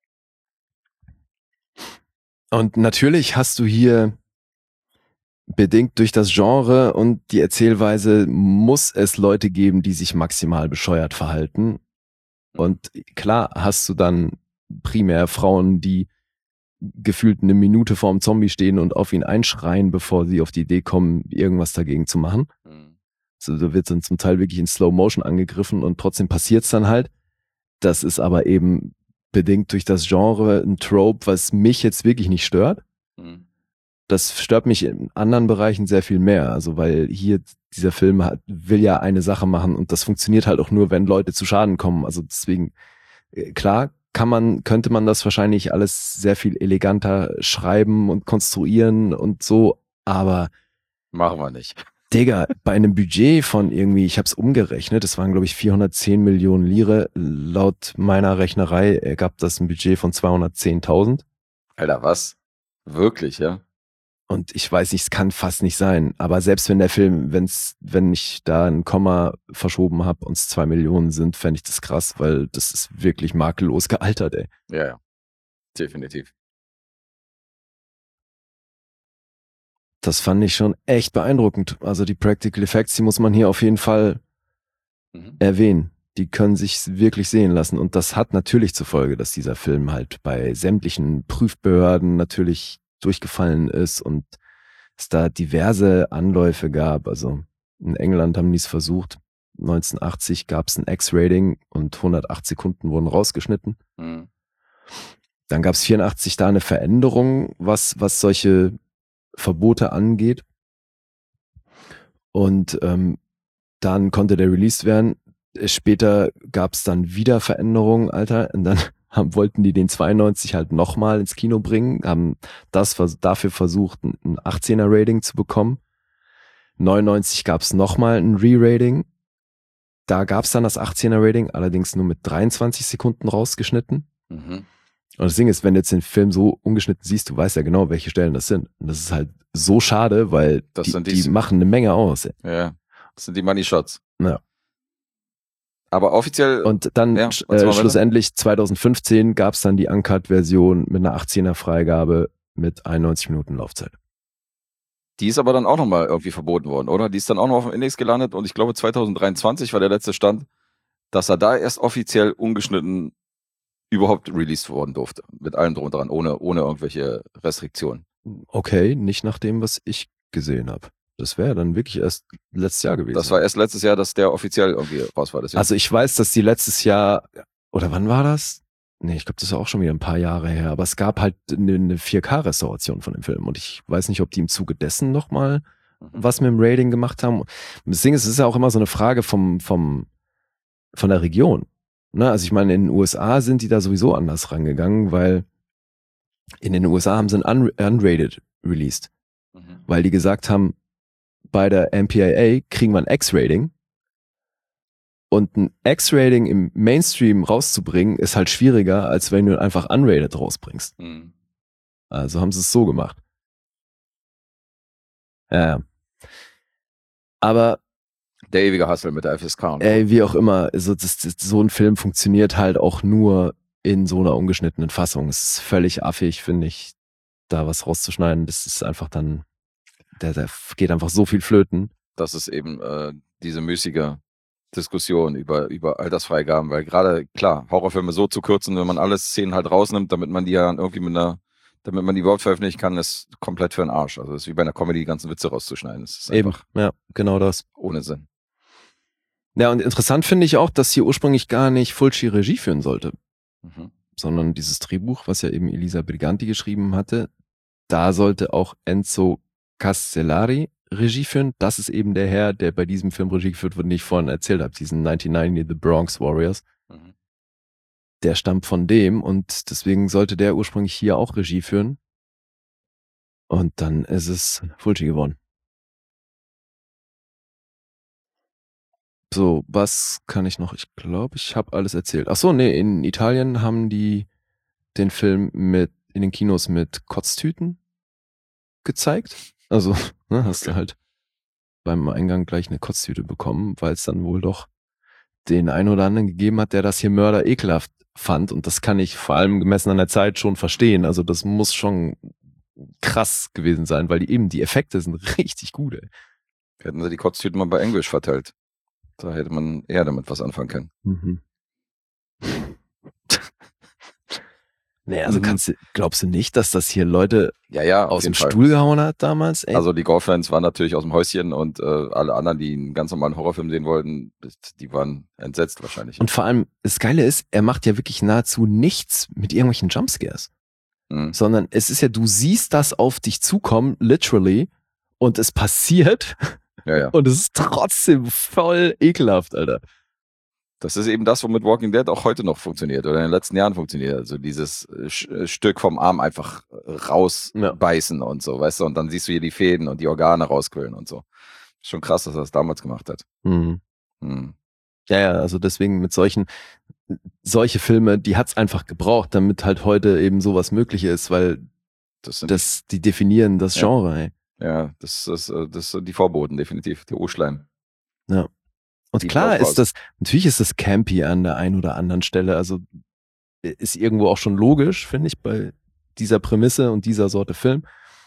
Und natürlich hast du hier, bedingt durch das Genre und die Erzählweise, muss es Leute geben, die sich maximal bescheuert verhalten. Und klar hast du dann primär Frauen, die gefühlt eine Minute vorm Zombie stehen und auf ihn einschreien, bevor sie auf die Idee kommen, irgendwas dagegen zu machen. Mhm. So, da wird dann zum Teil wirklich in Slow Motion angegriffen und trotzdem passiert's dann halt. Das ist aber eben bedingt durch das Genre ein Trope, was mich jetzt wirklich nicht stört. Mhm. Das stört mich in anderen Bereichen sehr viel mehr. Also weil hier dieser Film hat, will ja eine Sache machen und das funktioniert halt auch nur, wenn Leute zu Schaden kommen. Also deswegen, klar, kann man, könnte man das wahrscheinlich alles sehr viel eleganter schreiben und konstruieren und so, aber Machen wir nicht. Digga, bei einem Budget von irgendwie, ich hab's umgerechnet, es waren glaube ich vierhundertzehn Millionen Lire, laut meiner Rechnerei ergab das ein Budget von zweihundertzehntausend. Alter, was? Wirklich, ja? Und ich weiß nicht, es kann fast nicht sein. Aber selbst wenn der Film, wenn's, wenn ich da ein Komma verschoben habe und es zwei Millionen sind, fände ich das krass, weil das ist wirklich makellos gealtert, ey. Ja, ja. Definitiv. Das fand ich schon echt beeindruckend. Also die Practical Effects, die muss man hier auf jeden Fall Mhm. erwähnen. Die können sich wirklich sehen lassen. Und das hat natürlich zur Folge, dass dieser Film halt bei sämtlichen Prüfbehörden natürlich durchgefallen ist und es da diverse Anläufe gab. Also in England haben die es versucht. neunzehnhundertachtzig gab es ein X-Rating und hundertacht Sekunden wurden rausgeschnitten. Mhm. Dann gab es vierundachtzig da eine Veränderung, was, was solche Verbote angeht. Und ähm, dann konnte der released werden. Später gab es dann wieder Veränderungen, Alter. Und dann haben, wollten die den zweiundneunzig halt nochmal ins Kino bringen, haben das vers- dafür versucht, ein, ein achtzehner Rating zu bekommen. neunundneunzig gab es nochmal ein Re-Rating. Da gab es dann das achtzehner Rating, allerdings nur mit dreiundzwanzig Sekunden rausgeschnitten. Mhm. Und das Ding ist, wenn du jetzt den Film so ungeschnitten siehst, du weißt ja genau, welche Stellen das sind. Und das ist halt so schade, weil Das die, sind die die- machen eine Menge aus. Ey. Ja, das sind die Money Shots. Ja. Aber offiziell, Und dann Ja, sch- erzähl mal äh, weiter. schlussendlich zweitausendfünfzehn gab es dann die Uncut-Version mit einer achtzehner Freigabe mit einundneunzig Minuten Laufzeit. die ist aber dann auch nochmal irgendwie verboten worden, oder? Die ist dann auch noch auf dem Index gelandet und ich glaube zweitausenddreiundzwanzig war der letzte Stand, dass er da erst offiziell ungeschnitten überhaupt released worden durfte. Mit allem drum und dran, ohne, ohne irgendwelche Restriktionen. Okay, nicht nach dem, was ich gesehen habe. Das wäre dann wirklich erst letztes Jahr gewesen. Das war erst letztes Jahr, dass der offiziell irgendwie raus war. Deswegen- Also ich weiß, dass die letztes Jahr, oder wann war das? Nee, ich glaube, das ist auch schon wieder ein paar Jahre her, aber es gab halt eine, eine vier K-Restauration von dem Film und ich weiß nicht, ob die im Zuge dessen nochmal Mhm. was mit dem Rating gemacht haben. Das Ding ist, es ist ja auch immer so eine Frage vom, vom, von der Region. Ne? Also ich meine, in den U S A sind die da sowieso anders rangegangen, weil in den U S A haben sie ein un unrated released, Mhm. weil die gesagt haben, bei der M P A A kriegen wir ein X-Rating und ein X-Rating im Mainstream rauszubringen ist halt schwieriger, als wenn du einfach unrated rausbringst. Mhm. Also haben sie es so gemacht. Ja, ja. Aber Der ewige Hustle mit der F S K. Und ey, wie auch immer, so, das, das, so ein Film funktioniert halt auch nur in so einer ungeschnittenen Fassung. Es ist völlig affig, finde ich, da was rauszuschneiden. Das ist einfach dann, da, da geht einfach so viel flöten. das ist eben äh, diese müßige Diskussion über, über Altersfreigaben, weil gerade, klar, Horrorfilme so zu kürzen, wenn man alle Szenen halt rausnimmt, damit man die ja irgendwie mit einer, damit man die überhaupt veröffentlichen kann, ist komplett für den Arsch. Also es ist wie bei einer Comedy, die ganzen Witze rauszuschneiden. Das ist Eben, einfach ja, genau das. ohne Sinn. Ja, und interessant finde ich auch, dass hier ursprünglich gar nicht Fulci Regie führen sollte, Mhm. sondern dieses Drehbuch, was ja eben Elisa Briganti geschrieben hatte, da sollte auch Enzo Castellari Regie führen. Das ist eben der Herr, der bei diesem Film Regie geführt wird, den ich vorhin erzählt habe, diesen neunzehnhundertneunzig The Bronx Warriors. Mhm. Der stammt von dem und deswegen sollte der ursprünglich hier auch Regie führen. Und dann ist es Fulci geworden. So, was kann ich noch? Ich glaube, ich habe alles erzählt. Ach so, nee, in Italien haben die den Film mit in den Kinos mit Kotztüten gezeigt. Also, ne, hast du Okay. halt beim Eingang gleich eine Kotztüte bekommen, weil es dann wohl doch den einen oder anderen gegeben hat, der das hier Mörder ekelhaft fand. Und das kann ich vor allem gemessen an der Zeit schon verstehen. Also das muss schon krass gewesen sein, weil die eben, die Effekte sind richtig gut, ey. Hätten sie die Kotztüten mal bei Englisch verteilt. Da hätte man eher damit was anfangen können. Mhm. Nee, also kannst du, glaubst du nicht, dass das hier Leute Ja, ja, auf aus dem jeden Fall. Stuhl gehauen hat damals? Ey? Also die Gore-Fans waren natürlich aus dem Häuschen und äh, alle anderen, die einen ganz normalen Horrorfilm sehen wollten, die waren entsetzt wahrscheinlich. Und vor allem, das Geile ist, er macht ja wirklich nahezu nichts mit irgendwelchen Jumpscares. Mhm. Sondern es ist ja, du siehst das auf dich zukommen, literally, und es passiert Ja, ja. und es ist trotzdem voll ekelhaft, Alter. Das ist eben das, womit Walking Dead auch heute noch funktioniert oder in den letzten Jahren funktioniert. Also dieses Sch- Stück vom Arm einfach rausbeißen und so, weißt du, und dann siehst du hier die Fäden und die Organe rausquillen und so. Schon krass, dass er das damals gemacht hat. Mhm. Hm. Ja, ja, also deswegen mit solchen, solche Filme, die hat's einfach gebraucht, damit halt heute eben sowas möglich ist, weil Das sind das, die definieren das Ja. Genre, ey. Ja, das, ist, äh, das sind die Vorboten, definitiv. Der Urschleim. Und Die klar Blaupause. ist das, natürlich ist das campy an der einen oder anderen Stelle, also ist irgendwo auch schon logisch, finde ich, bei dieser Prämisse und dieser Sorte Film.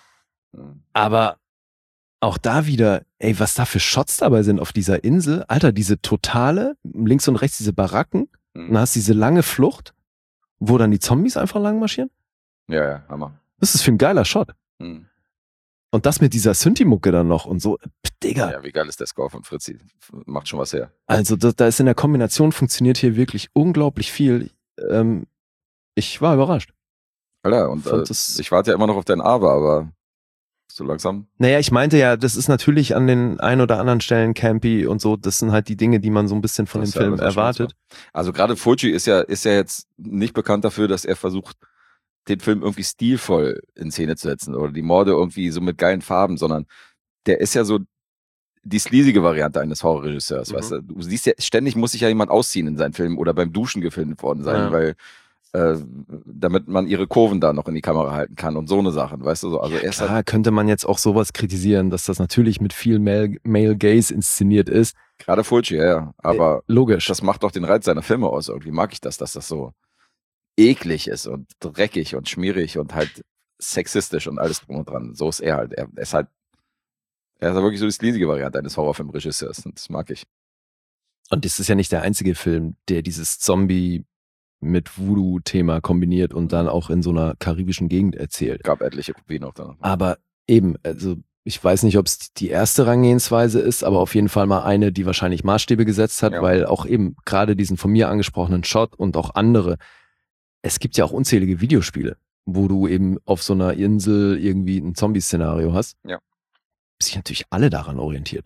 Hm. Aber auch da wieder, ey, was da für Shots dabei sind auf dieser Insel. Alter, diese totale, links und rechts diese Baracken, Hm. dann hast du diese lange Flucht, wo dann die Zombies einfach lang marschieren. Ja, ja, Hammer. Das ist für ein geiler Shot. Hm. Und das mit dieser Synthi-Mucke dann noch und so. Pff, Digga. Ja, wie geil ist der Score von Fritzi? Macht schon was her. Also da, da ist in der Kombination funktioniert hier wirklich unglaublich viel. Ähm, ich war überrascht. Alter, und Fand äh, das- ich warte ja immer noch auf dein Aber, aber so langsam. Naja, ich meinte ja, das ist natürlich an den ein oder anderen Stellen campy und so. Das sind halt die Dinge, die man so ein bisschen von Das dem ist ja Film alles, was erwartet. Also gerade Fulci ist ja, ist ja jetzt nicht bekannt dafür, dass er versucht, den Film irgendwie stilvoll in Szene zu setzen oder die Morde irgendwie so mit geilen Farben, sondern der ist ja so die sleasige Variante eines Horrorregisseurs, Mhm. weißt du? Du siehst ja, ständig muss sich ja jemand ausziehen in seinen Filmen oder beim Duschen gefilmt worden sein, Ja. weil äh, damit man ihre Kurven da noch in die Kamera halten kann und so eine Sachen, weißt du so. Also er ist halt, Klar, könnte man jetzt auch sowas kritisieren, dass das natürlich mit viel Male, Male Gaze inszeniert ist. gerade Fulci, ja, ja, aber Äh, logisch. das macht doch den Reiz seiner Filme aus. Irgendwie mag ich das, dass das so eklig ist und dreckig und schmierig und halt sexistisch und alles drum und dran. So ist er halt. Er, er ist halt, er ist halt wirklich so die sleasige Variante eines Horrorfilmregisseurs und das mag ich. Und das ist ja nicht der einzige Film, der dieses Zombie mit Voodoo-Thema kombiniert und dann auch in so einer karibischen Gegend erzählt. Gab etliche Kopien auch da. Aber eben, also ich weiß nicht, ob es die erste Herangehensweise ist, aber auf jeden Fall mal eine, die wahrscheinlich Maßstäbe gesetzt hat, Ja. weil auch eben gerade diesen von mir angesprochenen Shot und auch andere, es gibt ja auch unzählige Videospiele, wo du eben auf so einer Insel irgendwie ein Zombie-Szenario hast. Ja. Sich natürlich alle daran orientiert.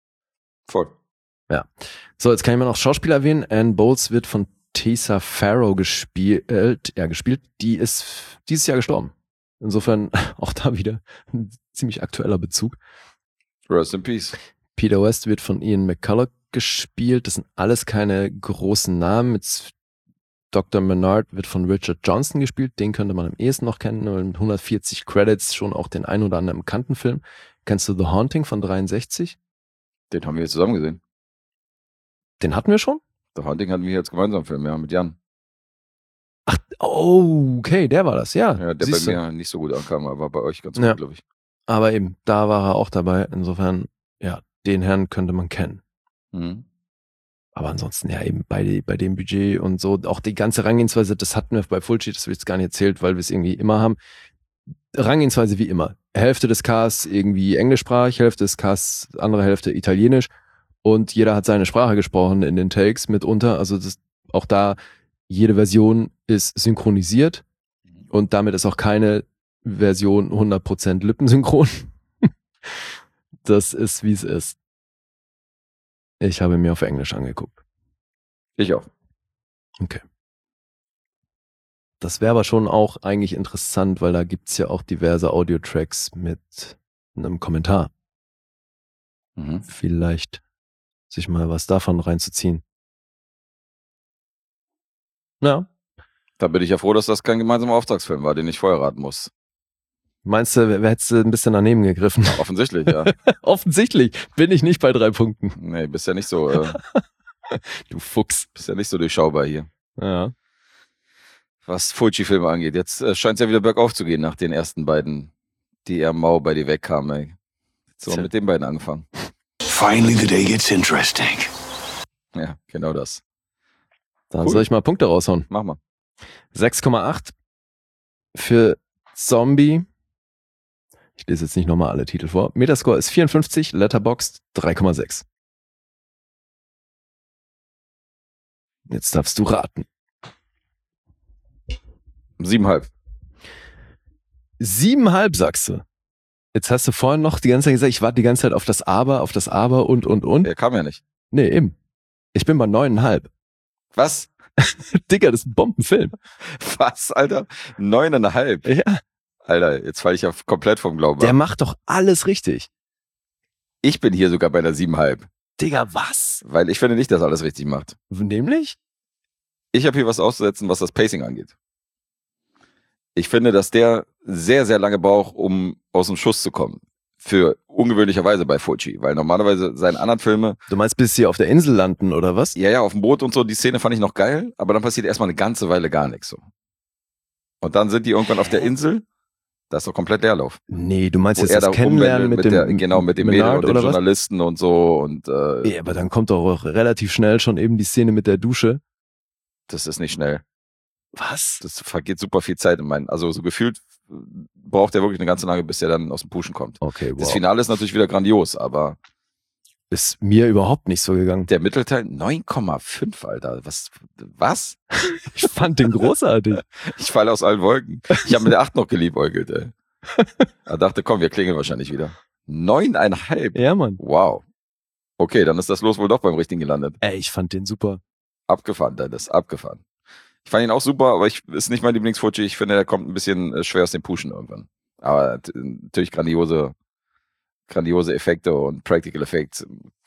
Voll. So, jetzt kann ich mal noch Schauspieler erwähnen. Anne Bowles wird von Tessa Farrow gespielt, äh, ja, gespielt. Die ist dieses Jahr gestorben. Insofern auch da wieder ein ziemlich aktueller Bezug. Rest in Peace. Peter West wird von Ian McCulloch gespielt. Das sind alles keine großen Namen. Jetzt Doktor Menard wird von Richard Johnson gespielt. Den könnte man am ehesten noch kennen. Mit hundertvierzig Credits schon auch den ein oder anderen bekannten Film. Kennst du The Haunting von dreiundsechzig? Den haben wir jetzt zusammen gesehen. Den hatten wir schon? The Haunting hatten wir jetzt gemeinsam Film, ja, mit Jan. Ach, oh, okay, der war das, ja. Ja, der Siehst bei du. mir nicht so gut ankam, aber bei euch ganz Ja. gut, glaube ich. Aber eben, da war er auch dabei. Insofern, ja, den Herrn könnte man kennen. Mhm. Aber ansonsten, ja, eben bei, bei dem Budget und so, auch die ganze Herangehensweise, das hatten wir bei Fulci, das habe ich jetzt gar nicht erzählt, weil wir es irgendwie immer haben. Herangehensweise wie immer. Hälfte des Casts irgendwie englischsprachig, Hälfte des Casts, andere Hälfte italienisch. Und jeder hat seine Sprache gesprochen in den Takes mitunter. Also das, auch da, jede Version ist synchronisiert. Und damit ist auch keine Version hundert Prozent lippensynchron. Das ist, wie es ist. Ich habe mir auf Englisch angeguckt. Ich auch. Okay. Das wäre aber schon auch eigentlich interessant, weil da gibt's ja auch diverse Audio-Tracks mit einem Kommentar. Mhm. Vielleicht sich mal was davon reinzuziehen. Ja. Da bin ich ja froh, dass das kein gemeinsamer Auftragsfilm war, den ich vorher raten muss. Meinst du, wer hättest du ein bisschen daneben gegriffen? Offensichtlich, ja. Offensichtlich bin ich nicht bei drei Punkten. Nee, bist ja nicht so, äh, Du Fuchs. Bist ja nicht so durchschaubar hier, Ja. was Fulci-Filme angeht. Jetzt äh, scheint es ja wieder bergauf zu gehen nach den ersten beiden, die eher mau bei dir wegkamen. Ey. Jetzt haben wir mit den beiden angefangen. Finally, the day gets interesting. Ja, genau das. Dann Cool. soll ich mal Punkte raushauen. Mach mal. sechs Komma acht für Zombie. Ich lese jetzt nicht nochmal alle Titel vor. Metascore ist vierundfünfzig, Letterboxd drei Komma sechs. Jetzt darfst du raten. Siebenhalb. Siebenhalb sagst du. Jetzt hast du vorhin noch die ganze Zeit gesagt, ich warte die ganze Zeit auf das Aber, auf das Aber und, und, und. Der kam ja nicht. Nee, eben. Ich bin bei neuneinhalb. Was? Digga, das ist ein Bombenfilm. Was, Alter? Neuneinhalb. Ja. Alter, jetzt falle ich ja komplett vom Glauben Der ab. macht doch alles richtig. Ich bin hier sogar bei der siebenhalb. Digga, was? Weil ich finde nicht, dass er alles richtig macht. Nämlich? Ich habe hier was auszusetzen, was das Pacing angeht. Ich finde, dass der sehr, sehr lange braucht, um aus dem Schuss zu kommen. Für ungewöhnlicherweise bei Fulci. Weil normalerweise seine anderen Filme, Du meinst, bis sie auf der Insel landen, oder was? ja, ja, auf dem Boot und so, die Szene fand ich noch geil, aber dann passiert erstmal eine ganze Weile gar nichts so. Und dann sind die irgendwann auf der Insel, da ist doch komplett Leerlauf. Nee, du meinst Wo jetzt er das da Kennenlernen rumwendelt mit, mit dem der, genau, mit dem Mädel Menard und dem oder was? Journalisten und so und äh, Ja, aber dann kommt doch auch relativ schnell schon eben die Szene mit der Dusche. das ist nicht schnell. Was? Das vergeht super viel Zeit in meinen, also so gefühlt äh, braucht er wirklich eine ganze lange, bis er dann aus dem Pushen kommt. Okay, wow. Das Finale ist natürlich wieder grandios, aber Ist mir überhaupt nicht so gegangen. der Mittelteil neun Komma fünf, Alter. Was? Was? Ich fand den großartig. Ich falle aus allen Wolken. Ich habe mit der acht noch geliebäugelt, ey. Da dachte, komm, wir klingeln wahrscheinlich wieder. Neuneinhalb. Ja, Mann. Wow. Okay, dann ist das Los wohl doch beim Richtigen gelandet. Ey, ich fand den super. Abgefahren, Dennis, abgefahren. Ich fand ihn auch super, aber ich ist nicht mein Lieblingsfutschi. Ich finde, der kommt ein bisschen äh, schwer aus dem Pushen irgendwann. Aber t- natürlich grandiose, grandiose Effekte und Practical Effects,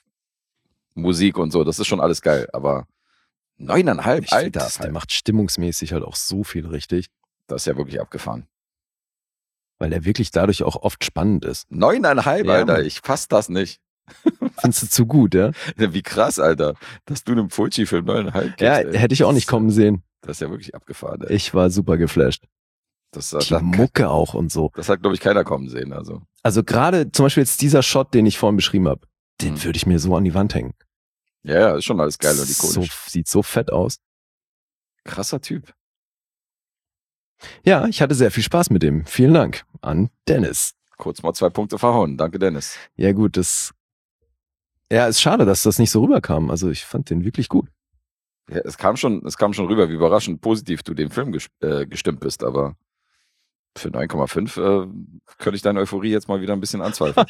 Musik und so, das ist schon alles geil. Aber neuneinhalb, Ich find, Alter, das, der macht stimmungsmäßig halt auch so viel richtig, das ist ja wirklich abgefahren. weil er wirklich dadurch auch oft spannend ist. Neuneinhalb, Ja, Alter, Mann. ich fass das nicht. Findest du zu gut, ja? Wie krass, Alter, dass du einem Fulci-Film neuneinhalb gibst. Ja, ey. hätte ich auch nicht Das- kommen sehen. Das ist ja wirklich abgefahren, ey. Ich war super geflasht. Das, Die das, Mucke auch und so. das hat, glaube ich, keiner kommen sehen. Also. Also gerade zum Beispiel jetzt dieser Shot, den ich vorhin beschrieben habe, den Mhm. würde ich mir so an die Wand hängen. Ja, ja, ist schon alles geil und so, ikonisch. sieht so fett aus. Krasser Typ. Ja, ich hatte sehr viel Spaß mit dem. Vielen Dank an Dennis. Kurz mal zwei Punkte verhauen. Danke, Dennis. Ja gut, das ja, ist schade, dass das nicht so rüberkam. Also ich fand den wirklich gut. Ja, es kam schon, es kam schon rüber, wie überraschend positiv du dem Film ges äh, gestimmt bist, aber für neun Komma fünf äh, könnte ich deine Euphorie jetzt mal wieder ein bisschen anzweifeln,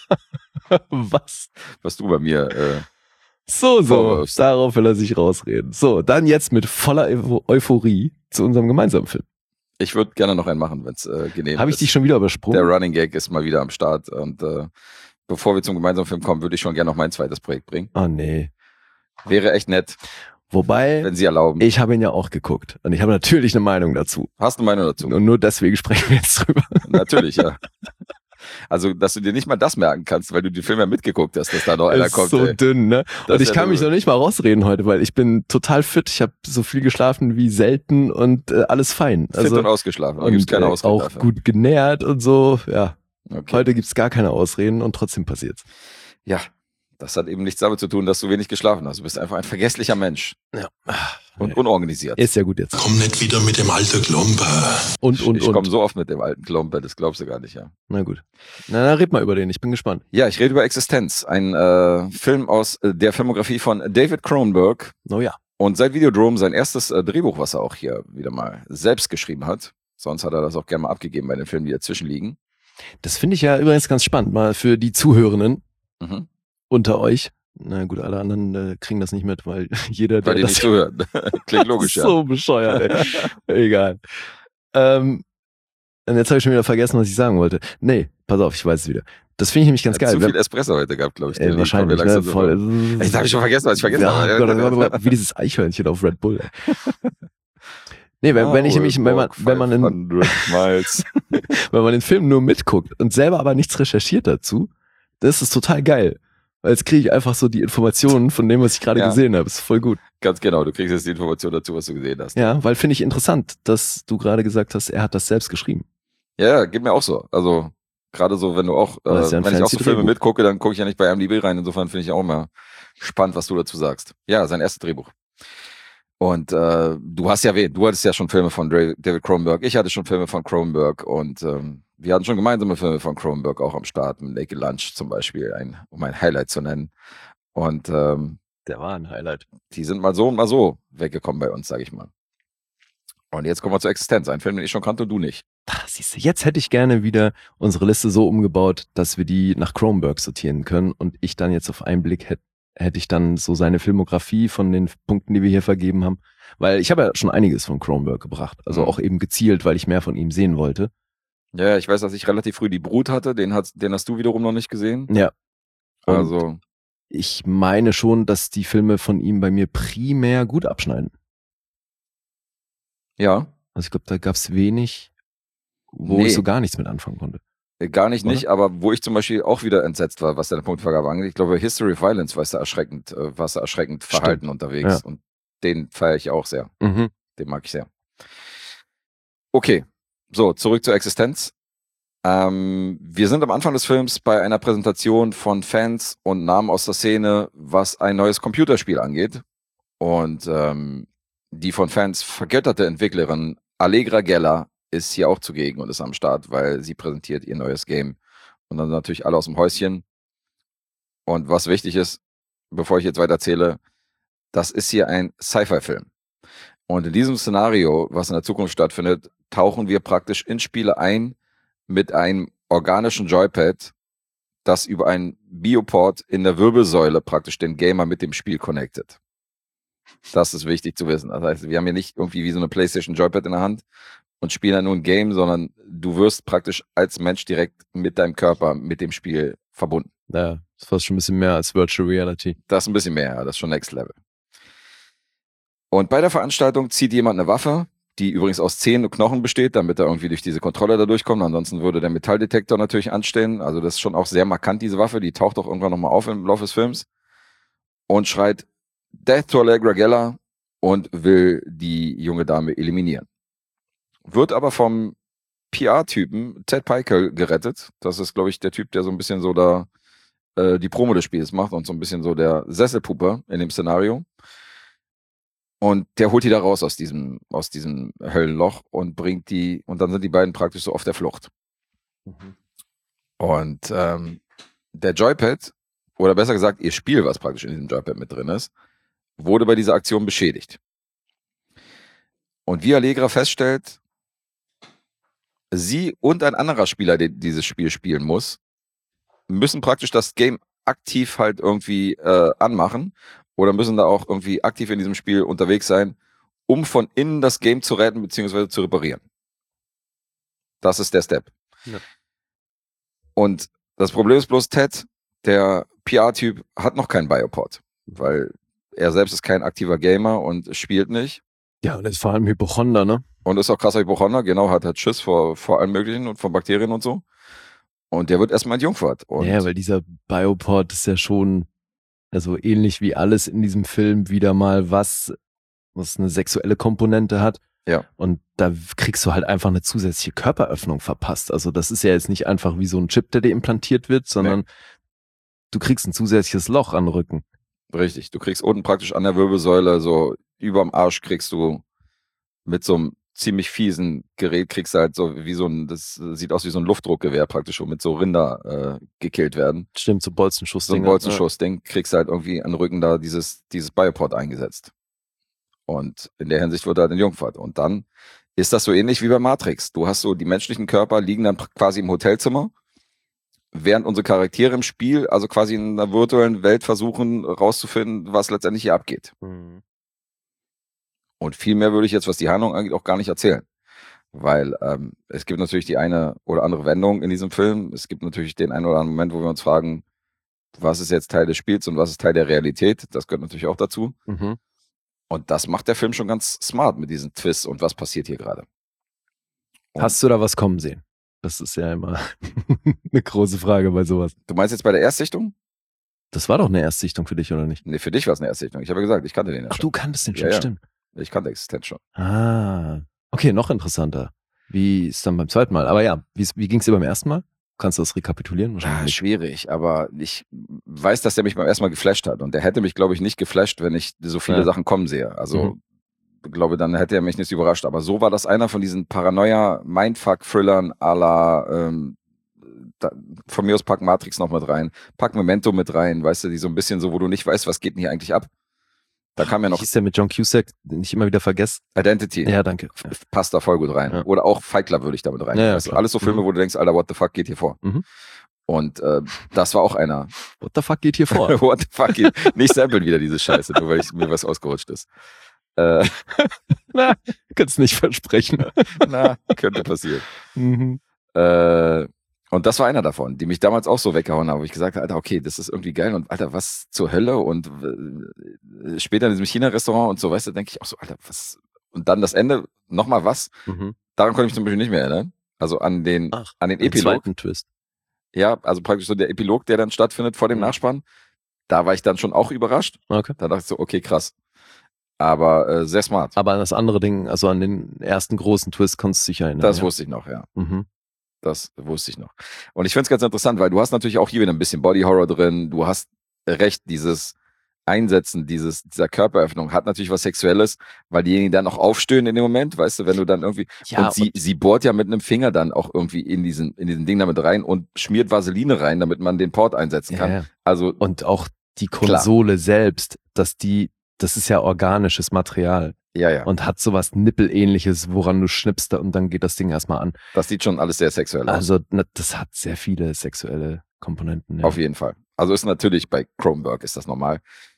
Was? was du bei mir äh, So, so. Vorwirfst. Darauf will er sich rausreden. So, dann jetzt mit voller Eu Euphorie zu unserem gemeinsamen Film. Ich würde gerne noch einen machen, wenn es äh, genehm Habe ich ist. dich schon wieder übersprungen? Der Running Gag ist mal wieder am Start und äh, bevor wir zum gemeinsamen Film kommen, würde ich schon gerne noch mein zweites Projekt bringen. Oh nee. Wäre echt nett, Wobei, wenn Sie erlauben. ich habe ihn ja auch geguckt. Und ich habe natürlich eine Meinung dazu. Hast du eine Meinung dazu? Und nur deswegen sprechen wir jetzt drüber. Natürlich, ja. Also, dass du dir nicht mal das merken kannst, weil du den Film ja mitgeguckt hast, dass da noch einer ist kommt. so ey. dünn, ne? Das Und ist ich ja kann mich so- noch nicht mal rausreden heute, weil ich bin total fit. Ich habe so viel geschlafen wie selten und äh, alles fein. Fit Also und ausgeschlafen. Da gibt's und keine äh, Ausrede auch dafür. gut genährt und so. Ja, Okay. heute gibt's gar keine Ausreden und trotzdem passiert's. Ja, das hat eben nichts damit zu tun, dass du wenig geschlafen hast. Du bist einfach ein vergesslicher Mensch Ja. und unorganisiert. Ist ja gut jetzt. Komm nicht wieder mit dem alten Klomper. Und, und, ich komme und. so oft mit dem alten Klomper, das glaubst du gar nicht, ja. Na gut. Na, dann red mal über den. Ich bin gespannt. Ja, ich rede über Existenz, ein äh, Film aus äh, der Filmografie von David Cronenberg Oh ja. und seit Videodrome sein erstes äh, Drehbuch, was er auch hier wieder mal selbst geschrieben hat. Sonst hat er das auch gerne mal abgegeben bei den Filmen, die dazwischen liegen. Das finde ich ja übrigens ganz spannend, mal für die Zuhörenden Mhm. unter euch. Na gut, alle anderen äh, kriegen das nicht mit, weil jeder, der Weil die das nicht zuhören. Klingt logisch, ja. so bescheuert, ey. Egal. Ähm, und jetzt habe ich schon wieder vergessen, was ich sagen wollte. Nee, pass auf, ich weiß es wieder. Das finde ich nämlich ganz Hat geil. zu Wenn- viel Espresso heute gehabt, glaube ich. ey, Die wahrscheinlich, kommen mir ne? langsam so vor. Voll. Jetzt habe ich schon vergessen, was ich vergessen Ja, habe. Gott, oh Gott, oh Gott, wie dieses Eichhörnchen auf Red Bull. Ey. Nee, wenn, wenn ich nämlich, wenn man, wenn man, in, fünfhundert Miles. wenn man den Film nur mitguckt und selber aber nichts recherchiert dazu, das ist total geil. Weil jetzt kriege ich einfach so die Informationen von dem, was ich gerade Ja. gesehen habe. Ist voll gut. Ganz genau, du kriegst jetzt die Information dazu, was du gesehen hast. Ja, weil finde ich interessant, dass du gerade gesagt hast, er hat das selbst geschrieben. Ja, ja, geht mir auch so. Also gerade so, wenn du auch, äh, Das ist ja ein wenn ich auch so fancy Filme Drehbuch. mitgucke, dann gucke ich ja nicht bei I M D B rein. Insofern finde ich auch immer spannend, was du dazu sagst. Ja, sein erstes Drehbuch. Und äh, du hast ja erwähnt, du hattest ja schon Filme von Dra- David Cronenberg, ich hatte schon Filme von Cronenberg und ähm, wir hatten schon gemeinsame Filme von Cronenberg auch am Start, mit Naked Lunch zum Beispiel, ein, um ein Highlight zu nennen. Und ähm, Der war ein Highlight. die sind mal so und mal so weggekommen bei uns, sage ich mal. Und jetzt kommen wir zur Existenz, ein Film, den ich schon kannte und du nicht. Ach, siehst du, jetzt hätte ich gerne wieder unsere Liste so umgebaut, dass wir die nach Cronenberg sortieren können und ich dann jetzt auf einen Blick hätte hätte ich dann so seine Filmografie von den Punkten, die wir hier vergeben haben. Weil ich habe ja schon einiges von Cronenberg gebracht. Also Mhm. auch eben gezielt, weil ich mehr von ihm sehen wollte. Ja, ich weiß, dass ich relativ früh die Brut hatte, den, hat, den hast du wiederum noch nicht gesehen. Ja. Und Also, ich meine schon, dass die Filme von ihm bei mir primär gut abschneiden. ja, Also ich glaube, da gab es wenig, wo Nee. ich so gar nichts mit anfangen konnte. äh, gar nicht Oder? nicht, aber wo ich zum Beispiel auch wieder entsetzt war, was deine Punktvergabe angeht, ich glaube, History of Violence war da erschreckend, äh, warst da erschreckend Stimmt. verhalten unterwegs. Ja. Und den feiere ich auch sehr. Mhm. Den mag ich sehr. Okay, so, zurück zur Existenz. Ähm, wir sind am Anfang des Films bei einer Präsentation von Fans und Namen aus der Szene, was ein neues Computerspiel angeht. Und ähm, die von Fans vergötterte Entwicklerin Allegra Geller ist hier auch zugegen und ist am Start, weil sie präsentiert ihr neues Game. Und dann natürlich alle aus dem Häuschen. Und was wichtig ist, bevor ich jetzt weiter erzähle, das ist hier ein Sci-Fi-Film. Und in diesem Szenario, was in der Zukunft stattfindet, tauchen wir praktisch in Spiele ein mit einem organischen Joypad, das über einen Bioport in der Wirbelsäule praktisch den Gamer mit dem Spiel connectet. Das ist wichtig zu wissen. Das heißt, wir haben hier nicht irgendwie wie so eine PlayStation Joypad in der Hand und spielen dann nur ein Game, sondern du wirst praktisch als Mensch direkt mit deinem Körper mit dem Spiel verbunden. Ja, das war schon ein bisschen mehr als Virtual Reality. Das ist ein bisschen mehr, ja, das ist schon Next Level. Und bei der Veranstaltung zieht jemand eine Waffe, die übrigens aus Zähnen und Knochen besteht, damit er irgendwie durch diese Kontrolle da durchkommt. Ansonsten würde der Metalldetektor natürlich anstehen. Also das ist schon auch sehr markant, diese Waffe. Die taucht auch irgendwann nochmal auf im Laufe des Films und schreit Death to Allegra Geller und will die junge Dame eliminieren. Wird aber vom P R-Typen Ted Pikel gerettet. Das ist, glaube ich, der Typ, der so ein bisschen so da äh, die Promo des Spiels macht und so ein bisschen so der Sesselpuppe in dem Szenario. Und der holt die da raus aus diesem, aus diesem Höllenloch und bringt die, und dann sind die beiden praktisch so auf der Flucht. Mhm. Und ähm, der Joypad, oder besser gesagt, ihr Spiel, was praktisch in diesem Joypad mit drin ist, wurde bei dieser Aktion beschädigt. Und wie Allegra feststellt, sie und ein anderer Spieler, der dieses Spiel spielen muss, müssen praktisch das Game aktiv halt irgendwie äh, anmachen oder müssen da auch irgendwie aktiv in diesem Spiel unterwegs sein, um von innen das Game zu retten bzw. zu reparieren. Das ist der Step. Ja. Und das Problem ist bloß, Ted, der P R-Typ, hat noch keinen Biopod, weil er selbst ist kein aktiver Gamer und spielt nicht. Ja, und das ist vor allem Hypochonder, ne? Und ist auch krasser Hypochonder, genau, hat halt Schiss vor, vor allem Möglichen und von Bakterien und so. Und der wird erstmal entjungfert. Und Ja, weil dieser Bioport ist ja schon, also ähnlich wie alles in diesem Film, wieder mal was, was eine sexuelle Komponente hat. Ja. Und da kriegst du halt einfach eine zusätzliche Körperöffnung verpasst. Also das ist ja jetzt nicht einfach wie so ein Chip, der dir implantiert wird, sondern Nee. du kriegst ein zusätzliches Loch an den Rücken. Richtig, du kriegst unten praktisch an der Wirbelsäule, so überm Arsch kriegst du mit so einem ziemlich fiesen Gerät, kriegst du halt so wie so ein, das sieht aus wie so ein Luftdruckgewehr praktisch, wo mit so Rinder äh, gekillt werden. Stimmt, so Bolzenschuss. So ein Bolzenschussding, kriegst du halt irgendwie an den Rücken da dieses, dieses Bioport eingesetzt. Und in der Hinsicht wird er halt entjungfert. Und dann ist das so ähnlich wie bei Matrix. Du hast so, die menschlichen Körper liegen dann quasi im Hotelzimmer, während unsere Charaktere im Spiel, also quasi in einer virtuellen Welt versuchen rauszufinden, was letztendlich hier abgeht. Mhm. Und viel mehr würde ich jetzt, was die Handlung angeht, auch gar nicht erzählen. Weil ähm, es gibt natürlich die eine oder andere Wendung in diesem Film. Es gibt natürlich den einen oder anderen Moment, wo wir uns fragen, was ist jetzt Teil des Spiels und was ist Teil der Realität. Das gehört natürlich auch dazu. Mhm. Und das macht der Film schon ganz smart mit diesen Twists und was passiert hier gerade. Und Hast du da was kommen sehen? Das ist ja immer eine große Frage bei sowas. du meinst jetzt bei der Erstsichtung? Das war doch eine Erstsichtung für dich, oder nicht? Nee, für dich war es eine Erstsichtung. Ich habe ja gesagt, ich kannte den ja Ach, schon. du kanntest den schon, Ja, ja. stimmt. Ich kannte Existenz schon. Ah, okay, noch interessanter. Wie ist dann beim zweiten Mal? Aber ja, wie, wie ging es dir beim ersten Mal? Kannst du das rekapitulieren? Wahrscheinlich Ah, nicht. schwierig, aber ich weiß, dass der mich beim ersten Mal geflasht hat. Und der hätte mich, glaube ich, nicht geflasht, wenn ich so viele Ja. Sachen kommen sehe. Also, Mhm. ich glaube, dann hätte er mich nicht überrascht. Aber so war das einer von diesen Paranoia-Mindfuck-Thrillern à la, ähm, da, von mir aus pack Matrix noch mit rein, pack Memento mit rein, weißt du, die so ein bisschen so, wo du nicht weißt, was geht denn hier eigentlich ab. Da kam ja Wie noch hieß der mit John Cusack, den ich immer wieder vergesse? Identity. Ja, danke. Ja. Passt da voll gut rein. Ja. Oder auch Fight Club würde ich damit rein. Ja, ja, weißt du, klar. alles so Filme, Mhm. wo du denkst, Alter, what the fuck geht hier vor? Mhm. Und äh, das war auch einer. What the fuck geht hier vor? What the fuck geht? Nicht samplen wieder diese Scheiße, nur weil ich, mir was ausgerutscht ist. Äh, Na, kannst nicht versprechen. na, könnte passieren. Mhm. Äh, und das war einer davon, die mich damals auch so weggehauen haben, wo ich gesagt habe, Alter, okay, das ist irgendwie geil und Alter, was zur Hölle? Und äh, später in diesem China-Restaurant und so, weißt du, denke ich auch so, Alter, was? Und dann das Ende, nochmal was? Mhm. Daran konnte ich mich zum Beispiel nicht mehr erinnern. Also an den, Ach, an den den Epilog. zweiten Twist. Ja, also praktisch so der Epilog, der dann stattfindet vor dem Mhm. Nachspann. Da war ich dann schon auch überrascht. Okay. Da dachte ich so, okay, krass. Aber äh, sehr smart. Aber an das andere Ding, also an den ersten großen Twist, konntest du dich erinnern. Das ja? wusste ich noch, ja. Mhm. Das wusste ich noch. Und ich finde es ganz interessant, weil du hast natürlich auch hier wieder ein bisschen Body Horror drin. Du hast recht, dieses Einsetzen, dieses, dieser Körperöffnung hat natürlich was Sexuelles, weil diejenigen dann auch aufstöhnen in dem Moment, weißt du, wenn du dann irgendwie, Ja, und sie, sie bohrt ja mit einem Finger dann auch irgendwie in diesen, in diesen Ding damit rein und schmiert Vaseline rein, damit man den Port einsetzen kann. Ja, ja. Also, Und auch die Konsole selbst, dass die, das ist ja organisches Material ja, ja, und hat sowas Nippelähnliches, woran du schnippst und dann geht das Ding erstmal an. das sieht schon alles sehr sexuell aus. Also na, das hat sehr viele sexuelle Komponenten. Ja. Auf jeden Fall. Also ist natürlich bei Kronberg ist das normal.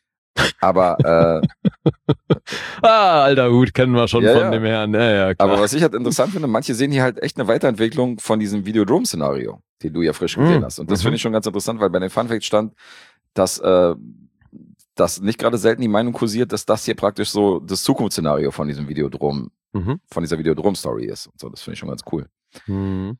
Aber, äh, Ah, alter Hut, kennen wir schon Ja, von ja. dem Herrn. Ja, ja, klar. aber was ich halt interessant finde, manche sehen hier halt echt eine Weiterentwicklung von diesem Videodrome-Szenario, den du ja frisch gesehen Mm, hast. Und das mhm. finde ich schon ganz interessant, weil bei den Funfacts stand, dass, äh, dass nicht gerade selten die Meinung kursiert, dass das hier praktisch so das Zukunftsszenario von diesem Videodrom, Mhm. von dieser Videodrom-Story ist. Und so, das finde ich schon ganz cool. Mhm.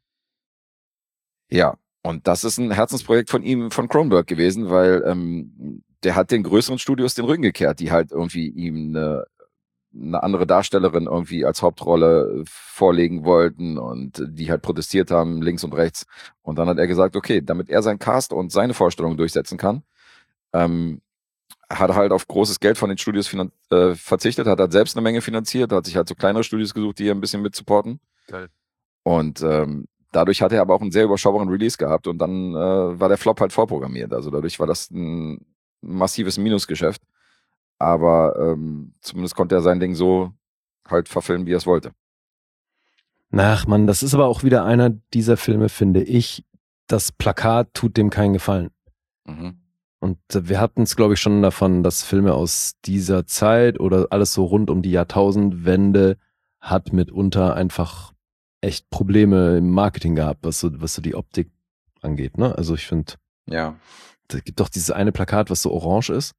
Ja, und das ist ein Herzensprojekt von ihm, von Kronberg gewesen, weil ähm, der hat den größeren Studios den Rücken gekehrt, die halt irgendwie ihm eine, eine andere Darstellerin irgendwie als Hauptrolle vorlegen wollten und die halt protestiert haben, links und rechts. Und dann hat er gesagt, okay, damit er seinen Cast und seine Vorstellungen durchsetzen kann, ähm, hat er halt auf großes Geld von den Studios finan- äh, verzichtet, hat halt selbst eine Menge finanziert, hat sich halt so kleinere Studios gesucht, die er ein bisschen mit supporten. Geil. Und ähm, dadurch hat er aber auch einen sehr überschaubaren Release gehabt und dann äh, war der Flop halt vorprogrammiert. Also dadurch war das ein massives Minusgeschäft. Aber ähm, zumindest konnte er sein Ding so halt verfilmen, wie er es wollte. Ach man, das ist aber auch wieder einer dieser Filme, finde ich. Das Plakat tut dem keinen Gefallen. Mhm. Und äh, wir hatten es, glaube ich, schon davon, dass Filme aus dieser Zeit oder alles so rund um die Jahrtausendwende hat mitunter einfach echt Probleme im Marketing gehabt, was so, was so die Optik angeht. Ne? Also ich finde, Ja. da gibt doch dieses eine Plakat, was so orange ist.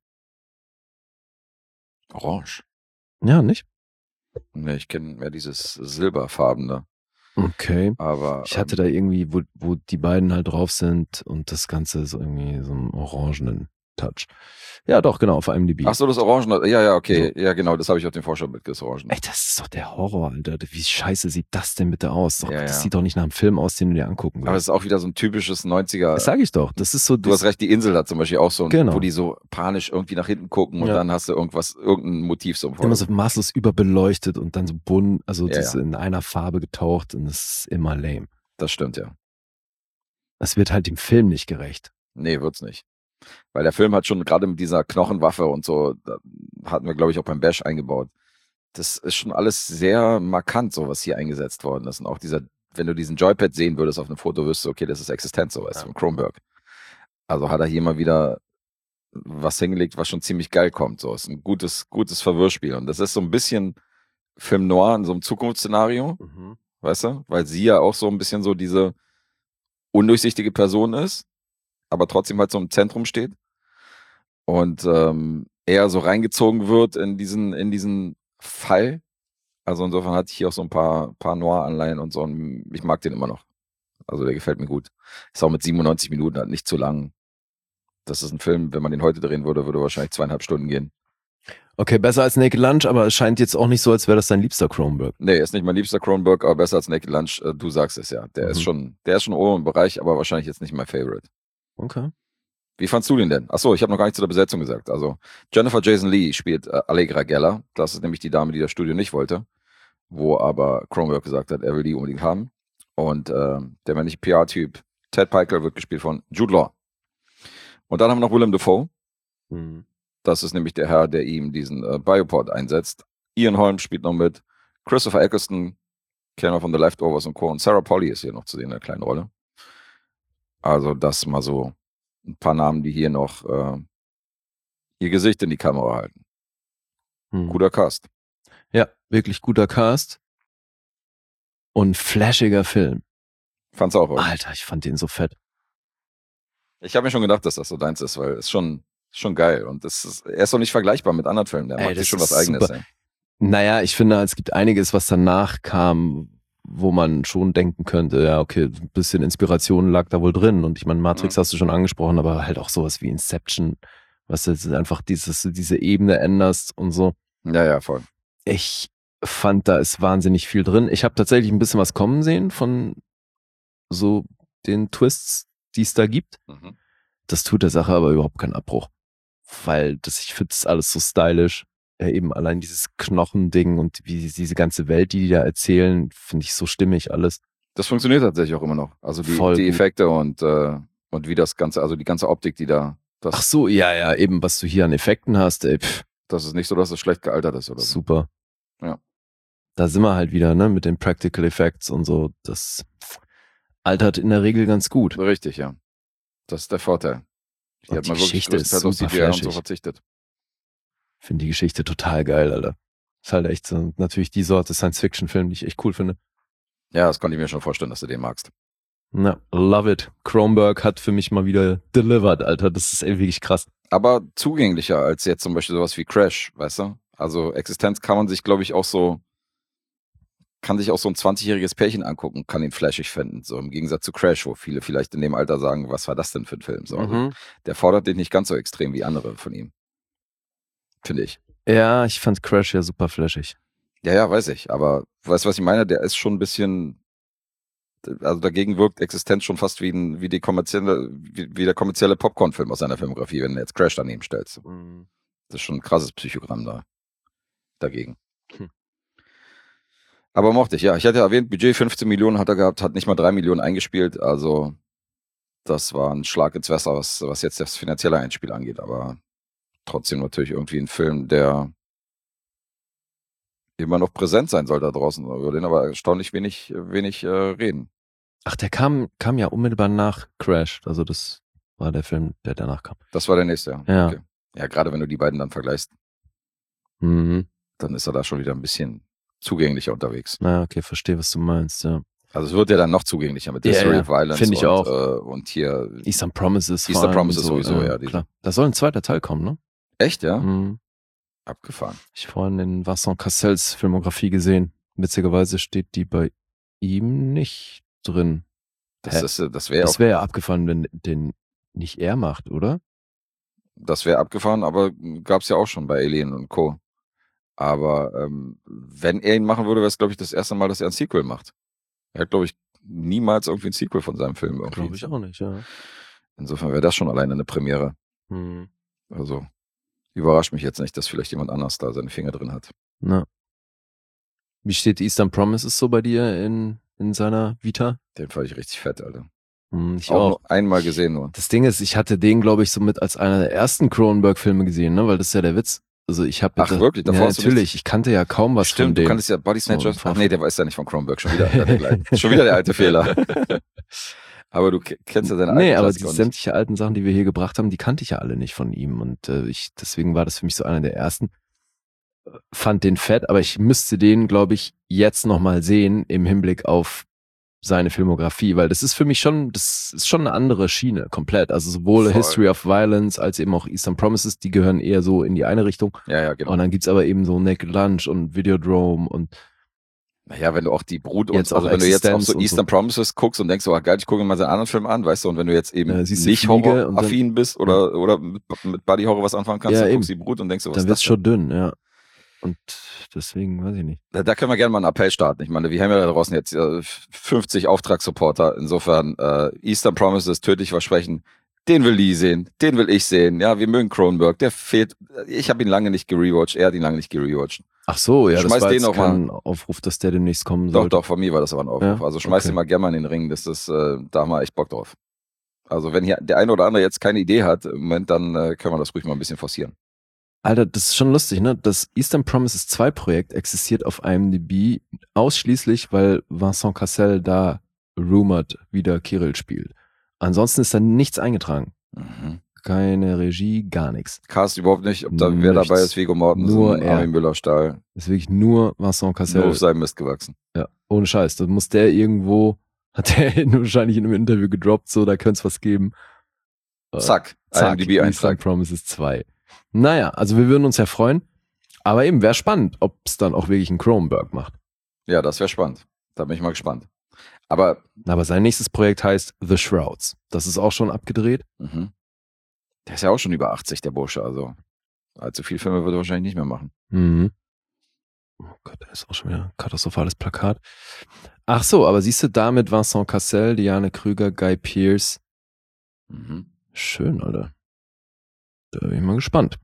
Orange. Ja, nicht? Ne, ich kenne mehr dieses silberfarbene. Okay. Aber Ich hatte da irgendwie, wo, wo die beiden halt drauf sind und das Ganze so irgendwie so einen orangenen Touch. Ja, doch, genau, auf einem D B. ach so, das Orange. Ja, ja, okay. Ja, genau, das habe ich auf dem Vorschau mit, das Orange. Ey, das ist doch der Horror, Alter. Wie scheiße sieht das denn bitte aus? Doch, Ja, das ja. sieht doch nicht nach einem Film aus, den du dir angucken Aber es willst. ist auch wieder so ein typisches neunziger. Das sage ich doch. Das ist so. Du hast recht, die Insel hat zum Beispiel auch so, ein, Genau. wo die so panisch irgendwie nach hinten gucken und Ja. dann hast du irgendwas, irgendein Motiv so im immer Vordergrund. so maßlos überbeleuchtet und dann so bunt, also Ja, das ja. in einer Farbe getaucht und das ist immer lame. Das stimmt, ja. Das wird halt dem Film nicht gerecht. Nee, wird's nicht. Weil der Film hat schon gerade mit dieser Knochenwaffe und so, da hatten wir, glaube ich, auch beim Bash eingebaut. Das ist schon alles sehr markant, so was hier eingesetzt worden ist. Und auch dieser, wenn du diesen Joypad sehen würdest auf einem Foto, wirst du, okay, das ist Existenz, so weißt du, von Kronberg. Also hat er hier mal wieder was hingelegt, was schon ziemlich geil kommt. So ist ein gutes, gutes Verwirrspiel. Und das ist so ein bisschen Film Noir in so einem Zukunftsszenario, weißt du? Weil sie ja auch so ein bisschen so diese undurchsichtige Person ist, aber trotzdem halt so im Zentrum steht. Und ähm, er so reingezogen wird in diesen, in diesen Fall. Also insofern hatte ich hier auch so ein paar, paar Noir-Anleihen und so. Und ich mag den immer noch. Also der gefällt mir gut. Ist auch mit siebenundneunzig Minuten halt nicht zu lang. Das ist ein Film, wenn man den heute drehen würde, würde wahrscheinlich zweieinhalb Stunden gehen. Okay, besser als Naked Lunch, aber es scheint jetzt auch nicht so, als wäre das dein liebster Cronenberg. Nee, ist nicht mein liebster Cronenberg, aber besser als Naked Lunch. Äh, Du sagst es ja. Der Mhm. ist schon, der ist schon oben im Bereich, aber wahrscheinlich jetzt nicht mein Favorite. Okay. Wie fandst du den denn? Achso, ich habe noch gar nicht zu der Besetzung gesagt. Also Jennifer Jason Leigh spielt äh, Allegra Geller. Das ist nämlich die Dame, die das Studio nicht wollte, wo aber Cronenberg gesagt hat, er will die unbedingt haben. Und äh, der männliche P R-Typ Ted Piker wird gespielt von Jude Law. Und dann haben wir noch Willem Dafoe. Mhm. Das ist nämlich der Herr, der ihm diesen äh, Biopod einsetzt. Ian Holm spielt noch mit. Christopher Eccleston, kennen wir von The Leftovers und Co. Und Sarah Polley ist hier noch zu sehen in einer kleinen Rolle. Also das mal so ein paar Namen, die hier noch äh, ihr Gesicht in die Kamera halten. Mhm. Guter Cast. Ja, wirklich guter Cast. Und flashiger Film. Fand's auch, oder? Alter, ich fand den so fett. Ich habe mir schon gedacht, dass das so deins ist, weil es schon, schon geil. Und das ist, er ist doch nicht vergleichbar mit anderen Filmen. Der Ey, macht sich das schon ist was Eigenes. super. Ey. Naja, ich finde, es gibt einiges, was danach kam, wo man schon denken könnte, ja, okay, ein bisschen Inspiration lag da wohl drin. Und ich meine, Matrix Mhm. hast du schon angesprochen, aber halt auch sowas wie Inception, was jetzt einfach dieses, diese Ebene änderst und so. Ja, ja, voll. Ich fand, da ist wahnsinnig viel drin. Ich habe tatsächlich ein bisschen was kommen sehen von so den Twists, die es da gibt. Mhm. Das tut der Sache aber überhaupt keinen Abbruch. Weil das, ich finde das alles so stylisch. Ja, eben allein dieses Knochending und wie diese ganze Welt, die die da erzählen, finde ich so stimmig alles. Das funktioniert tatsächlich auch immer noch. Also die, Voll die gut. Effekte und, äh, und wie das Ganze, also die ganze Optik, die da, das, Ach so, ja, ja, eben, was du hier an Effekten hast, ey, pff, das ist nicht so, dass es schlecht gealtert ist oder so. super. Ja. Da sind wir halt wieder, ne, mit den Practical Effects und so. Das altert in der Regel ganz gut. Richtig, ja. Das ist der Vorteil. Hier Und hat die man wirklich Geschichte ist größtenteils auf super C G I und so flashig. verzichtet. Finde die Geschichte total geil, Alter. Ist halt echt so, natürlich die Sorte Science-Fiction-Film, die ich echt cool finde. Ja, das konnte ich mir schon vorstellen, dass du den magst. Na, love it. Cronenberg hat für mich mal wieder delivered, Alter. Das ist ey, wirklich krass. Aber zugänglicher als jetzt zum Beispiel sowas wie Crash, weißt du? Also Existenz kann man sich, glaube ich, auch so, kann sich auch so ein zwanzigjähriges Pärchen angucken, kann ihn flashig finden. So im Gegensatz zu Crash, wo viele vielleicht in dem Alter sagen, was war das denn für ein Film? So, also, Mhm. der fordert den nicht ganz so extrem wie andere von ihm. Finde ich. Ja, ich fand Crash ja super flashig. Ja, ja, weiß ich. Aber weißt du, was ich meine? Der ist schon ein bisschen, also dagegen wirkt Existenz schon fast wie, ein, wie, die kommerzielle, wie, wie der kommerzielle Popcorn-Film aus seiner Filmografie, wenn du jetzt Crash daneben stellst. Das ist schon ein krasses Psychogramm da. Dagegen. Hm. Aber mochte ich, ja. Ich hatte ja erwähnt, Budget fünfzehn Millionen hat er gehabt, hat nicht mal drei Millionen eingespielt. Also das war ein Schlag ins Wasser, was, was jetzt das finanzielle Einspiel angeht. Aber trotzdem natürlich irgendwie ein Film, der immer noch präsent sein soll da draußen. Über den aber erstaunlich wenig, wenig äh, reden. Ach, der kam, kam ja unmittelbar nach Crash. Also das war der Film, der danach kam. Das war der nächste, ja. Ja. Okay. Ja, gerade wenn du die beiden dann vergleichst, Mhm. dann ist er da schon wieder ein bisschen zugänglicher unterwegs. Na, okay, verstehe, was du meinst, ja. Also es wird ja dann noch zugänglicher mit Ja, History ja, of Violence finde ich und, auch. Äh, und hier. Eastern Promises. vor Eastern allem Promises und sowieso, ja, diese- Klar. Da soll ein zweiter Teil kommen, ne? Echt, ja? Mhm. Abgefahren. Ich vorhin in Vincent Cassels Filmografie gesehen. Witzigerweise steht die bei ihm nicht drin. Das, Hä? ist, äh, das wäre Das auch, wäre ja abgefahren, wenn den nicht er macht, oder? das wäre abgefahren, aber gab's ja auch schon bei Alien und Co. Aber ähm, wenn er ihn machen würde, wäre es, glaube ich, das erste Mal, dass er ein Sequel macht. Er hat, glaube ich, niemals irgendwie ein Sequel von seinem Film irgendwie. Glaube ich auch nicht, ja. Insofern wäre das schon alleine eine Premiere. Hm. Also überrascht mich jetzt nicht, dass vielleicht jemand anders da seine Finger drin hat. Na. Wie steht Eastern Promises so bei dir in, in seiner Vita? Den fand ich richtig fett, Alter. Hm, ich Auch, auch. nur einmal gesehen nur. Das Ding ist, ich hatte den, glaube ich, so mit als einer der ersten Cronenberg-Filme gesehen, ne? Weil das ist ja der Witz. Also ich habe Ach, wirklich? Davor ja, hast du natürlich. nichts- Ich kannte ja kaum was von Stimmt, du dem. kanntest ja Body Snatchers. So, Ach nee, der weiß ja nicht von Cronenberg. Schon wieder, der, der, gleich- schon wieder der alte Fehler. Aber du ke- kennst ja seine alten Nee, aber Klassiker die und- sämtliche alten Sachen, die wir hier gebracht haben, die kannte ich ja alle nicht von ihm. Und äh, ich, deswegen war das für mich so einer der ersten. Fand den fett, aber ich müsste den, glaube ich, jetzt nochmal sehen im Hinblick auf seine Filmografie, weil das ist für mich schon, das ist schon eine andere Schiene, komplett. Also sowohl Voll. History of Violence als eben auch Eastern Promises, die gehören eher so in die eine Richtung. Ja, ja, genau. Und dann gibt's aber eben so Naked Lunch und Videodrome und Naja, wenn du auch die Brut und Jetzt auch also wenn du jetzt auch Existenz so und so. Eastern Promises guckst und denkst, oh geil, ich gucke mir mal seinen anderen Film an, weißt du, und wenn du jetzt eben Ja, siehst du nicht Fliege und dann- horroraffin bist oder, oder mit, mit Buddy Horror was anfangen kannst, Ja, dann eben. guckst du die Brut und denkst, so, was Dann ist wird's das schon dünn, ja. Und deswegen weiß ich nicht. Da, da können wir gerne mal einen Appell starten. Ich meine, wir haben ja da draußen jetzt äh, fünfzig Auftragssupporter. Insofern, äh, Eastern Promises, tödlich versprechen, den will Lee sehen, den will ich sehen. Ja, wir mögen Cronenberg, der fehlt. Ich habe ihn lange nicht gerewatcht, er hat ihn lange nicht gerewatcht. Ach so, ja, das Schmeiß war den jetzt noch mal. kein Aufruf, dass der demnächst kommen Doch, soll. doch, von mir war das aber ein Aufruf. Ja? Also schmeiß Okay. den mal gerne mal in den Ring. Das ist, äh, da haben wir echt Bock drauf. Also wenn hier der eine oder andere jetzt keine Idee hat im Moment, dann äh, können wir das ruhig mal ein bisschen forcieren. Alter, das ist schon lustig, ne? Das Eastern Promises zwei Projekt existiert auf IMDb ausschließlich, weil Vincent Cassel da rumored wieder Kirill spielt. Ansonsten ist da nichts eingetragen. Mhm. Keine Regie, gar nichts. Cast überhaupt nicht, ob da wer Nichts. dabei ist, Viggo Mortensen, Nur er. Armin Müller-Stahl. Das ist wirklich nur Vincent Cassel. Nur auf seinem Mist gewachsen. Ja, ohne Scheiß. Da muss der irgendwo, hat der wahrscheinlich in einem Interview gedroppt, so, da könnte es was geben. Äh, Zack, Zack, Eastern IMDb-Eintrag. Promises zwei. Naja, also wir würden uns ja freuen. Aber eben, wäre spannend, ob es dann auch wirklich ein Cronenberg macht. Ja, das wäre spannend. Da bin ich mal gespannt. Aber, Aber sein nächstes Projekt heißt The Shrouds. Das ist auch schon abgedreht. mhm. Der ist ja auch schon über achtzig, der Bursche. Also, allzu viele Filme wird er wahrscheinlich nicht mehr machen. Mhm. Oh Gott, da ist auch schon wieder ein katastrophales Plakat. Ach so, aber siehst du damit Vincent Cassel, Diane Krüger, Guy Pearce. Mhm. Schön, Alter. Da bin ich mal gespannt.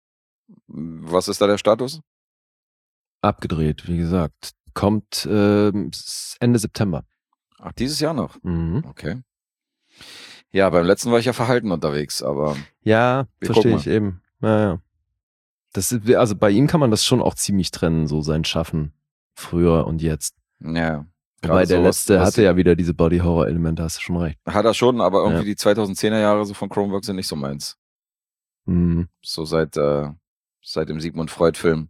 Was ist da der Status? Abgedreht, wie gesagt. Kommt ähm, Ende September. Ach, dieses Jahr noch. Mhm. Okay. Ja, beim letzten war ich ja verhalten unterwegs, aber Ja, Wir verstehe gucken ich eben. Ja, ja. Das ist, also bei ihm kann man das schon auch ziemlich trennen, so sein Schaffen früher und jetzt. ja. Wobei gerade der sowas, letzte was- hatte ja wieder diese Body-Horror-Elemente, hast du schon recht. Hat er schon, aber irgendwie Ja. die zweitausendzehner Jahre so von Cronenberg sind nicht so meins. Mhm. So seit, äh, seit dem Sigmund Freud-Film.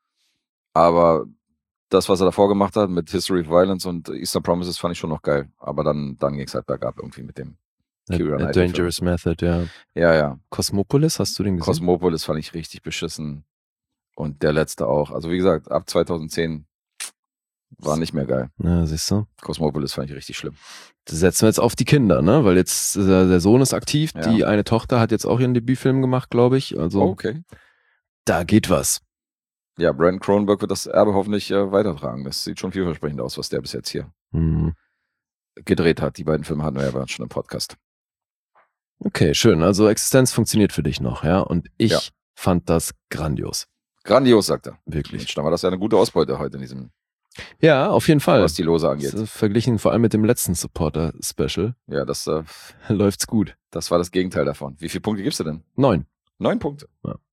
Aber das, was er davor gemacht hat mit History of Violence und Eastern Promises, fand ich schon noch geil. Aber dann, dann ging es halt bergab irgendwie mit dem. A, Keira a Knightley Dangerous Method, ja. Ja, ja. Cosmopolis, hast du den gesehen? Cosmopolis fand ich richtig beschissen. Und der letzte auch. Also wie gesagt, ab zweitausendzehn war nicht mehr geil. Ja, siehst du. Cosmopolis fand ich richtig schlimm. Das setzen wir jetzt auf die Kinder, ne? Weil jetzt äh, der Sohn ist aktiv, Ja. die eine Tochter hat jetzt auch ihren Debütfilm gemacht, glaube ich. Also Oh, okay. da geht was. Ja, Brandon Cronenberg wird das Erbe hoffentlich äh, weitertragen. Das sieht schon vielversprechend aus, was der bis jetzt hier Mhm. gedreht hat. Die beiden Filme hatten wir ja schon im Podcast. Okay, schön. Also Existenz funktioniert für dich noch, ja? Und ich Ja. fand das grandios. Grandios, sagt er. Wirklich. Mensch, dann war das ja eine gute Ausbeute heute in diesem, Ja, auf jeden Fall. was die Lose angeht. Das, äh, verglichen vor allem mit dem letzten Supporter-Special Ja, das, äh, läuft's gut. das war das Gegenteil davon. Wie viele Punkte gibst du denn? Neun. Neun Punkte.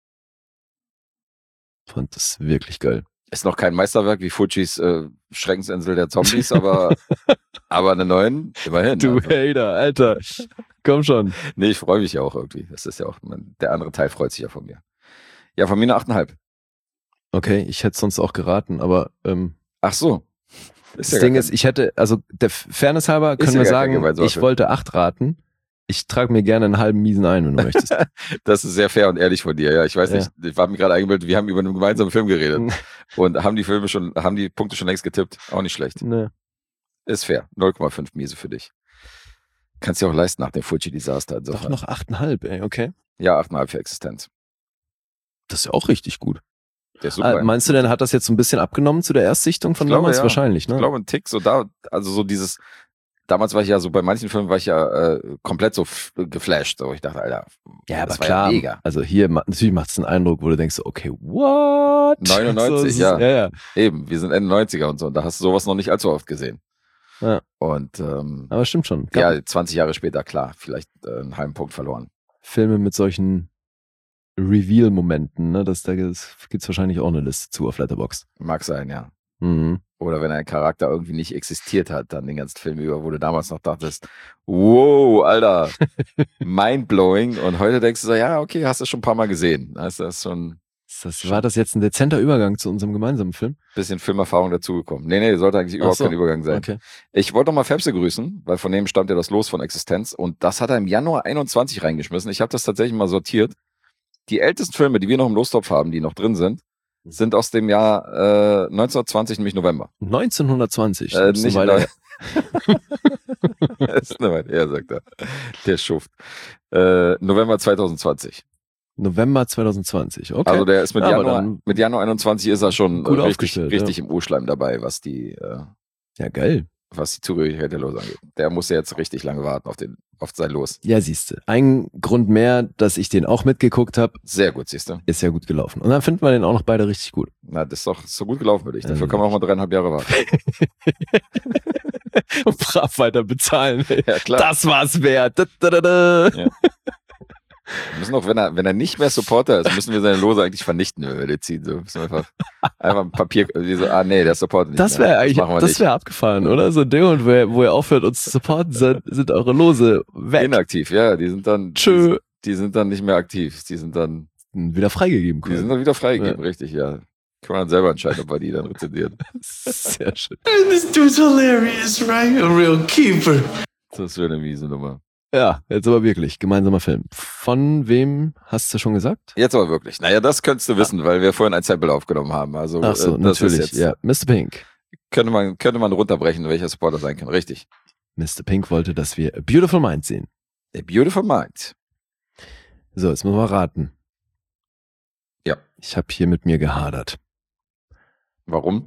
Fand das wirklich geil. Ist noch kein Meisterwerk wie Fujis äh, Schreckensinsel der Zombies, aber, aber eine neun, immerhin. Du Also, Hater, Alter. Komm schon. nee, ich freue mich ja auch irgendwie. Das ist ja auch, man, der andere Teil freut sich ja von mir. Ja, von mir eine achteinhalb. Okay, ich hätte sonst auch geraten, aber ähm, Ach so. das ja Ding gar ist, ich hätte, also der Fairness halber können ja wir gar sagen, keine Gemeinsorte. ich wollte acht raten. Ich trage mir gerne einen halben Miesen ein, wenn du möchtest. kein- Das ist sehr fair und ehrlich von dir. Ja, ich weiß Ja. nicht, ich war mir gerade eingebildet, wir haben über einen gemeinsamen Film geredet und haben die Filme schon, haben die Punkte schon längst getippt. Auch nicht schlecht. Ne. Ist fair. null Komma fünf Miese für dich. Kannst dir auch leisten nach dem Fuji-Desaster. Doch Insofern. noch achteinhalb, ey, okay. Ja, acht Komma fünf für Existenz. Das ist ja auch richtig gut. Der ist super. Ah, meinst du denn, hat das jetzt so ein bisschen abgenommen zu der Erstsichtung von Ich glaube, damals? ja. Wahrscheinlich, ne? Ich glaube, ein Tick, so da, also so dieses, damals war ich ja so, bei manchen Filmen war ich ja äh, komplett so f- geflasht. So, ich dachte, Alter, ja, aber das war klar. ja mega. Also hier, ma- natürlich macht es einen Eindruck, wo du denkst, so, okay, what? neunundneunzig, so, es ist- ja. ja. Ja, Eben, wir sind Ende neunziger und so, und da hast du sowas noch nicht allzu oft gesehen. Ja. Und ähm, aber stimmt schon. Gab ja, zwanzig Jahre später, klar, vielleicht äh, einen halben Punkt verloren. Filme mit solchen Reveal-Momenten, ne? Das, da gibt's wahrscheinlich auch eine Liste zu auf Letterboxd. Mag sein, ja. Mhm. Oder wenn ein Charakter irgendwie nicht existiert hat, dann den ganzen Film über, wo du damals noch dachtest, wow, Alter, mindblowing. Und heute denkst du so, ja, okay, hast du schon ein paar Mal gesehen. Da ist das schon ein Ist Das, war das jetzt ein dezenter Übergang zu unserem gemeinsamen Film? bisschen Filmerfahrung dazugekommen. Nee, nee, sollte eigentlich überhaupt Ach so, kein Übergang sein. Okay. Ich wollte noch mal Fepse grüßen, weil von dem stammt ja das Los von Existenz. Und das hat er im Januar einundzwanzig reingeschmissen. Ich habe das tatsächlich mal sortiert. Die ältesten Filme, die wir noch im Lostopf haben, die noch drin sind, sind aus dem Jahr äh, neunzehnhundertzwanzig, nämlich November. neunzehnhundertzwanzig. Äh, Ist nicht eine Weile neu. Ist eine Weile her, sagt er. Der Schuft. Äh, November zweitausendzwanzig. November zweitausendzwanzig, okay. Also der ist mit, Ja, aber Januar, dann mit Januar einundzwanzig ist er schon gut richtig, aufgestellt, richtig ja. im Urschleim dabei, was die, äh, Ja, geil. was die Zugehörigkeit der Lose angeht. Der muss ja jetzt richtig lange warten auf, den, auf sein Los. Ja, siehste. Ein Grund mehr, dass ich den auch mitgeguckt habe, Sehr gut, siehst du. ist ja gut gelaufen. Und dann finden wir den auch noch beide richtig gut. Na, das ist doch so gut gelaufen für dich. Dafür Also kann man auch mal dreieinhalb Jahre warten. Und brav weiter bezahlen. Ja, klar. Das war's wert. Da, da, da, da. Ja. Wir müssen auch, wenn er, wenn er nicht mehr Supporter ist, müssen wir seine Lose eigentlich vernichten, wenn wir den ziehen. So müssen wir einfach, einfach ein Papier, wie so, ah nee, der supportet nicht Das mehr. wäre eigentlich, machen wir das nicht. wäre abgefahren, oder? So in dem Moment, wo ihr, wo ihr aufhört, uns zu supporten, sind, sind eure Lose weg. Inaktiv, ja, die sind dann, Tschö. Die, die sind dann nicht mehr aktiv. Die sind dann, Wieder freigegeben. die Cool. sind dann wieder freigegeben, Ja. richtig, ja. Kann man dann selber entscheiden, ob wir die dann rezensieren. Sehr schön. This dude's hilarious, right? A real keeper. Das wäre eine miese Nummer. Ja, jetzt aber wirklich. Gemeinsamer Film. Von wem hast du schon gesagt? Jetzt aber wirklich. Naja, das könntest du wissen, weil wir vorhin ein Sample aufgenommen haben. Also, Ach so, äh, das natürlich. ist jetzt, Ja, Mister Pink. könnte man, könnte man runterbrechen, welcher Supporter sein kann. Richtig. Mister Pink wollte, dass wir A Beautiful Mind sehen. A Beautiful Mind. So, jetzt müssen wir raten. Ja. Ich habe hier mit mir gehadert. Warum?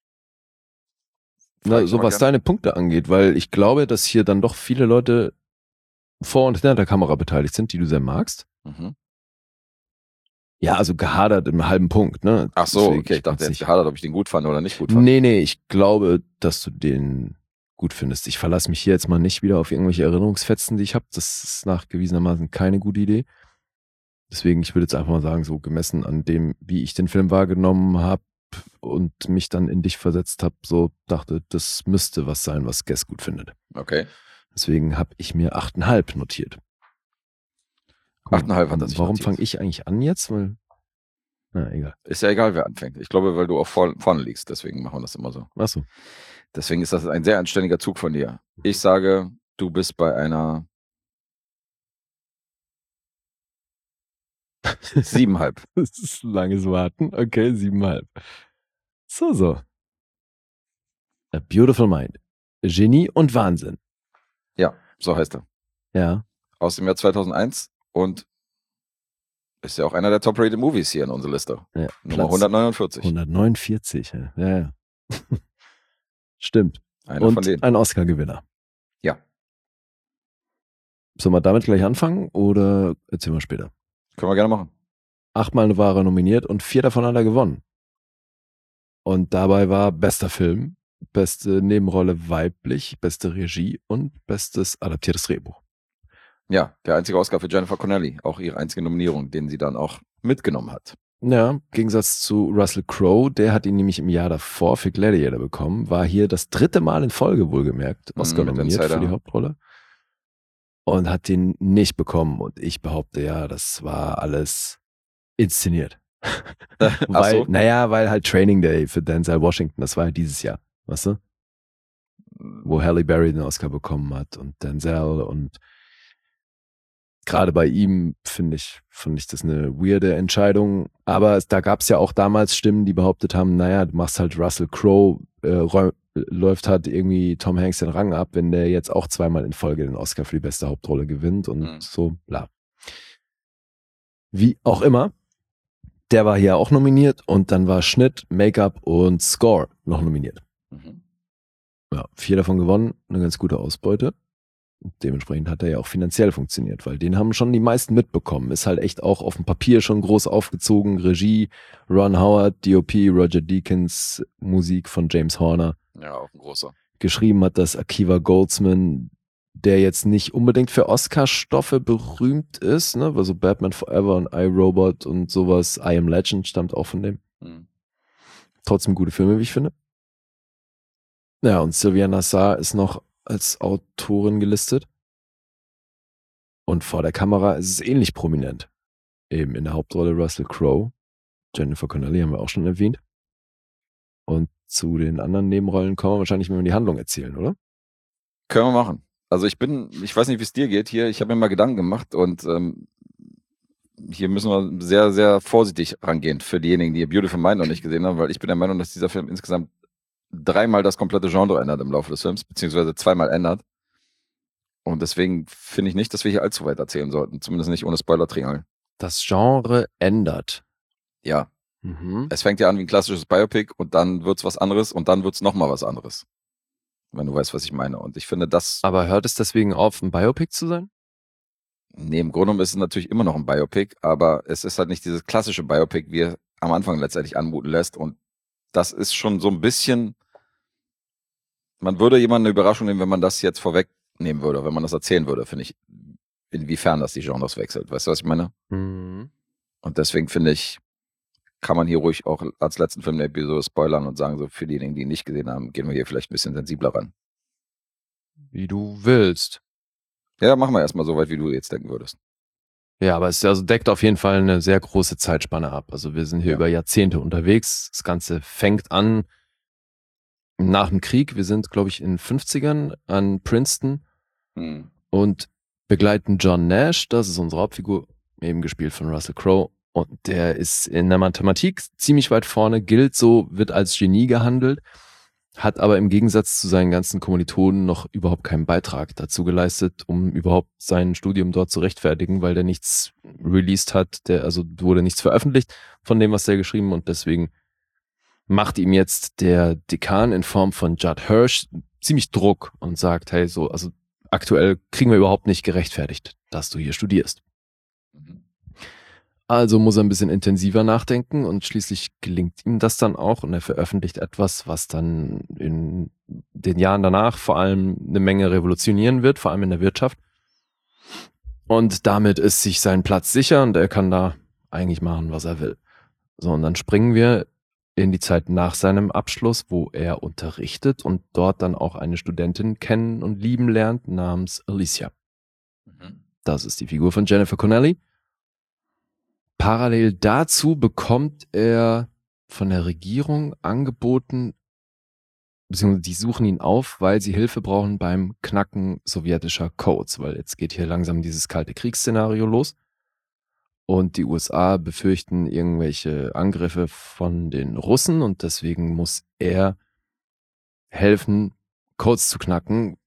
Na, ich so mal was gern. deine Punkte angeht, weil ich glaube, dass hier dann doch viele Leute vor und hinter der Kamera beteiligt sind, die du sehr magst. Mhm. Ja, also gehadert im halben Punkt, ne? Ach so, Deswegen, okay, ich dachte bin's jetzt nicht- gehadert, ob ich den gut fand oder nicht gut fand. Nee, nee, ich glaube, dass du den gut findest. Ich verlasse mich hier jetzt mal nicht wieder auf irgendwelche Erinnerungsfetzen, die ich habe. Das ist nachgewiesenermaßen keine gute Idee. Deswegen, ich würde jetzt einfach mal sagen, so gemessen an dem, wie ich den Film wahrgenommen habe und mich dann in dich versetzt habe, so dachte, das müsste was sein, was Guess gut findet. Okay. Deswegen habe ich mir achteinhalb notiert. Achteinhalb hat er Und sich Warum notiert. fange ich eigentlich an jetzt? Weil, na, egal. Ist ja egal, wer anfängt. Ich glaube, weil du auch vor, vorne liegst, deswegen machen wir das immer so. Achso. Deswegen ist das ein sehr anständiger Zug von dir. Ich sage, du bist bei einer siebenhalb. Das ist ein langes Warten. Okay, siebeneinhalb. So, so. A Beautiful Mind. Genie und Wahnsinn. Ja, so heißt er. Ja. Aus dem Jahr zweitausendeins und ist ja auch einer der Top-Rated Movies hier in unserer Liste. ja Nummer Platz hundertneunundvierzig. hundertneunundvierzig. Ja, ja. ja. Stimmt. Einer von Und denen. ein Oscar-Gewinner. Ja. Sollen wir damit gleich anfangen oder erzählen wir später? Können wir gerne machen. Achtmal war er nominiert und vier davon hat er gewonnen. Und dabei war bester Film, beste Nebenrolle weiblich, beste Regie und bestes adaptiertes Drehbuch. Ja, der einzige Oscar für Jennifer Connelly. Auch ihre einzige Nominierung, den sie dann auch mitgenommen hat. Ja, im Gegensatz zu Russell Crowe, der hat ihn nämlich im Jahr davor für Gladiator bekommen, war hier das dritte Mal in Folge wohlgemerkt Oscar mit nominiert Insider. für die Hauptrolle und hat den nicht bekommen. Und ich behaupte ja, das war alles inszeniert. Ach weil, so. Naja, weil halt Training Day für Denzel Washington, das war ja dieses Jahr, weißt du? Wo Halle Berry den Oscar bekommen hat und Denzel und gerade bei ihm finde ich, finde ich das eine weirde Entscheidung. Aber es, da gab es ja auch damals Stimmen, die behauptet haben, naja, du machst halt Russell Crowe, äh, räu- läuft halt irgendwie Tom Hanks den Rang ab, wenn der jetzt auch zweimal in Folge den Oscar für die beste Hauptrolle gewinnt und Mhm. so, bla. Wie auch immer, der war hier auch nominiert und dann war Schnitt, Make-up und Score noch nominiert. Mhm. Ja, vier davon gewonnen, eine ganz gute Ausbeute. Und dementsprechend hat er ja auch finanziell funktioniert, weil den haben schon die meisten mitbekommen. Ist halt echt auch auf dem Papier schon groß aufgezogen. Regie, Ron Howard, D O P, Roger Deakins, Musik von James Horner. Ja, auch ein großer. Geschrieben hat das Akiva Goldsman, der jetzt nicht unbedingt für Oscar-Stoffe berühmt ist, ne? Also Batman Forever und iRobot und sowas. I Am Legend stammt auch von dem. Mhm. Trotzdem gute Filme, wie ich finde. Ja, und Sylvia Nassar ist noch als Autorin gelistet. Und vor der Kamera ist es ähnlich prominent. Eben in der Hauptrolle Russell Crowe. Jennifer Connelly haben wir auch schon erwähnt. Und zu den anderen Nebenrollen kommen wir wahrscheinlich, wenn wir die Handlung erzählen, oder? Können wir machen. Also ich bin, ich weiß nicht, wie es dir geht hier. Ich habe mir mal Gedanken gemacht und ähm, hier müssen wir sehr, sehr vorsichtig rangehen für diejenigen, die Beautiful Mind noch nicht gesehen haben, weil ich bin der Meinung, dass dieser Film insgesamt dreimal das komplette Genre ändert im Laufe des Films, beziehungsweise zweimal ändert. Und deswegen finde ich nicht, dass wir hier allzu weit erzählen sollten, zumindest nicht ohne Spoiler-Triangel. Das Genre ändert. Ja. Mhm. Es fängt ja an wie ein klassisches Biopic und dann wird's was anderes und dann wird's nochmal was anderes. Wenn du weißt, was ich meine. Und ich finde, das... Aber hört es deswegen auf, ein Biopic zu sein? Nee, im Grunde genommen ist es natürlich immer noch ein Biopic, aber es ist halt nicht dieses klassische Biopic, wie er am Anfang letztendlich anmuten lässt. Und das ist schon so ein bisschen... Man würde jemandem eine Überraschung nehmen, wenn man das jetzt vorwegnehmen würde, wenn man das erzählen würde, finde ich, inwiefern das die Genres wechselt. Weißt du, was ich meine? Mhm. Und deswegen finde ich, kann man hier ruhig auch als letzten Film der Episode spoilern und sagen, so für diejenigen, die ihn nicht gesehen haben, gehen wir hier vielleicht ein bisschen sensibler ran. Wie du willst. Ja, machen wir erstmal so weit, wie du jetzt denken würdest. Ja, aber es also deckt auf jeden Fall eine sehr große Zeitspanne ab. Also wir sind hier Ja. über Jahrzehnte unterwegs. Das Ganze fängt an nach dem Krieg. Wir sind, glaube ich, in den fünfzigern an Princeton Hm. und begleiten John Nash. Das ist unsere Hauptfigur, eben gespielt von Russell Crowe. Und der ist in der Mathematik ziemlich weit vorne, gilt so, wird als Genie gehandelt, hat aber im Gegensatz zu seinen ganzen Kommilitonen noch überhaupt keinen Beitrag dazu geleistet, um überhaupt sein Studium dort zu rechtfertigen, weil der nichts released hat, der, also wurde nichts veröffentlicht von dem, was der geschrieben, und deswegen macht ihm jetzt der Dekan in Form von Judd Hirsch ziemlich Druck und sagt, hey, so, also aktuell kriegen wir überhaupt nicht gerechtfertigt, dass du hier studierst. Mhm. Also muss er ein bisschen intensiver nachdenken und schließlich gelingt ihm das dann auch und er veröffentlicht etwas, was dann in den Jahren danach vor allem eine Menge revolutionieren wird, vor allem in der Wirtschaft. Und damit ist sich sein Platz sicher und er kann da eigentlich machen, was er will. So, und dann springen wir in die Zeit nach seinem Abschluss, wo er unterrichtet und dort dann auch eine Studentin kennen und lieben lernt namens Alicia. Mhm. Das ist die Figur von Jennifer Connelly. Parallel dazu bekommt er von der Regierung angeboten, beziehungsweise die suchen ihn auf, weil sie Hilfe brauchen beim Knacken sowjetischer Codes, weil jetzt geht hier langsam dieses kalte Kriegsszenario los und die U S A befürchten irgendwelche Angriffe von den Russen und deswegen muss er helfen, Codes zu knacken.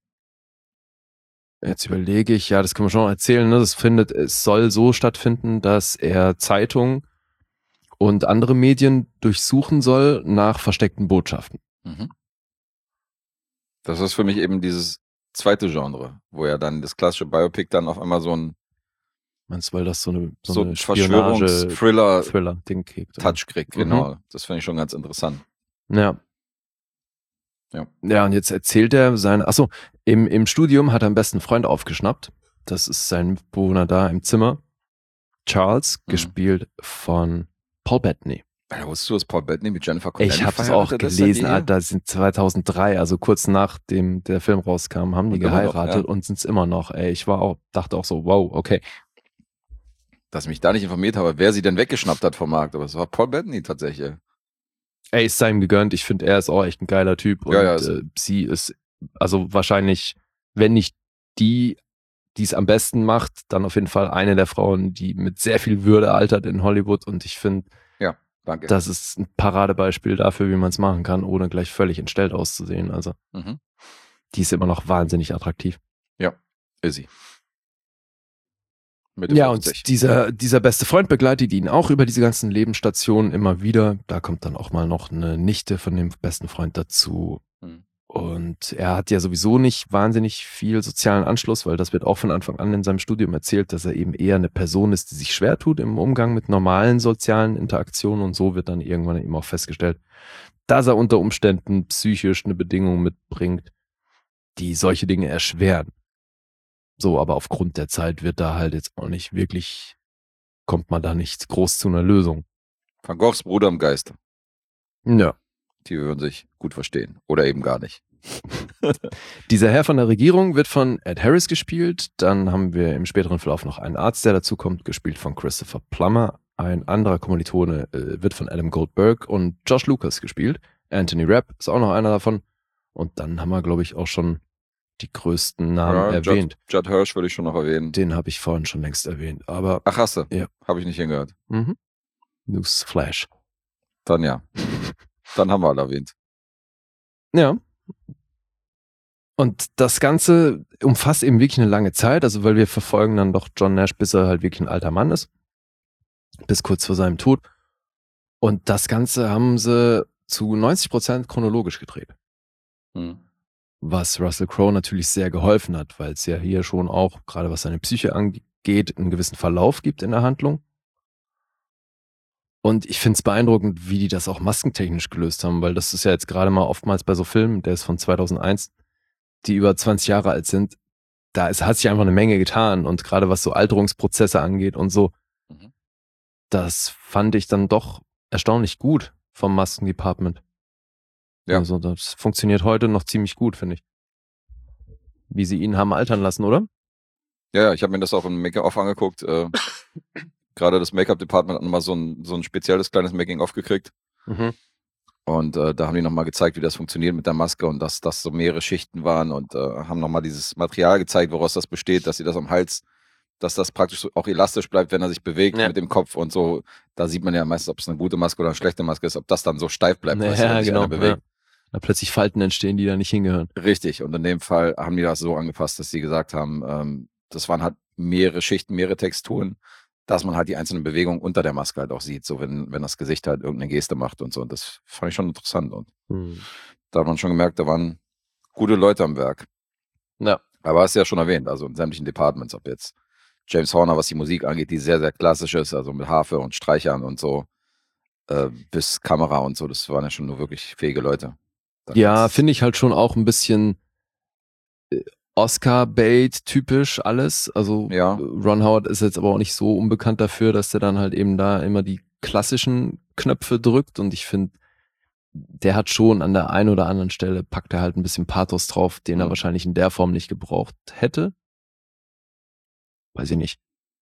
Jetzt überlege ich, ja, das kann man schon erzählen, ne? Das findet, es soll so stattfinden, dass er Zeitungen und andere Medien durchsuchen soll nach versteckten Botschaften. Mhm. Das ist für mich eben dieses zweite Genre, wo ja dann das klassische Biopic dann auf einmal so ein Meinst du, weil das so eine, so so eine Verschwörungsthriller Thriller-Ding kriegt? oder? Touch kriegt, genau. Das finde ich schon ganz interessant. Ja. Ja. Ja, und jetzt erzählt er seine, achso, im, im Studium hat er einen besten Freund aufgeschnappt. Das ist sein Mitbewohner da im Zimmer. Charles, Mhm. gespielt von Paul Bettany. Alter, wusstest du, dass Paul Bettany mit Jennifer Connelly Ich habe es auch verheiratet ist gelesen, seit jeher? Alter, sind zweitausenddrei, also kurz nachdem der Film rauskam, haben die Und immer noch, geheiratet ja. und sind es immer noch. Ey, ich war auch, dachte auch so, wow, okay. Dass ich mich da nicht informiert habe, wer sie denn weggeschnappt hat vom Markt. Aber es war Paul Bettany tatsächlich. Ey, ist sei ihm gegönnt. Ich finde, er ist auch echt ein geiler Typ. Und Ja, ja, ist äh, sie ist, also wahrscheinlich, wenn nicht die, die es am besten macht, dann auf jeden Fall eine der Frauen, die mit sehr viel Würde altert in Hollywood. Und ich finde, Danke. das ist ein Paradebeispiel dafür, wie man es machen kann, ohne gleich völlig entstellt auszusehen. Also, Mhm. die ist immer noch wahnsinnig attraktiv. Ist sie. Mitte Ja, fünfzig. und dieser, dieser beste Freund begleitet ihn auch über diese ganzen Lebensstationen immer wieder. Da kommt dann auch mal noch eine Nichte von dem besten Freund dazu. Mhm. Und er hat ja sowieso nicht wahnsinnig viel sozialen Anschluss, weil das wird auch von Anfang an in seinem Studium erzählt, dass er eben eher eine Person ist, die sich schwer tut im Umgang mit normalen sozialen Interaktionen. Und so wird dann irgendwann eben auch festgestellt, dass er unter Umständen psychisch eine Bedingung mitbringt, die solche Dinge erschweren. So, aber aufgrund der Zeit wird da halt jetzt auch nicht wirklich, kommt man da nicht groß zu einer Lösung. Van Goghs Bruder im Geiste. Ja. Die würden sich gut verstehen. Oder eben gar nicht. Dieser Herr von der Regierung wird von Ed Harris gespielt. Dann haben wir im späteren Verlauf noch einen Arzt, der dazu kommt, gespielt von Christopher Plummer. Ein anderer Kommilitone äh, wird von Adam Goldberg und Josh Lucas gespielt. Anthony Rapp ist auch noch einer davon. Und dann haben wir, glaube ich, auch schon die größten Namen Ja, erwähnt. Judd, Judd Hirsch würde ich schon noch erwähnen. Den habe ich vorhin schon längst erwähnt. Aber Ach, hast du? Ja. Habe ich nicht hingehört. mhm. Newsflash. Dann ja. Dann haben wir alle erwähnt. Ja. Und das Ganze umfasst eben wirklich eine lange Zeit, also weil wir verfolgen dann doch John Nash, bis er halt wirklich ein alter Mann ist. Bis kurz vor seinem Tod. Und das Ganze haben sie zu neunzig Prozent chronologisch gedreht. Hm. Was Russell Crowe natürlich sehr geholfen hat, weil es ja hier schon auch, gerade was seine Psyche angeht, einen gewissen Verlauf gibt in der Handlung. Und ich finde es beeindruckend, wie die das auch maskentechnisch gelöst haben, weil das ist ja jetzt gerade mal oftmals bei so Filmen, der ist von zweitausendeins, die über zwanzig Jahre alt sind, da ist, hat sich einfach eine Menge getan. Und gerade was so Alterungsprozesse angeht und so, Mhm. das fand ich dann doch erstaunlich gut vom Maskendepartment. Ja. Also das funktioniert heute noch ziemlich gut, finde ich. Wie sie ihn haben altern lassen, oder? Ja, ja, ich habe mir das auch im Making-of angeguckt. Äh, Gerade das Make-up-Department hat nochmal so ein, so ein spezielles kleines Making-of gekriegt. Mhm. Und äh, da haben die nochmal gezeigt, wie das funktioniert mit der Maske und dass das so mehrere Schichten waren und äh, haben nochmal dieses Material gezeigt, woraus das besteht, dass sie das am Hals, dass das praktisch so auch elastisch bleibt, wenn er sich bewegt Ja. mit dem Kopf und so. Da sieht man ja meistens, ob es eine gute Maske oder eine schlechte Maske ist, ob das dann so steif bleibt, weißt du, Ja, wenn sich genau. einer bewegt. Ja. Da plötzlich Falten entstehen, die da nicht hingehören. Richtig. Und in dem Fall haben die das so angepasst, dass sie gesagt haben, ähm, das waren halt mehrere Schichten, mehrere Texturen, dass man halt die einzelnen Bewegungen unter der Maske halt auch sieht, so wenn, wenn das Gesicht halt irgendeine Geste macht und so. Und das fand ich schon interessant. Und Hm. da hat man schon gemerkt, da waren gute Leute am Werk. Ja. Aber hast du ja schon erwähnt, also in sämtlichen Departments, ob jetzt James Horner, was die Musik angeht, die sehr, sehr klassisch ist, also mit Harfe und Streichern und so, äh, bis Kamera und so, das waren ja schon nur wirklich fähige Leute. Da Ja, kannst- finde ich halt schon auch ein bisschen äh, Oscar-Bait typisch alles. Also Ja. äh, Ron Howard ist jetzt aber auch nicht so unbekannt dafür, dass der dann halt eben da immer die klassischen Knöpfe drückt. Und ich finde, der hat schon an der einen oder anderen Stelle, packt er halt ein bisschen Pathos drauf, den er Mhm. wahrscheinlich in der Form nicht gebraucht hätte. Weiß ich nicht.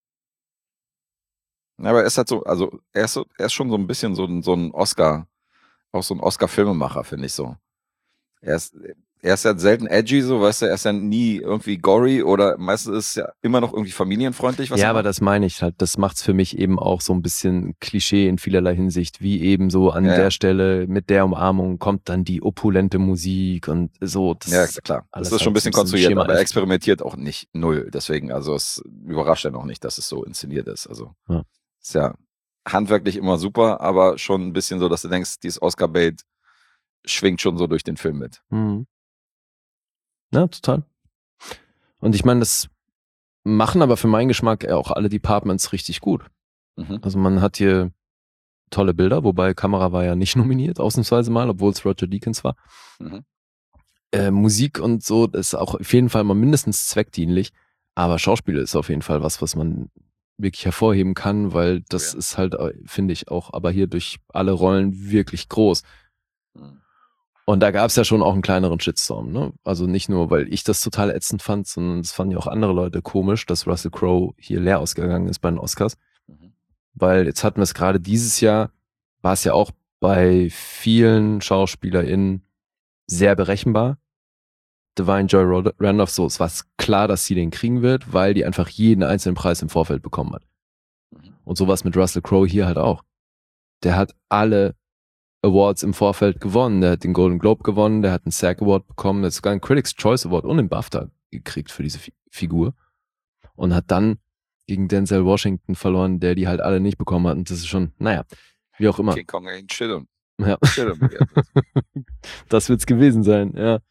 Ja, aber er ist halt so, also er ist, so, er ist schon so ein bisschen so ein, so ein Oscar, auch so ein Oscar-Filmemacher, finde ich so. Er ist, er ist ja selten edgy, so, weißt du, er ist ja nie irgendwie gory oder meistens ist es ja immer noch irgendwie familienfreundlich, was Ja, er aber macht. das meine ich halt. Das macht's für mich eben auch so ein bisschen Klischee in vielerlei Hinsicht, wie eben so an Ja, ja. der Stelle mit der Umarmung kommt dann die opulente Musik und so. Das Ja, klar. alles Das ist schon ein halt bisschen so konstruiert, Schema aber er F. experimentiert auch nicht null. Deswegen, also es überrascht ja noch nicht, dass es so inszeniert ist. Also Ja. ist ja handwerklich immer super, aber schon ein bisschen so, dass du denkst, dieses Oscar-Bait schwingt schon so durch den Film mit. Mhm. Ja, total. Und ich meine, das machen aber für meinen Geschmack auch alle Departments richtig gut. Mhm. Also man hat hier tolle Bilder, wobei Kamera war ja nicht nominiert, ausnahmsweise mal, obwohl es Roger Deakins war. Mhm. Äh, Musik und so ist auch auf jeden Fall mal mindestens zweckdienlich, aber Schauspiel ist auf jeden Fall was, was man wirklich hervorheben kann, weil das Ja. ist halt, äh, finde ich, auch aber hier durch alle Rollen wirklich groß. Mhm. Und da gab es ja schon auch einen kleineren Shitstorm, ne? Also nicht nur, weil ich das total ätzend fand, sondern es fanden ja auch andere Leute komisch, dass Russell Crowe hier leer ausgegangen ist bei den Oscars. Mhm. Weil jetzt hatten wir es gerade dieses Jahr, war es ja auch bei vielen SchauspielerInnen sehr berechenbar. Divine Joy Rod- Randolph, so, es war klar, dass sie den kriegen wird, weil die einfach jeden einzelnen Preis im Vorfeld bekommen hat. Mhm. Und sowas mit Russell Crowe hier halt auch. Der hat alle Awards im Vorfeld gewonnen. Der hat den Golden Globe gewonnen, der hat einen SAG Award bekommen, der hat sogar einen Critics' Choice Award und den BAFTA gekriegt für diese Fi- Figur. Und hat dann gegen Denzel Washington verloren, der die halt alle nicht bekommen hat. Und das ist schon, naja, wie auch immer. King Kong ain't shit on. Ja. Shit on bewertet. Das wird's gewesen sein, ja.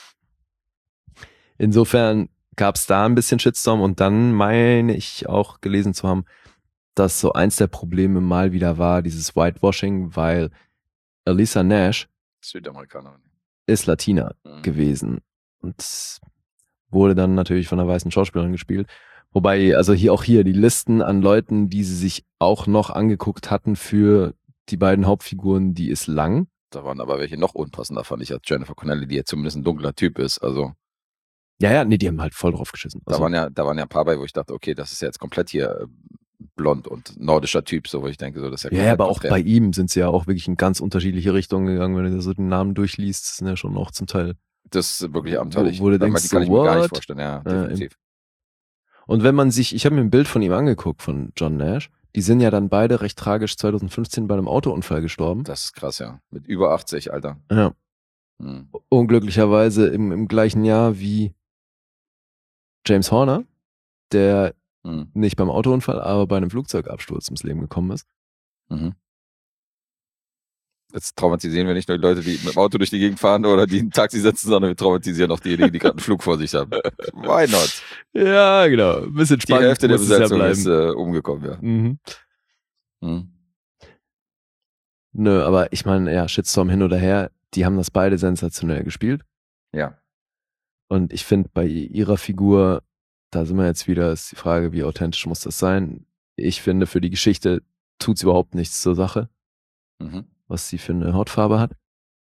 Insofern gab's da ein bisschen Shitstorm und dann meine ich auch gelesen zu haben, dass so eins der Probleme mal wieder war, dieses Whitewashing, weil Alyssa Nash Südamerikaner. ist Latina Mhm. gewesen und wurde dann natürlich von einer weißen Schauspielerin gespielt. Wobei, also hier auch hier die Listen an Leuten, die sie sich auch noch angeguckt hatten für die beiden Hauptfiguren, die ist lang. Da waren aber welche noch unpassender, fand ich, als Jennifer Connelly, die jetzt zumindest ein dunkler Typ ist. Also Ja, ja, nee, die haben halt voll drauf geschissen. da Also, waren ja, da waren ja ein paar bei, wo ich dachte, okay, das ist ja jetzt komplett hier äh, blond und nordischer Typ, so wo ich denke, so das ist ja ja, ja, komplett aber auch konträr. bei ihm sind sie ja auch wirklich in ganz unterschiedliche Richtungen gegangen, wenn du dir so den Namen durchliest, sind ja schon auch zum Teil Das ist wirklich abenteuerlich. Wo, wo du Sag mal, denkst, die kann ich so, mir gar nicht what? vorstellen. Ja, Ja, definitiv. Und wenn man sich, ich habe mir ein Bild von ihm angeguckt, von John Nash, die sind ja dann beide recht tragisch zwanzig fünfzehn bei einem Autounfall gestorben. Das ist krass, ja. Mit über achtzig, Alter. Ja. Hm. Unglücklicherweise im, im gleichen Jahr wie James Horner, der Hm. nicht beim Autounfall, aber bei einem Flugzeugabsturz ums Leben gekommen ist. Mhm. Jetzt traumatisieren wir nicht nur die Leute, die mit dem Auto durch die Gegend fahren oder die ein Taxi sitzen, sondern wir traumatisieren auch diejenigen, die gerade einen Flug vor sich haben. Why not? Ja, genau. Ein bisschen Die spannend. Hälfte der muss es ja Besetzung bleiben. ist äh, umgekommen, ja. Mhm. Hm. Nö, aber ich meine, ja, Shitstorm hin oder her, die haben das beide sensationell gespielt. Ja. Und ich finde, bei ihrer Figur, da sind wir jetzt wieder, ist die Frage, wie authentisch muss das sein? Ich finde, für die Geschichte tut's überhaupt nichts zur Sache, Mhm. was sie für eine Hautfarbe hat.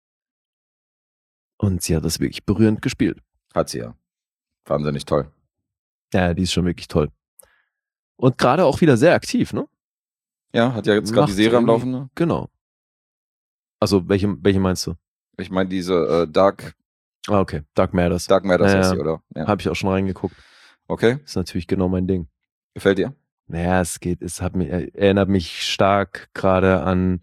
Und sie hat das wirklich berührend gespielt. Hat sie ja. Wahnsinnig toll. Ja, die ist schon wirklich toll. Und gerade auch wieder sehr aktiv, ne? Ja, hat ja jetzt gerade die Macht Serie am irgendwie- Laufen. Ne? Genau. Also, welche, welche meinst du? Ich meine diese äh, Dark, Ah, okay. Dark Matters. Dark Matters Ja, heißt ja. sie, oder? Ja. Habe ich auch schon reingeguckt. Okay, Ist natürlich genau mein Ding. gefällt dir? Naja, es geht, es hat mich, erinnert mich stark gerade an,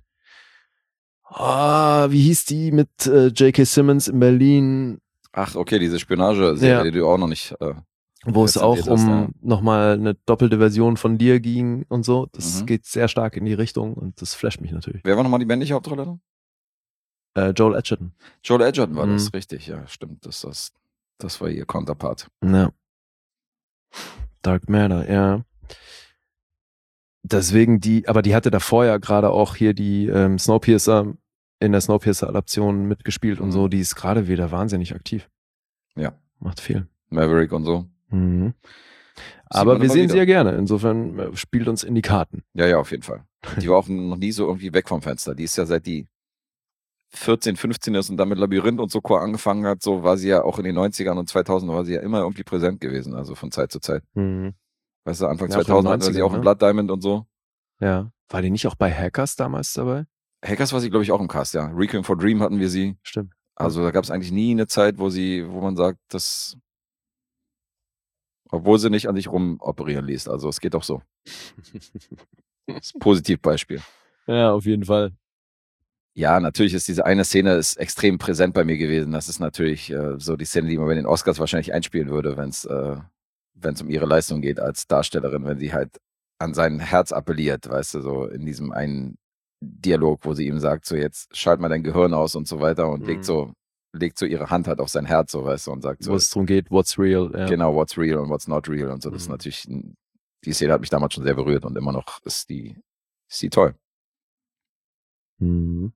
ah, wie hieß die mit äh, J K. Simmons in Berlin, Ach, okay, diese Spionage-Serie, Ja. die du auch noch nicht... Äh, wo es auch rezensiert hast, um ja. nochmal eine doppelte Version von dir ging und so. Das Mhm. geht sehr stark in die Richtung und das flasht mich natürlich. wer war nochmal die männliche Hauptrolle? Äh, Joel Edgerton. Joel Edgerton war das, Mhm. richtig, ja, stimmt. Das, das, das war ihr Counterpart. Ja. Dark Matter, ja. Deswegen die, aber die hatte davor ja gerade auch hier die ähm, Snowpiercer in der Snowpiercer-Adaption mitgespielt und Mhm. so. Die ist gerade wieder wahnsinnig aktiv. Ja. Macht viel. Maverick und so. Mhm. Sieht Aber man wir immer sehen wieder. sie ja gerne. Insofern äh, spielt uns in die Karten. Ja, ja, auf jeden Fall. Die war auch noch nie so irgendwie weg vom Fenster. Die ist ja seit die vierzehn, fünfzehn ist und dann mit Labyrinth und so Chor angefangen hat, so war sie ja auch in den neunzigern und zweitausend war sie ja immer irgendwie präsent gewesen, also von Zeit zu Zeit. Mhm. Weißt du, Anfang Ja, auch in den zweitausend hatten wir sie neunzigern, auch in ne? Blood Diamond und so. Ja. War die nicht auch bei Hackers damals dabei? Hackers war sie, glaube ich, auch im Cast, ja. Requiem for Dream hatten wir sie. Stimmt. Also da gab es eigentlich nie eine Zeit, wo sie, wo man sagt, dass, obwohl sie nicht an sich rum operieren ließ. Also es geht auch so. Das ist ein Positivbeispiel. Ja, auf jeden Fall. Ja, natürlich ist diese eine Szene ist extrem präsent bei mir gewesen. Das ist natürlich äh, so die Szene, die man bei den Oscars wahrscheinlich einspielen würde, wenn es äh, wenn's um ihre Leistung geht als Darstellerin, wenn sie halt an sein Herz appelliert, weißt du, so in diesem einen Dialog, wo sie ihm sagt, so jetzt schalt mal dein Gehirn aus und so weiter und Mhm. legt so legt so ihre Hand halt auf sein Herz, so weißt du, und sagt so, Wo es darum geht, what's real. Ja. genau, what's real und what's not real und so. Das ist Mhm. natürlich, ein, die Szene hat mich damals schon sehr berührt und immer noch ist die, ist die toll. Mhm.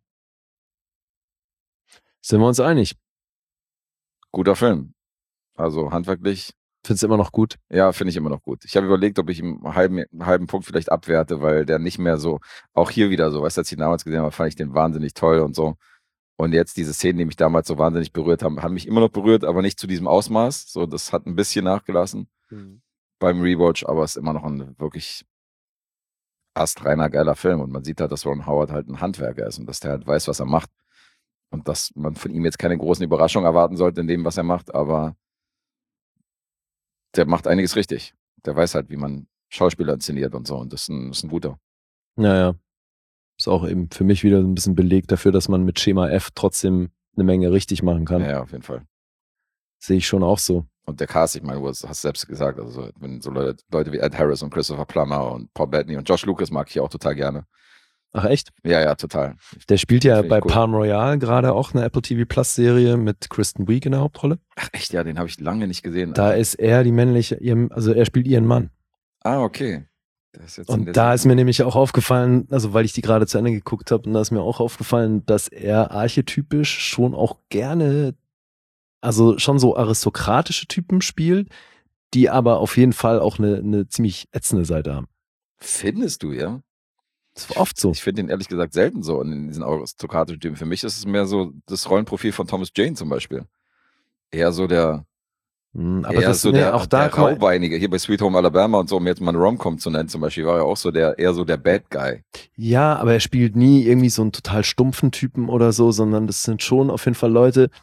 Sind wir uns einig? Guter Film. Also handwerklich, Findest du immer noch gut? ja, finde ich immer noch gut. Ich habe überlegt, ob ich ihm einen halben, einen halben Punkt vielleicht abwerte, weil der nicht mehr so, auch hier wieder so, weißt du, als ich ihn damals gesehen habe, fand ich den wahnsinnig toll und so. Und jetzt diese Szenen, die mich damals so wahnsinnig berührt haben, haben mich immer noch berührt, aber nicht zu diesem Ausmaß. So, das hat ein bisschen nachgelassen beim Rewatch, aber es ist immer noch ein wirklich astreiner, geiler Film. Und man sieht halt, dass Ron Howard halt ein Handwerker ist und dass der halt weiß, was er macht. Und dass man von ihm jetzt keine großen Überraschungen erwarten sollte in dem, was er macht, aber der macht einiges richtig. Der weiß halt, wie man Schauspieler inszeniert und so. Und das ist ein, das ist ein guter. Naja. Ist auch eben für mich wieder so ein bisschen Beleg dafür, dass man mit Schema F trotzdem eine Menge richtig machen kann. Ja, ja, auf jeden Fall. Sehe ich schon auch so. Und der Cast, ich meine, du hast selbst gesagt, also wenn so Leute, Leute wie Ed Harris und Christopher Plummer und Paul Bettany und Josh Lucas mag ich auch total gerne. Ach echt? Ja, ja, total. Der spielt ja Find ich bei cool. Palm Royale gerade auch eine Apple T V Plus Serie mit Kristen Wiig in der Hauptrolle. Ach echt, ja, den habe ich lange nicht gesehen. Da ist er die männliche, ihrem- also er spielt ihren Mann. Ah, okay. Der ist jetzt in Und der da Serie. ist mir nämlich auch aufgefallen, also weil ich die gerade zu Ende geguckt habe, und da ist mir auch aufgefallen, dass er archetypisch schon auch gerne, also schon so aristokratische Typen spielt, die aber auf jeden Fall auch eine, eine ziemlich ätzende Seite haben. Findest du, ja? Das war oft so. Ich finde den ehrlich gesagt selten so in diesen aristokratischen Typen. Für mich ist es mehr so das Rollenprofil von Thomas Jane zum Beispiel. Eher so der, Hm, Aber eher das so nee, der, auch da der kann man- Raubeinige. Hier bei Sweet Home Alabama und so, um jetzt mal eine Rom-Com zu nennen zum Beispiel, war er auch so der, eher so der Bad Guy. Ja, aber er spielt nie irgendwie so einen total stumpfen Typen oder so, sondern das sind schon auf jeden Fall Leute,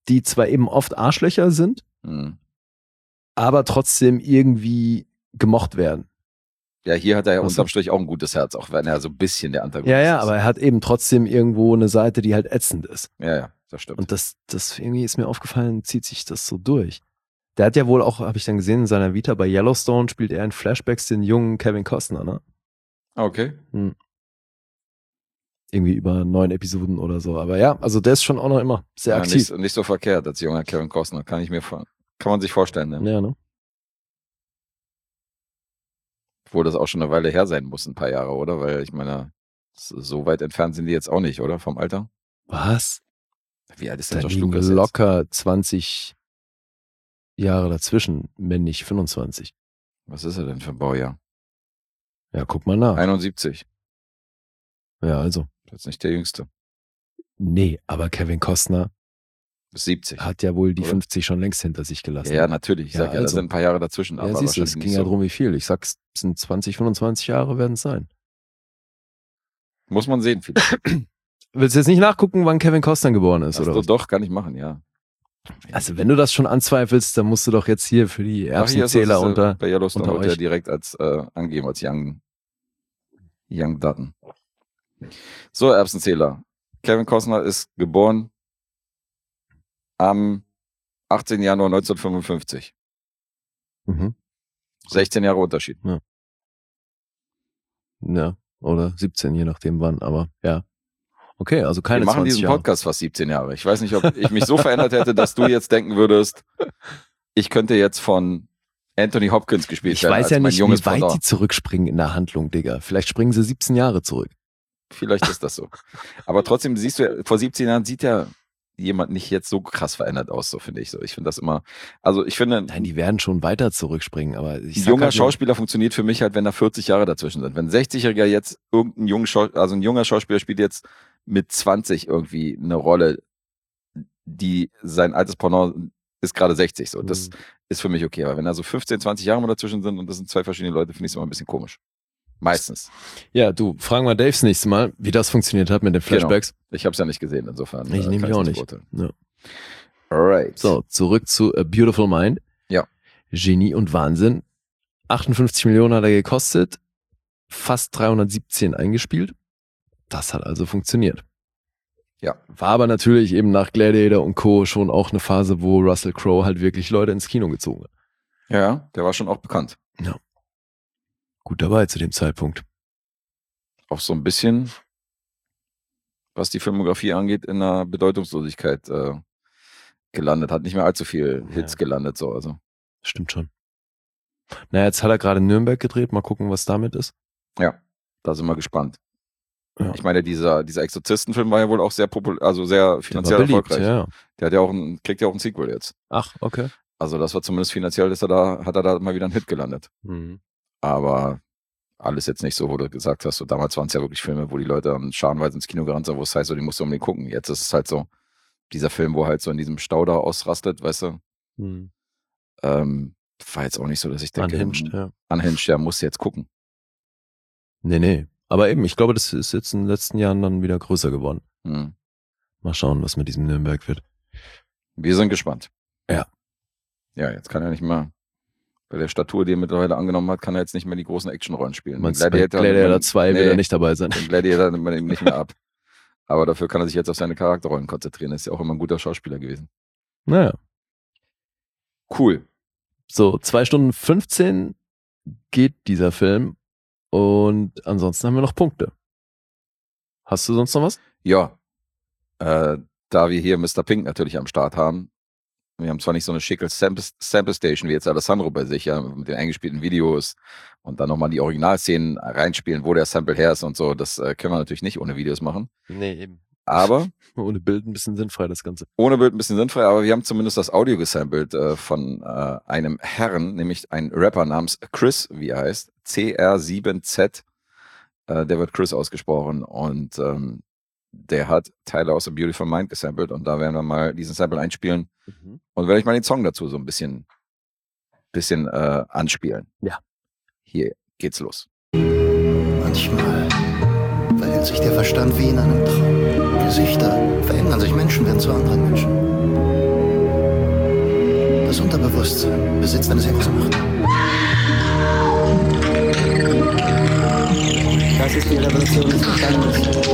die zwar eben oft Arschlöcher sind, Mhm. aber trotzdem irgendwie gemocht werden. Ja, hier hat er ja Was unterm so? Strich auch ein gutes Herz, auch wenn er so ein bisschen der Antagonist Ja, ja, ist. aber er hat eben trotzdem irgendwo eine Seite, die halt ätzend ist. Ja, ja, das stimmt. Und das, das irgendwie ist mir aufgefallen, zieht sich das so durch. Der hat ja wohl auch, habe ich dann gesehen, in seiner Vita bei Yellowstone spielt er in Flashbacks den jungen Kevin Costner, ne? Okay. Irgendwie über neun Episoden oder so. Aber ja, also der ist schon auch noch immer sehr Ja, aktiv. nicht, nicht so verkehrt als junger Kevin Costner, kann ich mir vor, kann man sich vorstellen, ne? Ja, ne? Obwohl das auch schon eine Weile her sein muss, ein paar Jahre, oder? Weil ich meine, so weit entfernt sind die jetzt auch nicht, oder? Vom Alter? Was? Wie alt ist Da denn Josh liegen Lucas jetzt? locker zwanzig Jahre dazwischen, wenn nicht fünfundzwanzig. Was ist er denn für ein Baujahr? Ja, guck mal nach. einundsiebzig. Ja, also. Das ist nicht der Jüngste. Nee, aber Kevin Costner Bis siebzig. hat ja wohl die Oder? fünfzig schon längst hinter sich gelassen. Ja, natürlich. Ich Ja, sag ja, da also. sind ein paar Jahre dazwischen. Ja, aber siehst du, es wahrscheinlich ging nicht ja so. drum wie viel. Ich sag's, es sind zwanzig, fünfundzwanzig Jahre werden es sein. Muss man sehen, vielleicht. Willst du jetzt nicht nachgucken, wann Kevin Costner geboren ist, Also oder was? doch, kann ich machen, ja. Also wenn du das schon anzweifelst, dann musst du doch jetzt hier für die Ach, hier ist das, Erbsenzähler ist, äh, unter... bei Yellowstone unter wird er euch. direkt als äh, angegeben, als Young, Young Dutton. So, Erbsenzähler. Kevin Costner ist geboren am achtzehnten Januar neunzehnhundertfünfundfünfzig. Mhm. sechzehn Jahre Unterschied. Ja, oder siebzehn, je nachdem wann, aber ja. Okay, also keine Wir machen zwanzig diesen Jahre. Podcast fast siebzehn Jahre. Ich weiß nicht, ob ich mich so verändert hätte, dass du jetzt denken würdest, ich könnte jetzt von Anthony Hopkins gespielt Ich werden. weiß als ja mein nicht, junges wie weit die Pendant. zurückspringen in der Handlung, Digga. Vielleicht springen sie siebzehn Jahre zurück. Vielleicht ist das so. Aber trotzdem siehst du, vor siebzehn Jahren sieht ja jemand nicht jetzt so krass verändert aus, so finde ich so. Ich finde das immer, also ich finde, Nein, die werden schon weiter zurückspringen, aber ich ein sag junger halt nur- Schauspieler funktioniert für mich halt, wenn da vierzig Jahre dazwischen sind. Wenn ein sechzigjähriger jetzt irgendein junger, Schau also ein junger Schauspieler spielt jetzt mit zwanzig irgendwie eine Rolle, die sein altes Pendant ist gerade sechzig, so. Das Mhm. ist für mich okay. Aber wenn da so fünfzehn, zwanzig Jahre mal dazwischen sind und das sind zwei verschiedene Leute, finde ich es immer ein bisschen komisch. Meistens. Ja, du, fragen wir Daves nächstes Mal, wie das funktioniert hat mit den Flashbacks. Ich habe es ja nicht gesehen, insofern. Ich äh, nehme kann mich auch nicht nicht. beurteilen. Ja. Alright. So, zurück zu A Beautiful Mind. Ja. Genie und Wahnsinn. achtundfünfzig Millionen hat er gekostet, fast dreihundertsiebzehn eingespielt. Das hat also funktioniert. Ja. War aber natürlich eben nach Gladiator und Co. schon auch eine Phase, wo Russell Crowe halt wirklich Leute ins Kino gezogen hat. Ja, der war schon auch bekannt. Gut dabei zu dem Zeitpunkt. Auch so ein bisschen, was die Filmografie angeht, in einer Bedeutungslosigkeit äh, gelandet. Hat nicht mehr allzu viel Ja. Hits gelandet, so. Also, Stimmt schon. Naja, jetzt hat er gerade in Nürnberg gedreht. Mal gucken, was damit ist. ja, da sind wir gespannt. Ja. Ich meine, dieser, dieser Exorzistenfilm war ja wohl auch sehr populär, also sehr Der war finanziell beliebt, erfolgreich. ja. Der hat ja auch ein, kriegt ja auch ein Sequel jetzt. Ach, okay. Also das war zumindest finanziell, ist er da, hat er da mal wieder einen Hit gelandet. Mhm. Aber alles jetzt nicht so, wo du gesagt hast, so damals waren es ja wirklich Filme, wo die Leute dann scharenweise ins Kino gerannt sind, wo es heißt, so, die musst du unbedingt gucken. Jetzt ist es halt so, dieser Film, wo halt so in diesem Stau da ausrastet, weißt du, Mhm. ähm, war jetzt auch nicht so, dass ich denke, Unhinged, ja. Unhinged, ja, musst du jetzt gucken. Nee, nee. Aber eben, ich glaube, das ist jetzt in den letzten Jahren dann wieder größer geworden. Hm. Mal schauen, was mit diesem Nürnberg wird. Wir sind gespannt. Ja. Ja, jetzt kann er nicht mehr, bei der Statur, die er mittlerweile angenommen hat, kann er jetzt nicht mehr die großen Actionrollen spielen. Meinst Den du, bei Gladiator nimmt man- zwei nee, will er nicht dabei sein? Den Gladiator nimmt man ihm nicht mehr ab. Aber dafür kann er sich jetzt auf seine Charakterrollen konzentrieren. Ist ja auch immer ein guter Schauspieler gewesen. Naja. Cool. So, zwei Stunden fünfzehn geht dieser Film. Und ansonsten haben wir noch Punkte. Hast du sonst noch was? Ja. Äh, da wir hier Mister Pink natürlich am Start haben, wir haben zwar nicht so eine schicke Sample, Sample Station wie jetzt Alessandro bei sich, ja, mit den eingespielten Videos und dann nochmal die Originalszenen reinspielen, wo der Sample her ist und so. Das äh, können wir natürlich nicht ohne Videos machen. Nee, eben. Aber Ohne Bild ein bisschen sinnfrei, das Ganze. ohne Bild ein bisschen sinnfrei, aber wir haben zumindest das Audio gesampelt äh, von äh, einem Herrn, nämlich ein Rapper namens Chris, wie er heißt, C R sieben Z, äh, der wird Chris ausgesprochen und ähm, der hat Teile aus A Beautiful Mind gesampelt und da werden wir mal diesen Sample einspielen und werde ich mal den Song dazu so ein bisschen, bisschen äh, anspielen. Ja. Hier geht's los. Manchmal verhält sich der Verstand wie in einem Traum. Gesichter verändern sich, Menschen werden zu anderen Menschen. Das Unterbewusstsein besitzt eine sehr große Macht. Das ist die Revolution des Verstandes.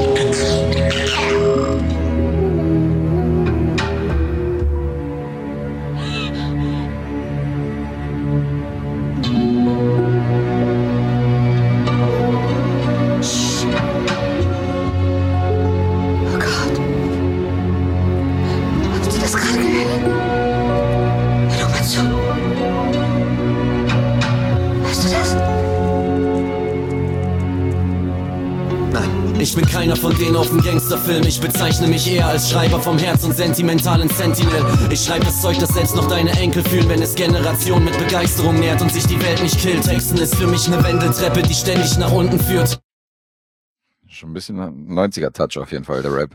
Ich bin keiner von denen auf dem Gangsterfilm. Ich bezeichne mich eher als Schreiber vom Herz und sentimentalen Sentinel. Ich schreibe das Zeug, das selbst noch deine Enkel fühlen, wenn es Generationen mit Begeisterung nährt und sich die Welt nicht killt. Texten ist für mich eine Wendeltreppe, die ständig nach unten führt. Schon ein bisschen neunziger-Touch auf jeden Fall, der Rap.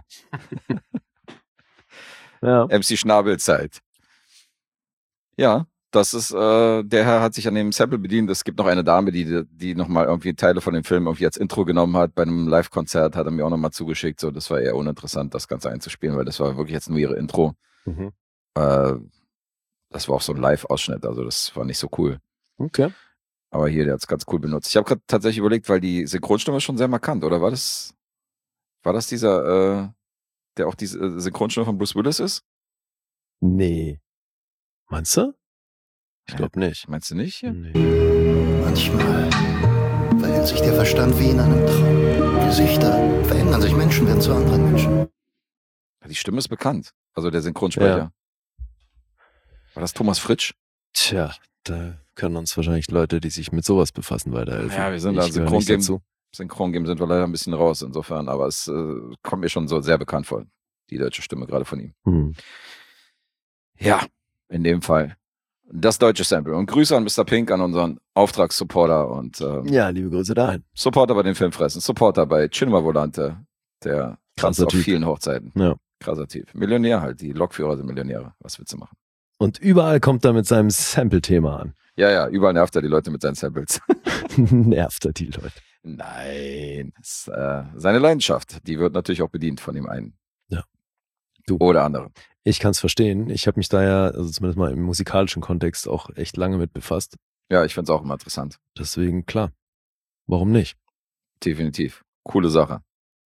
Ja. M C Schnabelzeit. Ja, das ist, äh, der Herr hat sich an dem Sample bedient. Es gibt noch eine Dame, die, die nochmal irgendwie Teile von dem Film irgendwie als Intro genommen hat. Bei einem Live-Konzert hat er mir auch nochmal zugeschickt. So, das war eher uninteressant, das Ganze einzuspielen, weil das war wirklich jetzt nur ihre Intro. Mhm. Äh, das war auch so ein Live-Ausschnitt, also das war nicht so cool. Okay. Aber hier, der hat es ganz cool benutzt. Ich habe gerade tatsächlich überlegt, weil die Synchronstimme ist schon sehr markant, oder war das, war das dieser, äh, der auch die äh, Synchronstimme von Bruce Willis ist? Nee. Meinst du? Ich glaube nicht. Meinst du nicht? Ja. Nee. Manchmal verhält sich der Verstand wie in einem Traum. Gesichter verändern sich, Menschen werden zu anderen Menschen. Die Stimme ist bekannt. Also der Synchronsprecher. Ja. War das Thomas Fritsch? Tja, da können uns wahrscheinlich Leute, die sich mit sowas befassen, weiterhelfen. Ja, wir sind Ich da gehöre nicht Synchron-Game, dazu. Synchron-Game sind wir leider ein bisschen raus insofern, aber es äh, kommt mir schon so sehr bekannt vor, die deutsche Stimme gerade von ihm. Hm. Ja, in dem Fall das deutsche Sample. Und Grüße an Mister Pink, an unseren Auftragssupporter und ähm, Ja, liebe Grüße dahin. Supporter bei den Filmfressen, Supporter bei Cinema Volante, der tanzt Krasser auf Typ. vielen Hochzeiten. Ja. Krasser Typ. Millionär halt, die Lokführer sind Millionäre. Was willst du machen? Und überall kommt er mit seinem Sample-Thema an. Ja, ja, überall nervt er die Leute mit seinen Samples. Nervt er die Leute. Nein, das ist, äh, seine Leidenschaft, die wird natürlich auch bedient von dem einen. Ja. Du. Oder anderen. Ich kann es verstehen. Ich habe mich da ja, also zumindest mal im musikalischen Kontext, auch echt lange mit befasst. Ja, ich find's auch immer interessant. Deswegen, klar. Warum nicht? Definitiv. Coole Sache.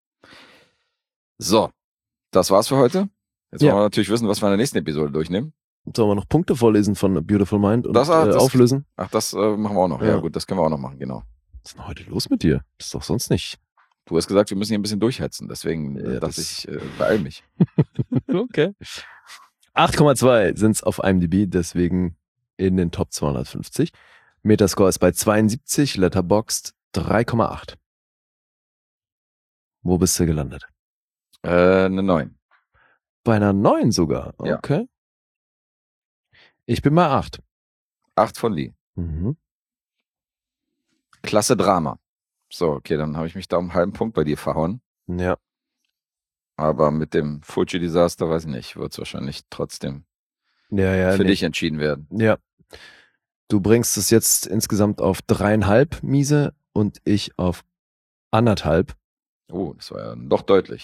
So, das war's für heute. Jetzt Ja. wollen wir natürlich wissen, was wir in der nächsten Episode durchnehmen. Sollen wir noch Punkte vorlesen von A Beautiful Mind und Das- ah, äh, das- auflösen? Ach, das äh, machen wir auch noch. Ja. Ja. gut, das können wir auch noch machen, genau. Was ist denn heute los mit dir? Das ist doch sonst nicht. Du hast gesagt, wir müssen hier ein bisschen durchhetzen, deswegen äh, Ja, dachte das- ich, äh, beeil mich. Okay. acht Komma zwei sind es auf IMDb, deswegen in den Top zweihundertfünfzig. Metascore ist bei zweiundsiebzig, Letterboxd drei Komma acht. Wo bist du gelandet? Äh, eine neun. Bei einer neun sogar. Ja. Okay. Ich bin bei acht. acht von Lee. Mhm. Klasse Drama. So, okay, dann habe ich mich da um einen halben Punkt bei dir verhauen. Ja. Aber mit dem Fuji-Desaster, weiß ich nicht, wird es wahrscheinlich trotzdem Ja, ja. für nee. dich entschieden werden. Ja. Du bringst es jetzt insgesamt auf dreieinhalb Miese und ich auf anderthalb. Oh, das war ja doch deutlich.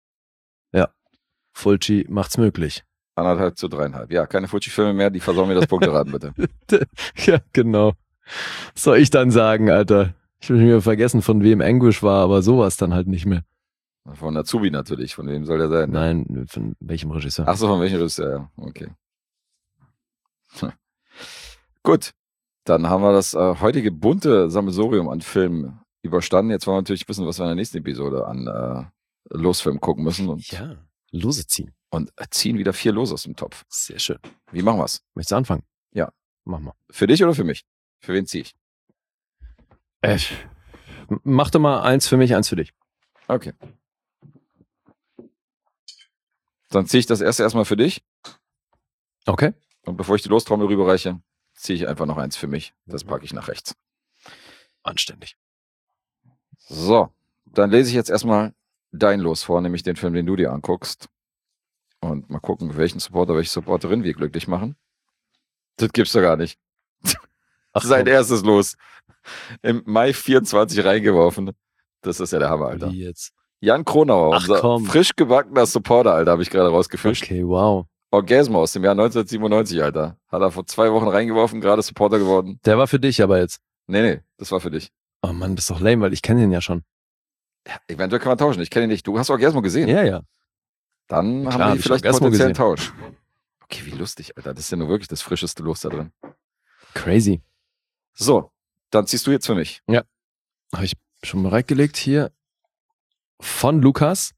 Fulci macht's möglich. Anderthalb zu dreieinhalb. Ja, keine Fuji-Filme mehr, die versauen mir das Punkteraten, bitte. Ja, genau. Was soll ich dann sagen, Alter? Ich will mir vergessen, von wem Anguish war, aber sowas dann halt nicht mehr. Von Azubi natürlich, von wem soll der sein? Nein, von welchem Regisseur? Ach so, von welchem Regisseur? Ja, okay. Hm. Gut, dann haben wir das äh, heutige bunte Sammelsurium an Filmen überstanden. Jetzt wollen wir natürlich wissen, was wir in der nächsten Episode an äh, Losfilmen gucken müssen und, Ja, Lose ziehen. und ziehen wieder vier Lose aus dem Topf. Sehr schön. Wie machen wir's? Möchtest du anfangen? Ja. Mach mal. Für dich oder für mich? Für wen ziehe ich? Äh, mach doch mal eins für mich, eins für dich. Okay. Dann ziehe ich das erste erstmal für dich. Okay. Und bevor ich die Lostrommel rüberreiche, ziehe ich einfach noch eins für mich. Das packe ich nach rechts. Anständig. So, dann lese ich jetzt erstmal dein Los vor, nämlich den Film, den du dir anguckst. Und mal gucken, welchen Supporter, welche Supporterin wir glücklich machen. Das gibt's doch gar nicht. Ach, Sein komm. erstes Los. Im Mai vierundzwanzig reingeworfen. Das ist ja der Hammer, Alter. Wie jetzt? Jan Kronauer, Ach, unser komm. frisch gebackener Supporter, Alter, habe ich gerade rausgefischt. Okay, wow. Orgasmo aus dem Jahr neunzehnhundertsiebenundneunzig, Alter. Hat er vor zwei Wochen reingeworfen, gerade Supporter geworden. Der war für dich aber jetzt. Nee, nee, das war für dich. Oh Mann, das ist doch lame, weil ich kenne den ja schon. Ja, eventuell kann man tauschen. Ich kenne ihn nicht. Du hast Orgasmo gesehen? Ja, ja. Dann Ja, haben klar, wir hab hier ich vielleicht Orgasmo potenziellen gesehen. Tausch. Okay, wie lustig, Alter. Das ist ja nur wirklich das frischeste Los da drin. Crazy. So, dann ziehst du jetzt für mich. Habe ich schon bereitgelegt hier. Von Lukas.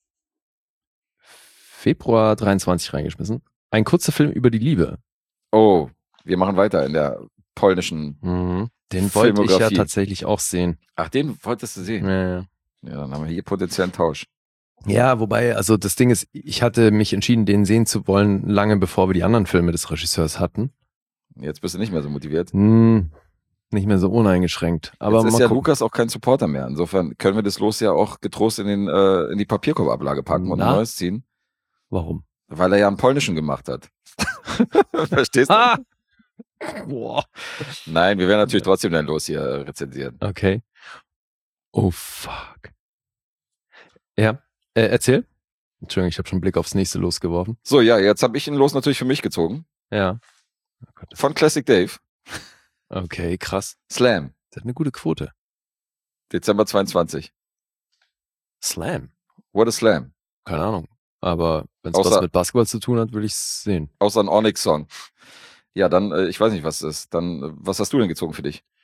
Februar dreiundzwanzig reingeschmissen. Ein kurzer Film über die Liebe. Oh, wir machen weiter in der polnischen... Mhm. Den wollte ich ja Filmografie. tatsächlich auch sehen. Ach, den wolltest du sehen? Ja, ja. Ja, dann haben wir hier potenziellen Tausch. Ja, wobei, also das Ding ist, ich hatte mich entschieden, den sehen zu wollen, lange bevor wir die anderen Filme des Regisseurs hatten. Jetzt bist du nicht mehr so motiviert. Hm, nicht mehr so uneingeschränkt. Aber Jetzt ist mal ja gucken. Lukas auch kein Supporter mehr. Insofern können wir das Los ja auch getrost in, den, äh, in die Papierkorbablage packen und ein Na? neues ziehen. Warum? Weil er ja einen polnischen gemacht hat. Verstehst du? Ah! Boah. Nein, wir werden natürlich trotzdem dein Los hier äh, rezensieren. Okay. Oh, fuck. Ja, äh, erzähl. Entschuldigung, ich habe schon einen Blick aufs nächste losgeworfen. So, ja, jetzt habe ich ein Los natürlich für mich gezogen. Ja. Oh Gott. Von Classic Dave. Okay, krass. Slam. Das hat eine gute Quote. Dezember zweiundzwanzig. Slam. What a Slam. Keine Ahnung. Aber wenn es Außer- was mit Basketball zu tun hat, will ich es sehen. Außer ein Onyx-Song. Ja, dann, äh, ich weiß nicht, was es ist. Dann, äh, was hast du denn gezogen für dich?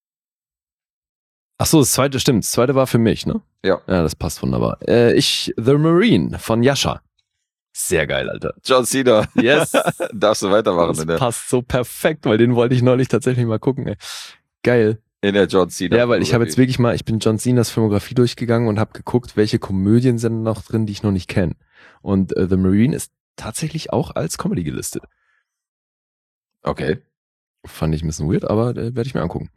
Ach so, das zweite stimmt. Das zweite war für mich, ne? Ja. Ja, das passt wunderbar. Äh, ich, The Marine von Yasha. Sehr geil, Alter. John Cena. Yes. Darfst du weitermachen Das in der, passt so perfekt, weil den wollte ich neulich tatsächlich mal gucken, ey. Geil. in der John Cena. Ja, weil ich habe jetzt wirklich mal, ich bin John Cenas Filmografie durchgegangen und habe geguckt, welche Komödien sind noch drin, die ich noch nicht kenne. Und äh, The Marine ist tatsächlich auch als Comedy gelistet. Okay. Fand ich ein bisschen weird, aber äh, werde ich mir angucken.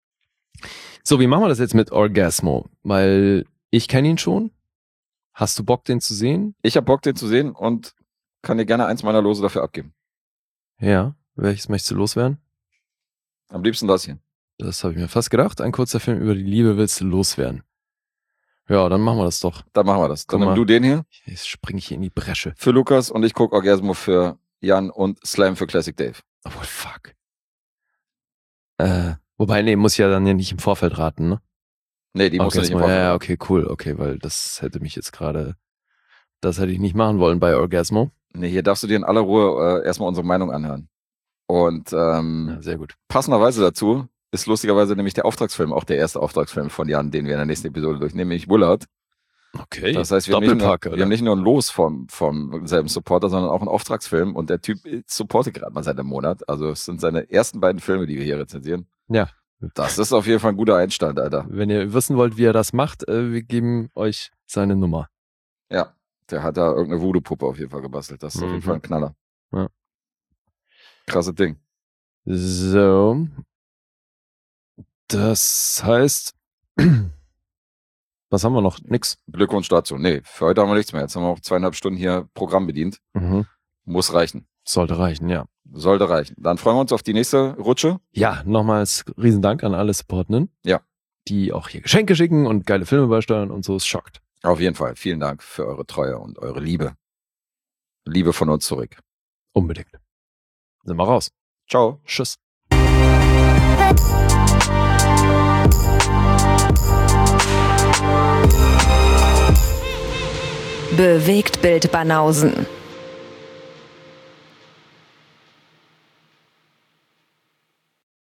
So, wie machen wir das jetzt mit Orgasmo? Weil ich kenne ihn schon. Hast du Bock, den zu sehen? Ich habe Bock, den zu sehen und kann dir gerne eins meiner Lose dafür abgeben. Ja. Welches möchtest du loswerden? Am liebsten das hier. Das habe ich mir fast gedacht. Ein kurzer Film über die Liebe willst du loswerden. Ja, dann machen wir das doch. Dann machen wir das. Dann Guck nimm mal. du den hier Jetzt springe ich hier in die Bresche. für Lukas und ich gucke Orgasmo für Jan und Slam für Classic Dave. Obwohl, fuck. Äh, wobei, nee, muss ich ja dann ja nicht im Vorfeld raten, ne? Nee, die musst du nicht im Orgasmo, Vorfeld. ja, ja, okay, cool, okay, weil das hätte mich jetzt gerade, das hätte ich nicht machen wollen bei Orgasmo. Nee, hier darfst du dir in aller Ruhe äh, erstmal unsere Meinung anhören. Und ähm, Ja, sehr gut. passenderweise dazu ist lustigerweise nämlich der Auftragsfilm, auch der erste Auftragsfilm von Jan, den wir in der nächsten Episode durchnehmen, nämlich Willard. Okay, Das heißt, wir haben, nicht nur, Doppelpack, wir oder? haben nicht nur ein Los vom, vom selben Supporter, sondern auch einen Auftragsfilm. Und der Typ supportet gerade mal seit einem Monat. Also es sind seine ersten beiden Filme, die wir hier rezensieren. Ja. Das ist auf jeden Fall ein guter Einstand, Alter. Wenn ihr wissen wollt, wie er das macht, äh, wir geben euch seine Nummer. Ja, der hat da irgendeine Voodoo-Puppe auf jeden Fall gebastelt. Das ist auf jeden Mhm. Fall ein Knaller. Ja. Krasses Ding. So. Das heißt, was haben wir noch? Nix. Glückwunsch dazu. Nee, für heute haben wir nichts mehr. Jetzt haben wir auch zweieinhalb Stunden hier Programm bedient. Mhm. Muss reichen. Sollte reichen, ja. Sollte reichen. Dann freuen wir uns auf die nächste Rutsche. Ja, nochmals riesen Dank an alle Supportenden. Ja. Die auch hier Geschenke schicken und geile Filme beisteuern und so. Es schockt. Auf jeden Fall. Vielen Dank für eure Treue und eure Liebe. Liebe von uns zurück. Unbedingt. Sind wir raus. Ciao. Tschüss. Bewegt Bild Banausen.